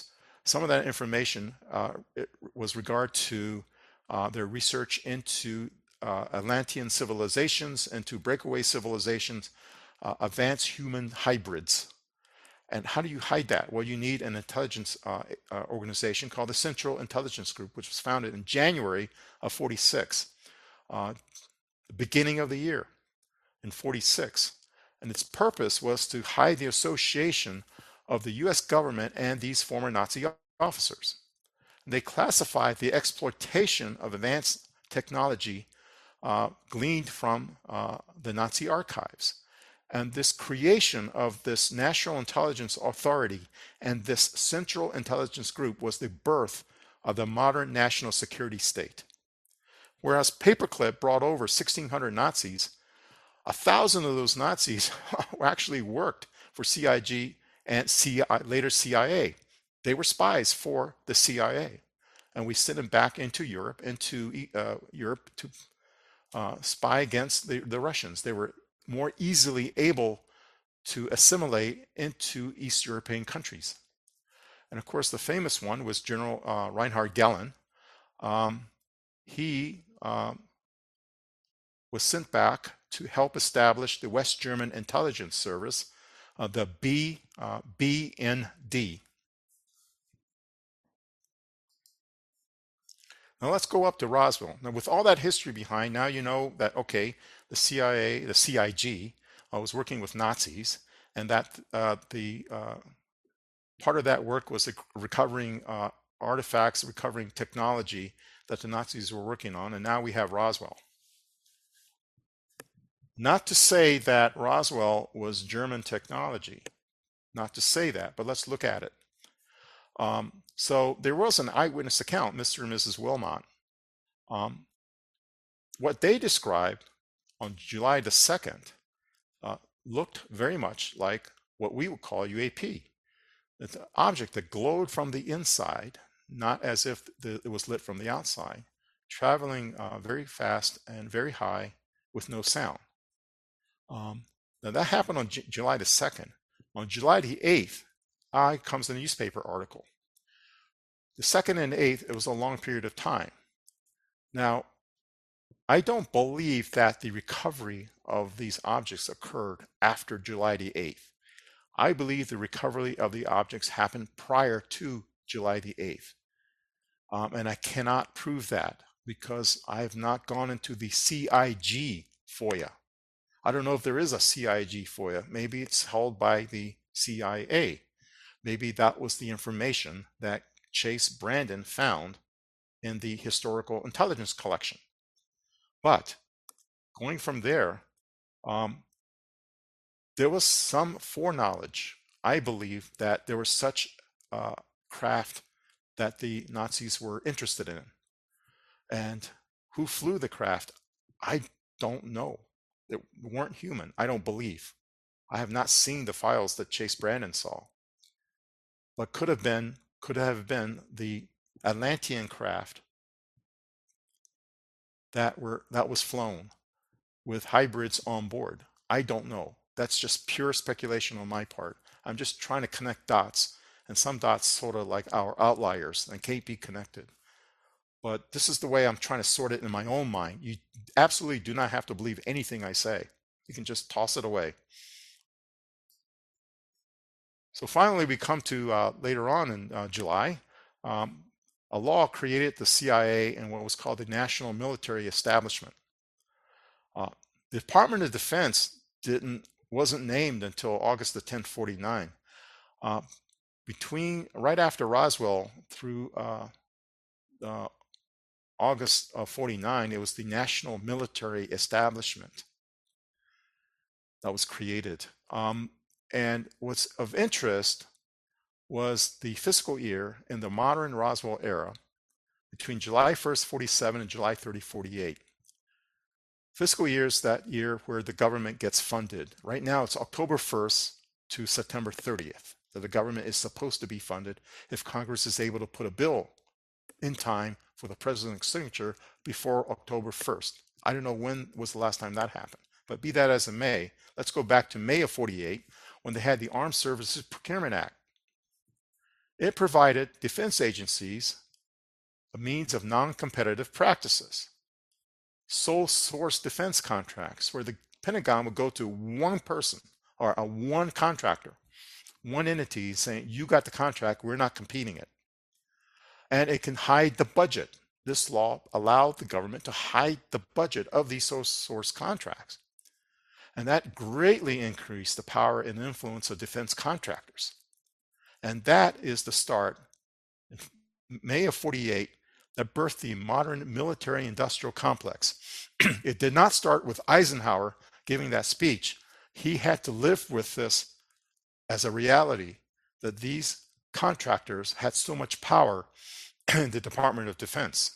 Some of that information uh, it was regard to uh, their research into uh, Atlantean civilizations, into breakaway civilizations, uh, advanced human hybrids. And how do you hide that? Well, you need an intelligence uh, uh, organization called the Central Intelligence Group, which was founded in January of forty-six, uh, the beginning of the year in forty-six. And its purpose was to hide the association of the U S government and these former Nazi officers. They classified the exploitation of advanced technology uh, gleaned from uh, the Nazi archives. And this creation of this National Intelligence Authority and this Central Intelligence Group was the birth of the modern national security state. Whereas Paperclip brought over sixteen hundred Nazis, a thousand of those Nazis actually worked for C I G and C I, later C I A. They were spies for the C I A. And we sent them back into Europe, into uh, Europe to uh, spy against the, the Russians. They were more easily able to assimilate into East European countries. And of course, the famous one was General uh, Reinhard Gehlen. Um, he um, was sent back to help establish the West German Intelligence Service, uh, the B, uh, B N D. Now let's go up to Roswell. Now with all that history behind, now you know that, okay, the C I A, the C I G uh, was working with Nazis, and that uh, the uh, part of that work was recovering uh, artifacts, recovering technology that the Nazis were working on, and now we have Roswell. Not to say that Roswell was German technology, not to say that, but let's look at it. Um, so there was an eyewitness account, Mister and Missus Wilmot. Um, what they described on July the second uh, looked very much like what we would call U A P. It's an object that glowed from the inside, not as if the, it was lit from the outside, traveling uh, very fast and very high with no sound. Um, now that happened on J July the second. On July the eighth, I comes a newspaper article. The second and eighth, it was a long period of time. Now, I don't believe that the recovery of these objects occurred after July the eighth. I believe the recovery of the objects happened prior to July the eighth. Um, and I cannot prove that because I have not gone into the C I G FOIA. I don't know if there is a C I G FOIA. Maybe it's held by the C I A. Maybe that was the information that Chase Brandon found in the historical intelligence collection. But going from there, um, there was some foreknowledge, I believe, that there was such uh, craft that the Nazis were interested in. And who flew the craft? I don't know. They weren't human, I don't believe. I have not seen the files that Chase Brandon saw. But could have been, could have been the Atlantean craft that were that was flown with hybrids on board. I don't know. That's just pure speculation on my part. I'm just trying to connect dots, and some dots sort of like our outliers and can't be connected. But this is the way I'm trying to sort it in my own mind. You absolutely do not have to believe anything I say. You can just toss it away. So finally, we come to uh, later on in uh, July. Um, a law created the C I A and what was called the National Military Establishment. Uh, the Department of Defense didn't wasn't named until August the tenth, forty-nine. Uh, between right after Roswell through uh, uh, August of forty-nine, it was the National Military Establishment that was created. Um, and what's of interest was the fiscal year in the modern Roswell era between July first, forty-seven and July thirtieth, forty-eight. Fiscal years that year where the government gets funded. Right now it's October first to September thirtieth that the government is supposed to be funded if Congress is able to put a bill in time for the president's signature before October first. I don't know when was the last time that happened, but be that as it may, let's go back to May of forty-eight when they had the Armed Services Procurement Act. It provided defense agencies a means of non-competitive practices. Sole source defense contracts, where the Pentagon would go to one person or a one contractor, one entity saying, you got the contract, we're not competing it. And it can hide the budget. This law allowed the government to hide the budget of these sole source contracts. And that greatly increased the power and influence of defense contractors. And that is the start, in May of forty-eight, that birthed the modern military-industrial complex. It did not start with Eisenhower giving that speech. He had to live with this as a reality, that these contractors had so much power in the Department of Defense.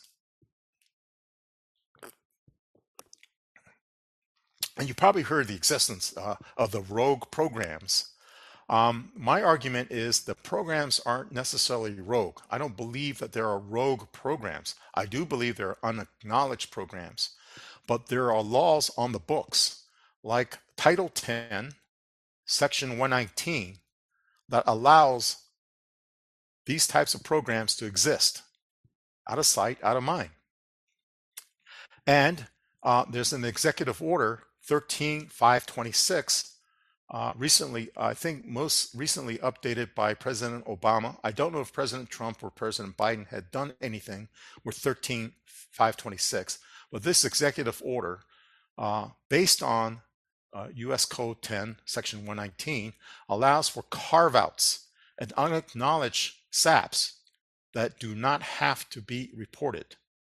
And you probably heard the existence uh, of the rogue programs. Um, my argument is the programs aren't necessarily rogue. I don't believe that there are rogue programs. I do believe there are unacknowledged programs. But there are laws on the books, like Title ten, Section one nineteen, that allows these types of programs to exist, out of sight, out of mind. And uh, there's an executive order, thirteen five twenty-six, uh, recently, I think most recently updated by President Obama. I don't know if President Trump or President Biden had done anything with thirteen five twenty-six, but this executive order, uh, based on uh, U S Code ten, Section one nineteen, allows for carve-outs and unacknowledged S A Ps that do not have to be reported.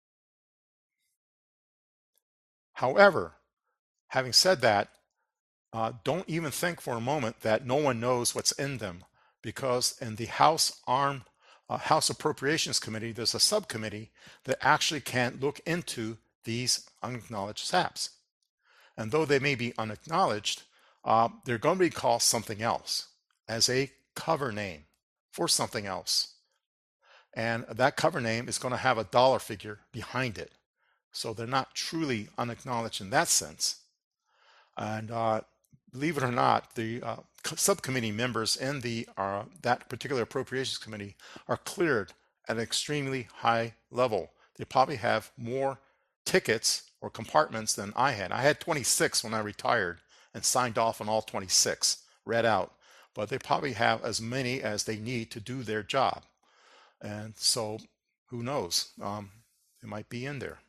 However, having said that, uh, don't even think for a moment that no one knows what's in them, because in the House Armed uh, House Appropriations Committee, there's a subcommittee that actually can look into these unacknowledged S A Ps. And though they may be unacknowledged, uh, they're going to be called something else as a cover name for something else. And that cover name is going to have a dollar figure behind it. So they're not truly unacknowledged in that sense. And uh, believe it or not, the uh, subcommittee members in the uh, that particular appropriations committee are cleared at an extremely high level. They probably have more tickets or compartments than I had. I had twenty-six when I retired and signed off on all twenty-six, read out. But they probably have as many as they need to do their job. And so who knows? Um, it might be in there.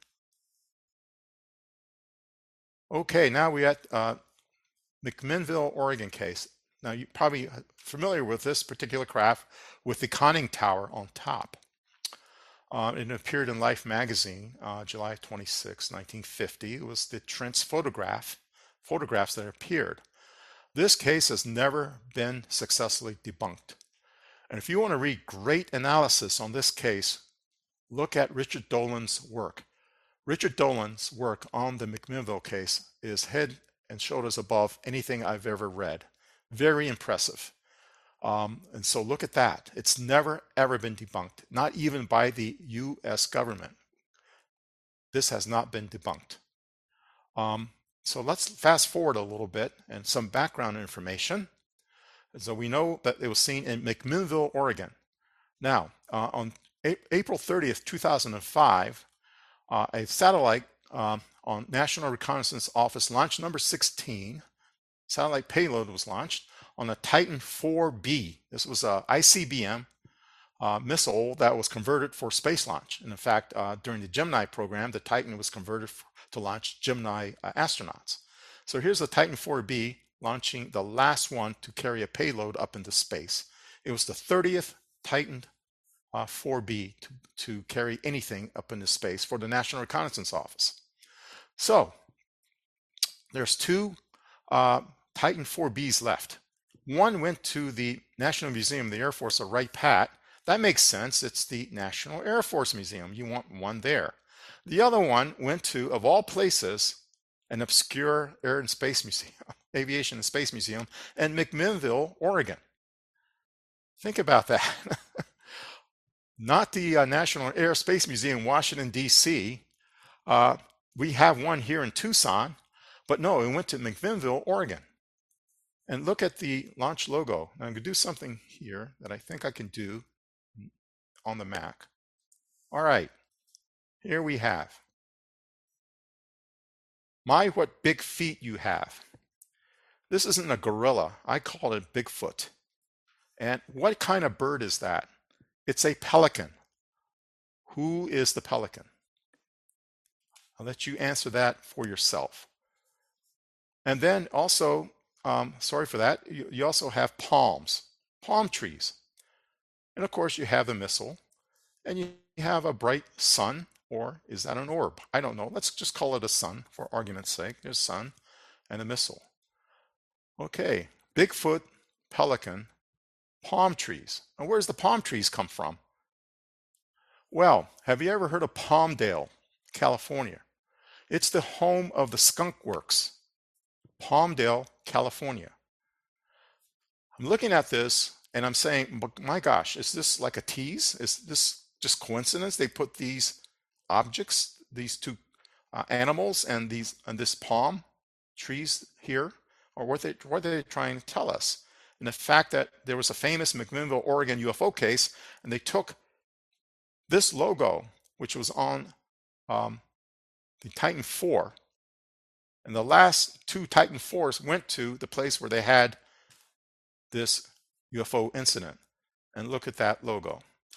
Okay, now we at uh, McMinnville, Oregon case. Now you're probably familiar with this particular craft with the conning tower on top. Uh, it appeared in Life magazine, uh, July twenty-sixth, nineteen fifty. It was the Trent's photograph, photographs that appeared. This case has never been successfully debunked. And if you want to read great analysis on this case, look at Richard Dolan's work. Richard Dolan's work on the McMinnville case is head and shoulders above anything I've ever read. Very impressive. Um, and so look at that. It's never, ever been debunked, not even by the U S government. This has not been debunked. Um, so let's fast forward a little bit and some background information. So we know that it was seen in McMinnville, Oregon. Now, uh, on A April thirtieth, two thousand five, uh, a satellite uh, on National Reconnaissance Office launch number sixteen, satellite payload was launched on a Titan four B. This was a I C B M uh, missile that was converted for space launch. And in fact, uh, during the Gemini program, the Titan was converted to launch Gemini uh, astronauts. So here's the Titan four B launching the last one to carry a payload up into space. It was the thirtieth Titan uh, four B to, to carry anything up into space for the National Reconnaissance Office. So there's two uh, Titan four Bs left. One went to the National Museum of the Air Force of Wright-Patt. That makes sense. It's the National Air Force Museum. You want one there. The other one went to, of all places, an obscure Air and Space Museum, Aviation and Space Museum in McMinnville, Oregon. Think about that. Not the uh, National Air Space Museum, Washington, D C. Uh, we have one here in Tucson, but no, it went to McMinnville, Oregon. And look at the launch logo. Now I'm going to do something here that I think I can do on the Mac. All right, here we have. My, what big feet you have. This isn't a gorilla. I call it Bigfoot. And what kind of bird is that? It's a pelican. Who is the pelican? I'll let you answer that for yourself. And then also, um, sorry for that, you, you also have palms, palm trees. And of course you have the missile, and you have a bright sun, or is that an orb? I don't know. Let's just call it a sun for argument's sake. There's sun and a missile. Okay, Bigfoot, pelican, palm trees. And where's the palm trees come from? Well, have you ever heard of Palmdale, California? It's the home of the Skunk Works. Palmdale, California. I'm looking at this and I'm saying, my gosh, is this like a tease? Is this just coincidence? They put these objects, these two uh, animals and these and this palm trees here, or what they what are they trying to tell us? And the fact that there was a famous McMinnville, Oregon U F O case, and they took this logo, which was on um, the Titan four, and the last two Titan fours went to the place where they had this U F O incident. And look at that logo.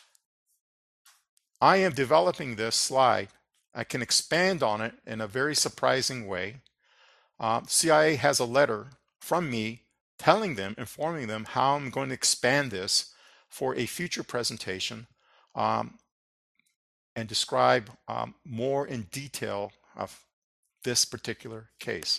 I am developing this slide. I can expand on it in a very surprising way. Uh, C I A has a letter from me telling them, informing them how I'm going to expand this for a future presentation um, and describe um, more in detail of this particular case.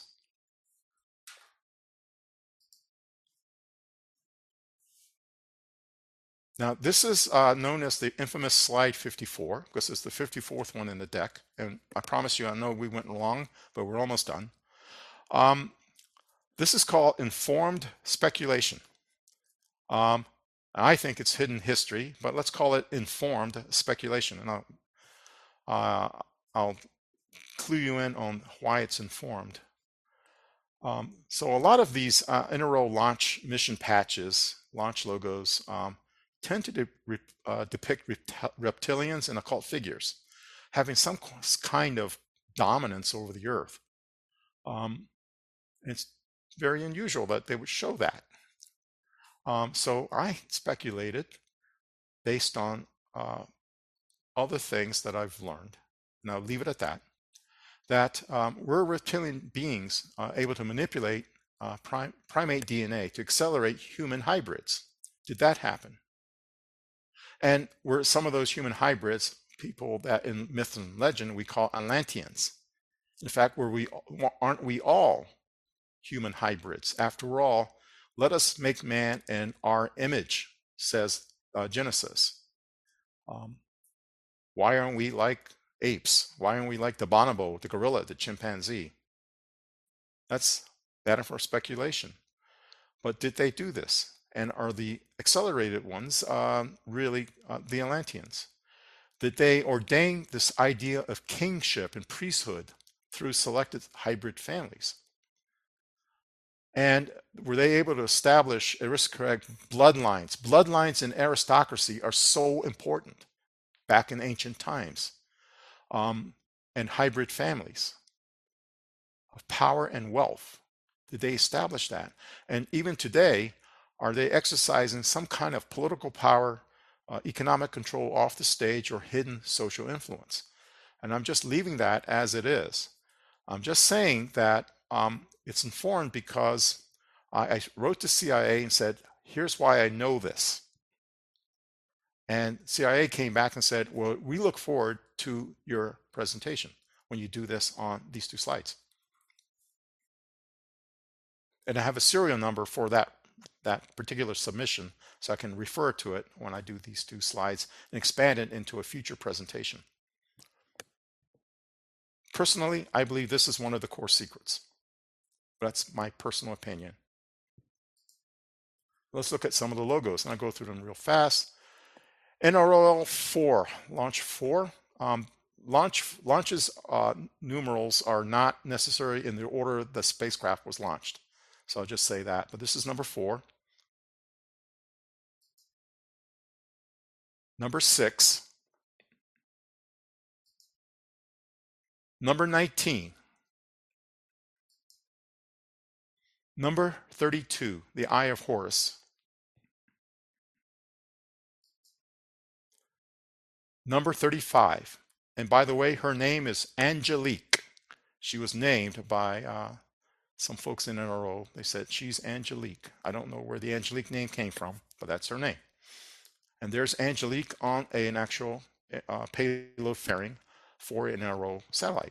Now, this is uh, known as the infamous slide fifty-four, because it's the fifty-fourth one in the deck. And I promise you, I know we went long, but we're almost done. Um, this is called informed speculation. Um, I think it's hidden history, but let's call it informed speculation. And I'll, uh, I'll clue you in on why it's informed. Um, so a lot of these uh, inter-row launch mission patches, launch logos, um, tend to de uh, depict rept reptilians and occult figures having some kind of dominance over the earth. Um, it's very unusual that they would show that. Um, so I speculated based on uh, other things that I've learned, and I'll leave it at that, that um, we're reptilian beings uh, able to manipulate uh, prim primate D N A to accelerate human hybrids. Did that happen? And we're some of those human hybrids, people that in myth and legend we call Atlanteans. In fact, were we, aren't we all human hybrids? After all, let us make man in our image, says uh, Genesis. Um, why aren't we like apes? Why aren't we like the bonobo, the gorilla, the chimpanzee? That's matter for speculation. But did they do this? And are the accelerated ones um, really uh, the Atlanteans? Did they ordain this idea of kingship and priesthood through selected hybrid families? And were they able to establish aristocratic bloodlines? Bloodlines in aristocracy are so important back in ancient times. Um, and hybrid families of power and wealth. Did they establish that? And even today, are they exercising some kind of political power, uh, economic control off the stage, or hidden social influence? And I'm just leaving that as it is. I'm just saying that um, it's informed because I, I wrote to C I A and said, here's why I know this. And C I A came back and said, well, we look forward to your presentation when you do this on these two slides. And I have a serial number for that that particular submission, so I can refer to it when I do these two slides and expand it into a future presentation. Personally, I believe this is one of the core secrets. That's my personal opinion. Let's look at some of the logos, and I'll go through them real fast. N R O L four, launch four. Um, launch launches uh, numerals are not necessary in the order the spacecraft was launched. So I'll just say that, but this is number four. number six, number nineteen, number thirty-two, the Eye of Horus, number thirty-five, and by the way, her name is Angelique. She was named by uh, some folks in N R O. They said she's Angelique. I don't know where the Angelique name came from, but that's her name. And there's Angelique on a, an actual uh, payload fairing for an N R O satellite.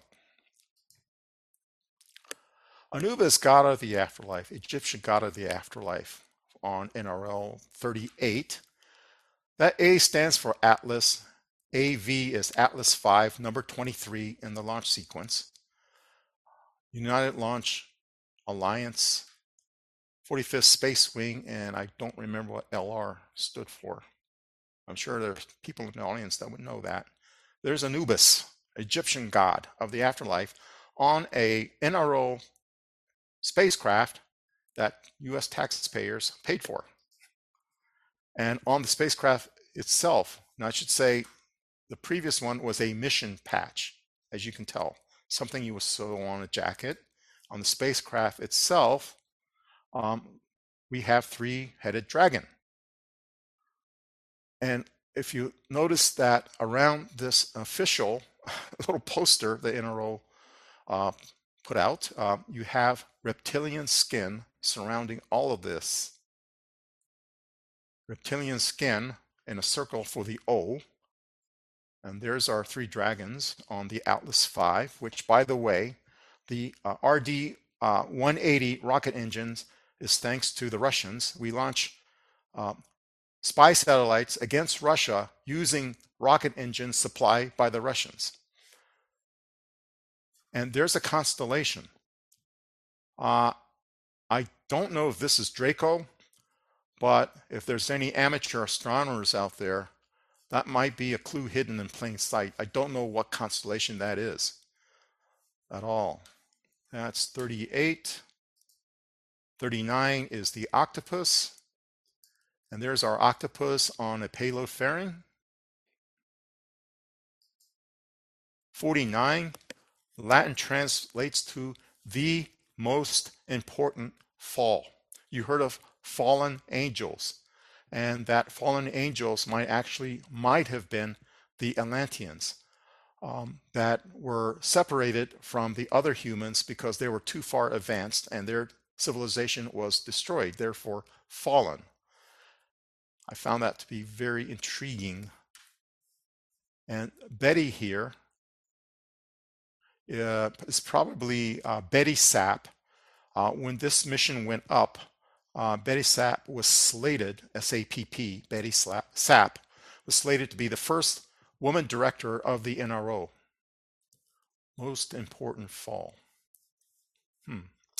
Anubis, god of the afterlife, Egyptian god of the afterlife on N R L thirty-eight. That A stands for Atlas. A V is Atlas five, number twenty-three in the launch sequence. United Launch Alliance, forty-fifth Space Wing, and I don't remember what L R stood for. I'm sure there's people in the audience that would know that. There's Anubis, Egyptian god of the afterlife, on a N R O spacecraft that U S taxpayers paid for. And on the spacecraft itself, now I should say the previous one was a mission patch, as you can tell, something you would sew on a jacket. On the spacecraft itself, um, we have three-headed dragon. And if you notice that around this official little poster the N R O uh, put out, uh, you have reptilian skin surrounding all of this. Reptilian skin in a circle for the O. And there's our three dragons on the Atlas five, which, by the way, the uh, R D one eighty rocket engines is thanks to the Russians. We launch uh, spy satellites against Russia using rocket engines supplied by the Russians. And there's a constellation. Uh, I don't know if this is Draco, but if there's any amateur astronomers out there, that might be a clue hidden in plain sight. I don't know what constellation that is at all. That's thirty-eight. thirty-nine is the octopus. And there's our octopus on a payload fairing. forty-nine, Latin translates to the most important fall. You heard of fallen angels, and that fallen angels might actually might have been the Atlanteans um, that were separated from the other humans because they were too far advanced and their civilization was destroyed, therefore fallen. I found that to be very intriguing. And Betty here uh, is probably uh, Betty Sapp. Uh, when this mission went up, uh, Betty Sapp was slated, S A P P, Betty Sapp, was slated to be the first woman director of the N R O. Most important fall. Hmm.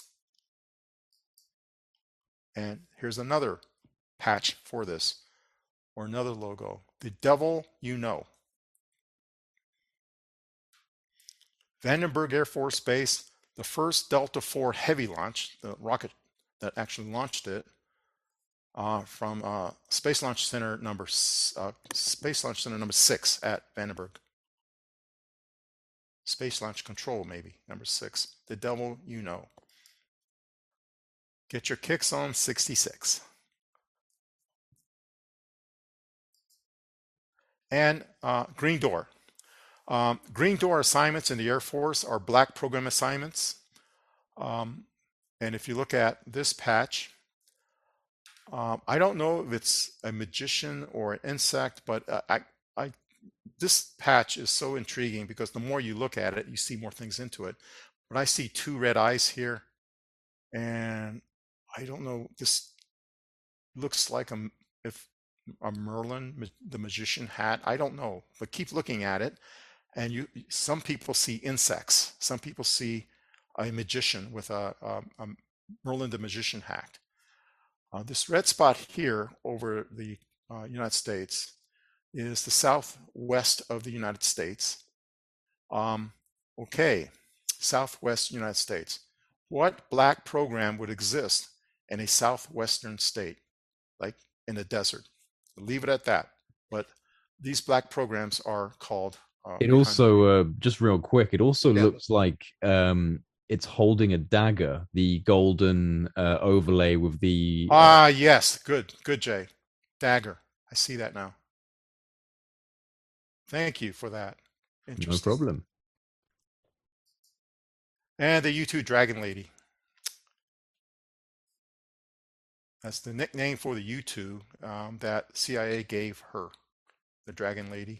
And here's another patch for this, or another logo. The devil you know. Vandenberg Air Force Base, the first Delta four heavy launch, the rocket that actually launched it, uh, from uh, Space Launch Center number uh, Space Launch Center number six at Vandenberg. Space Launch Control, maybe number six. The devil you know. Get your kicks on sixty-six. And uh, Green Door. Um, Green Door assignments in the Air Force are black program assignments. Um, and if you look at this patch, um, I don't know if it's a magician or an insect, but uh, I, I, this patch is so intriguing because the more you look at it, you see more things into it. But I see two red eyes here, and I don't know, this looks like a, if a Merlin, the magician hat, I don't know, but keep looking at it. And you, some people see insects. Some people see a magician with a, a, a Merlin the magician hat. Uh, this red spot here over the uh, United States is the southwest of the United States. Um, okay, southwest United States. What black program would exist in a southwestern state, like in a desert? Leave it at that. But these black programs are called. Uh, It also, uh, just real quick, it also Yeah. looks like um, it's holding a dagger, the golden uh, overlay with the. Uh, Ah, yes. Good. Good, Jay. Dagger. I see that now. Thank you for that. no Interesting. problem. And the U two Dragon Lady. That's the nickname for the U two um, that C I A gave her, the Dragon Lady.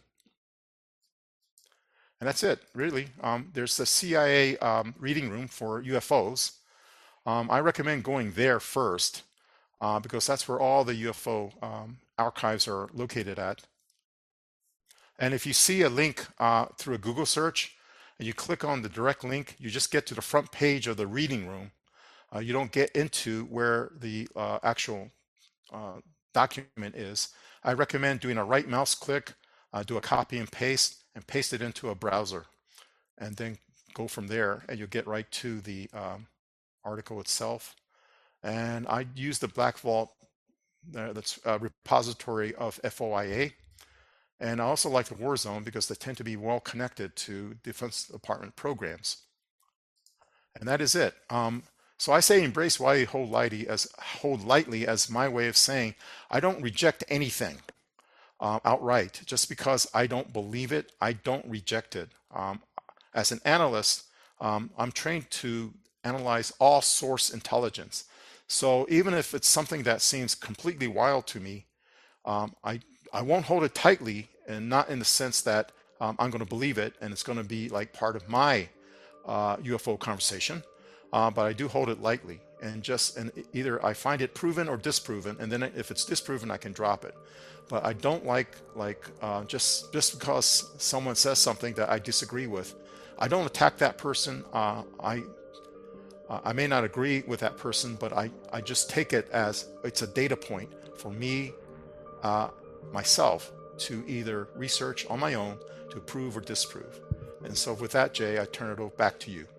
And that's it, really. Um, there's the C I A um, reading room for U F Os. Um, I recommend going there first uh, because that's where all the U F O um, archives are located at. And if you see a link uh, through a Google search and you click on the direct link, you just get to the front page of the reading room. Uh, you don't get into where the uh, actual uh, document is. I recommend doing a right mouse click, uh, do a copy and paste, and paste it into a browser, and then go from there, and you'll get right to the um, article itself. And I use the Black Vault, uh, that's a repository of F O I A. And I also like the Warzone because they tend to be well connected to Defense Department programs. And that is it. Um, so I say embrace Wiley hold lightly as hold lightly as my way of saying I don't reject anything uh, outright. Just because I don't believe it, I don't reject it. Um, as an analyst, um, I'm trained to analyze all source intelligence. So even if it's something that seems completely wild to me, um, I I won't hold it tightly, and not in the sense that um, I'm going to believe it and it's going to be like part of my uh, U F O conversation, uh, but I do hold it lightly, and just and either I find it proven or disproven, and then if it's disproven, I can drop it. But I don't like like uh, just just because someone says something that I disagree with, I don't attack that person. Uh, I uh, I may not agree with that person, but I I just take it as it's a data point for me. Uh, myself to either research on my own to prove or disprove. And so with that, Jay, I turn it over back to you.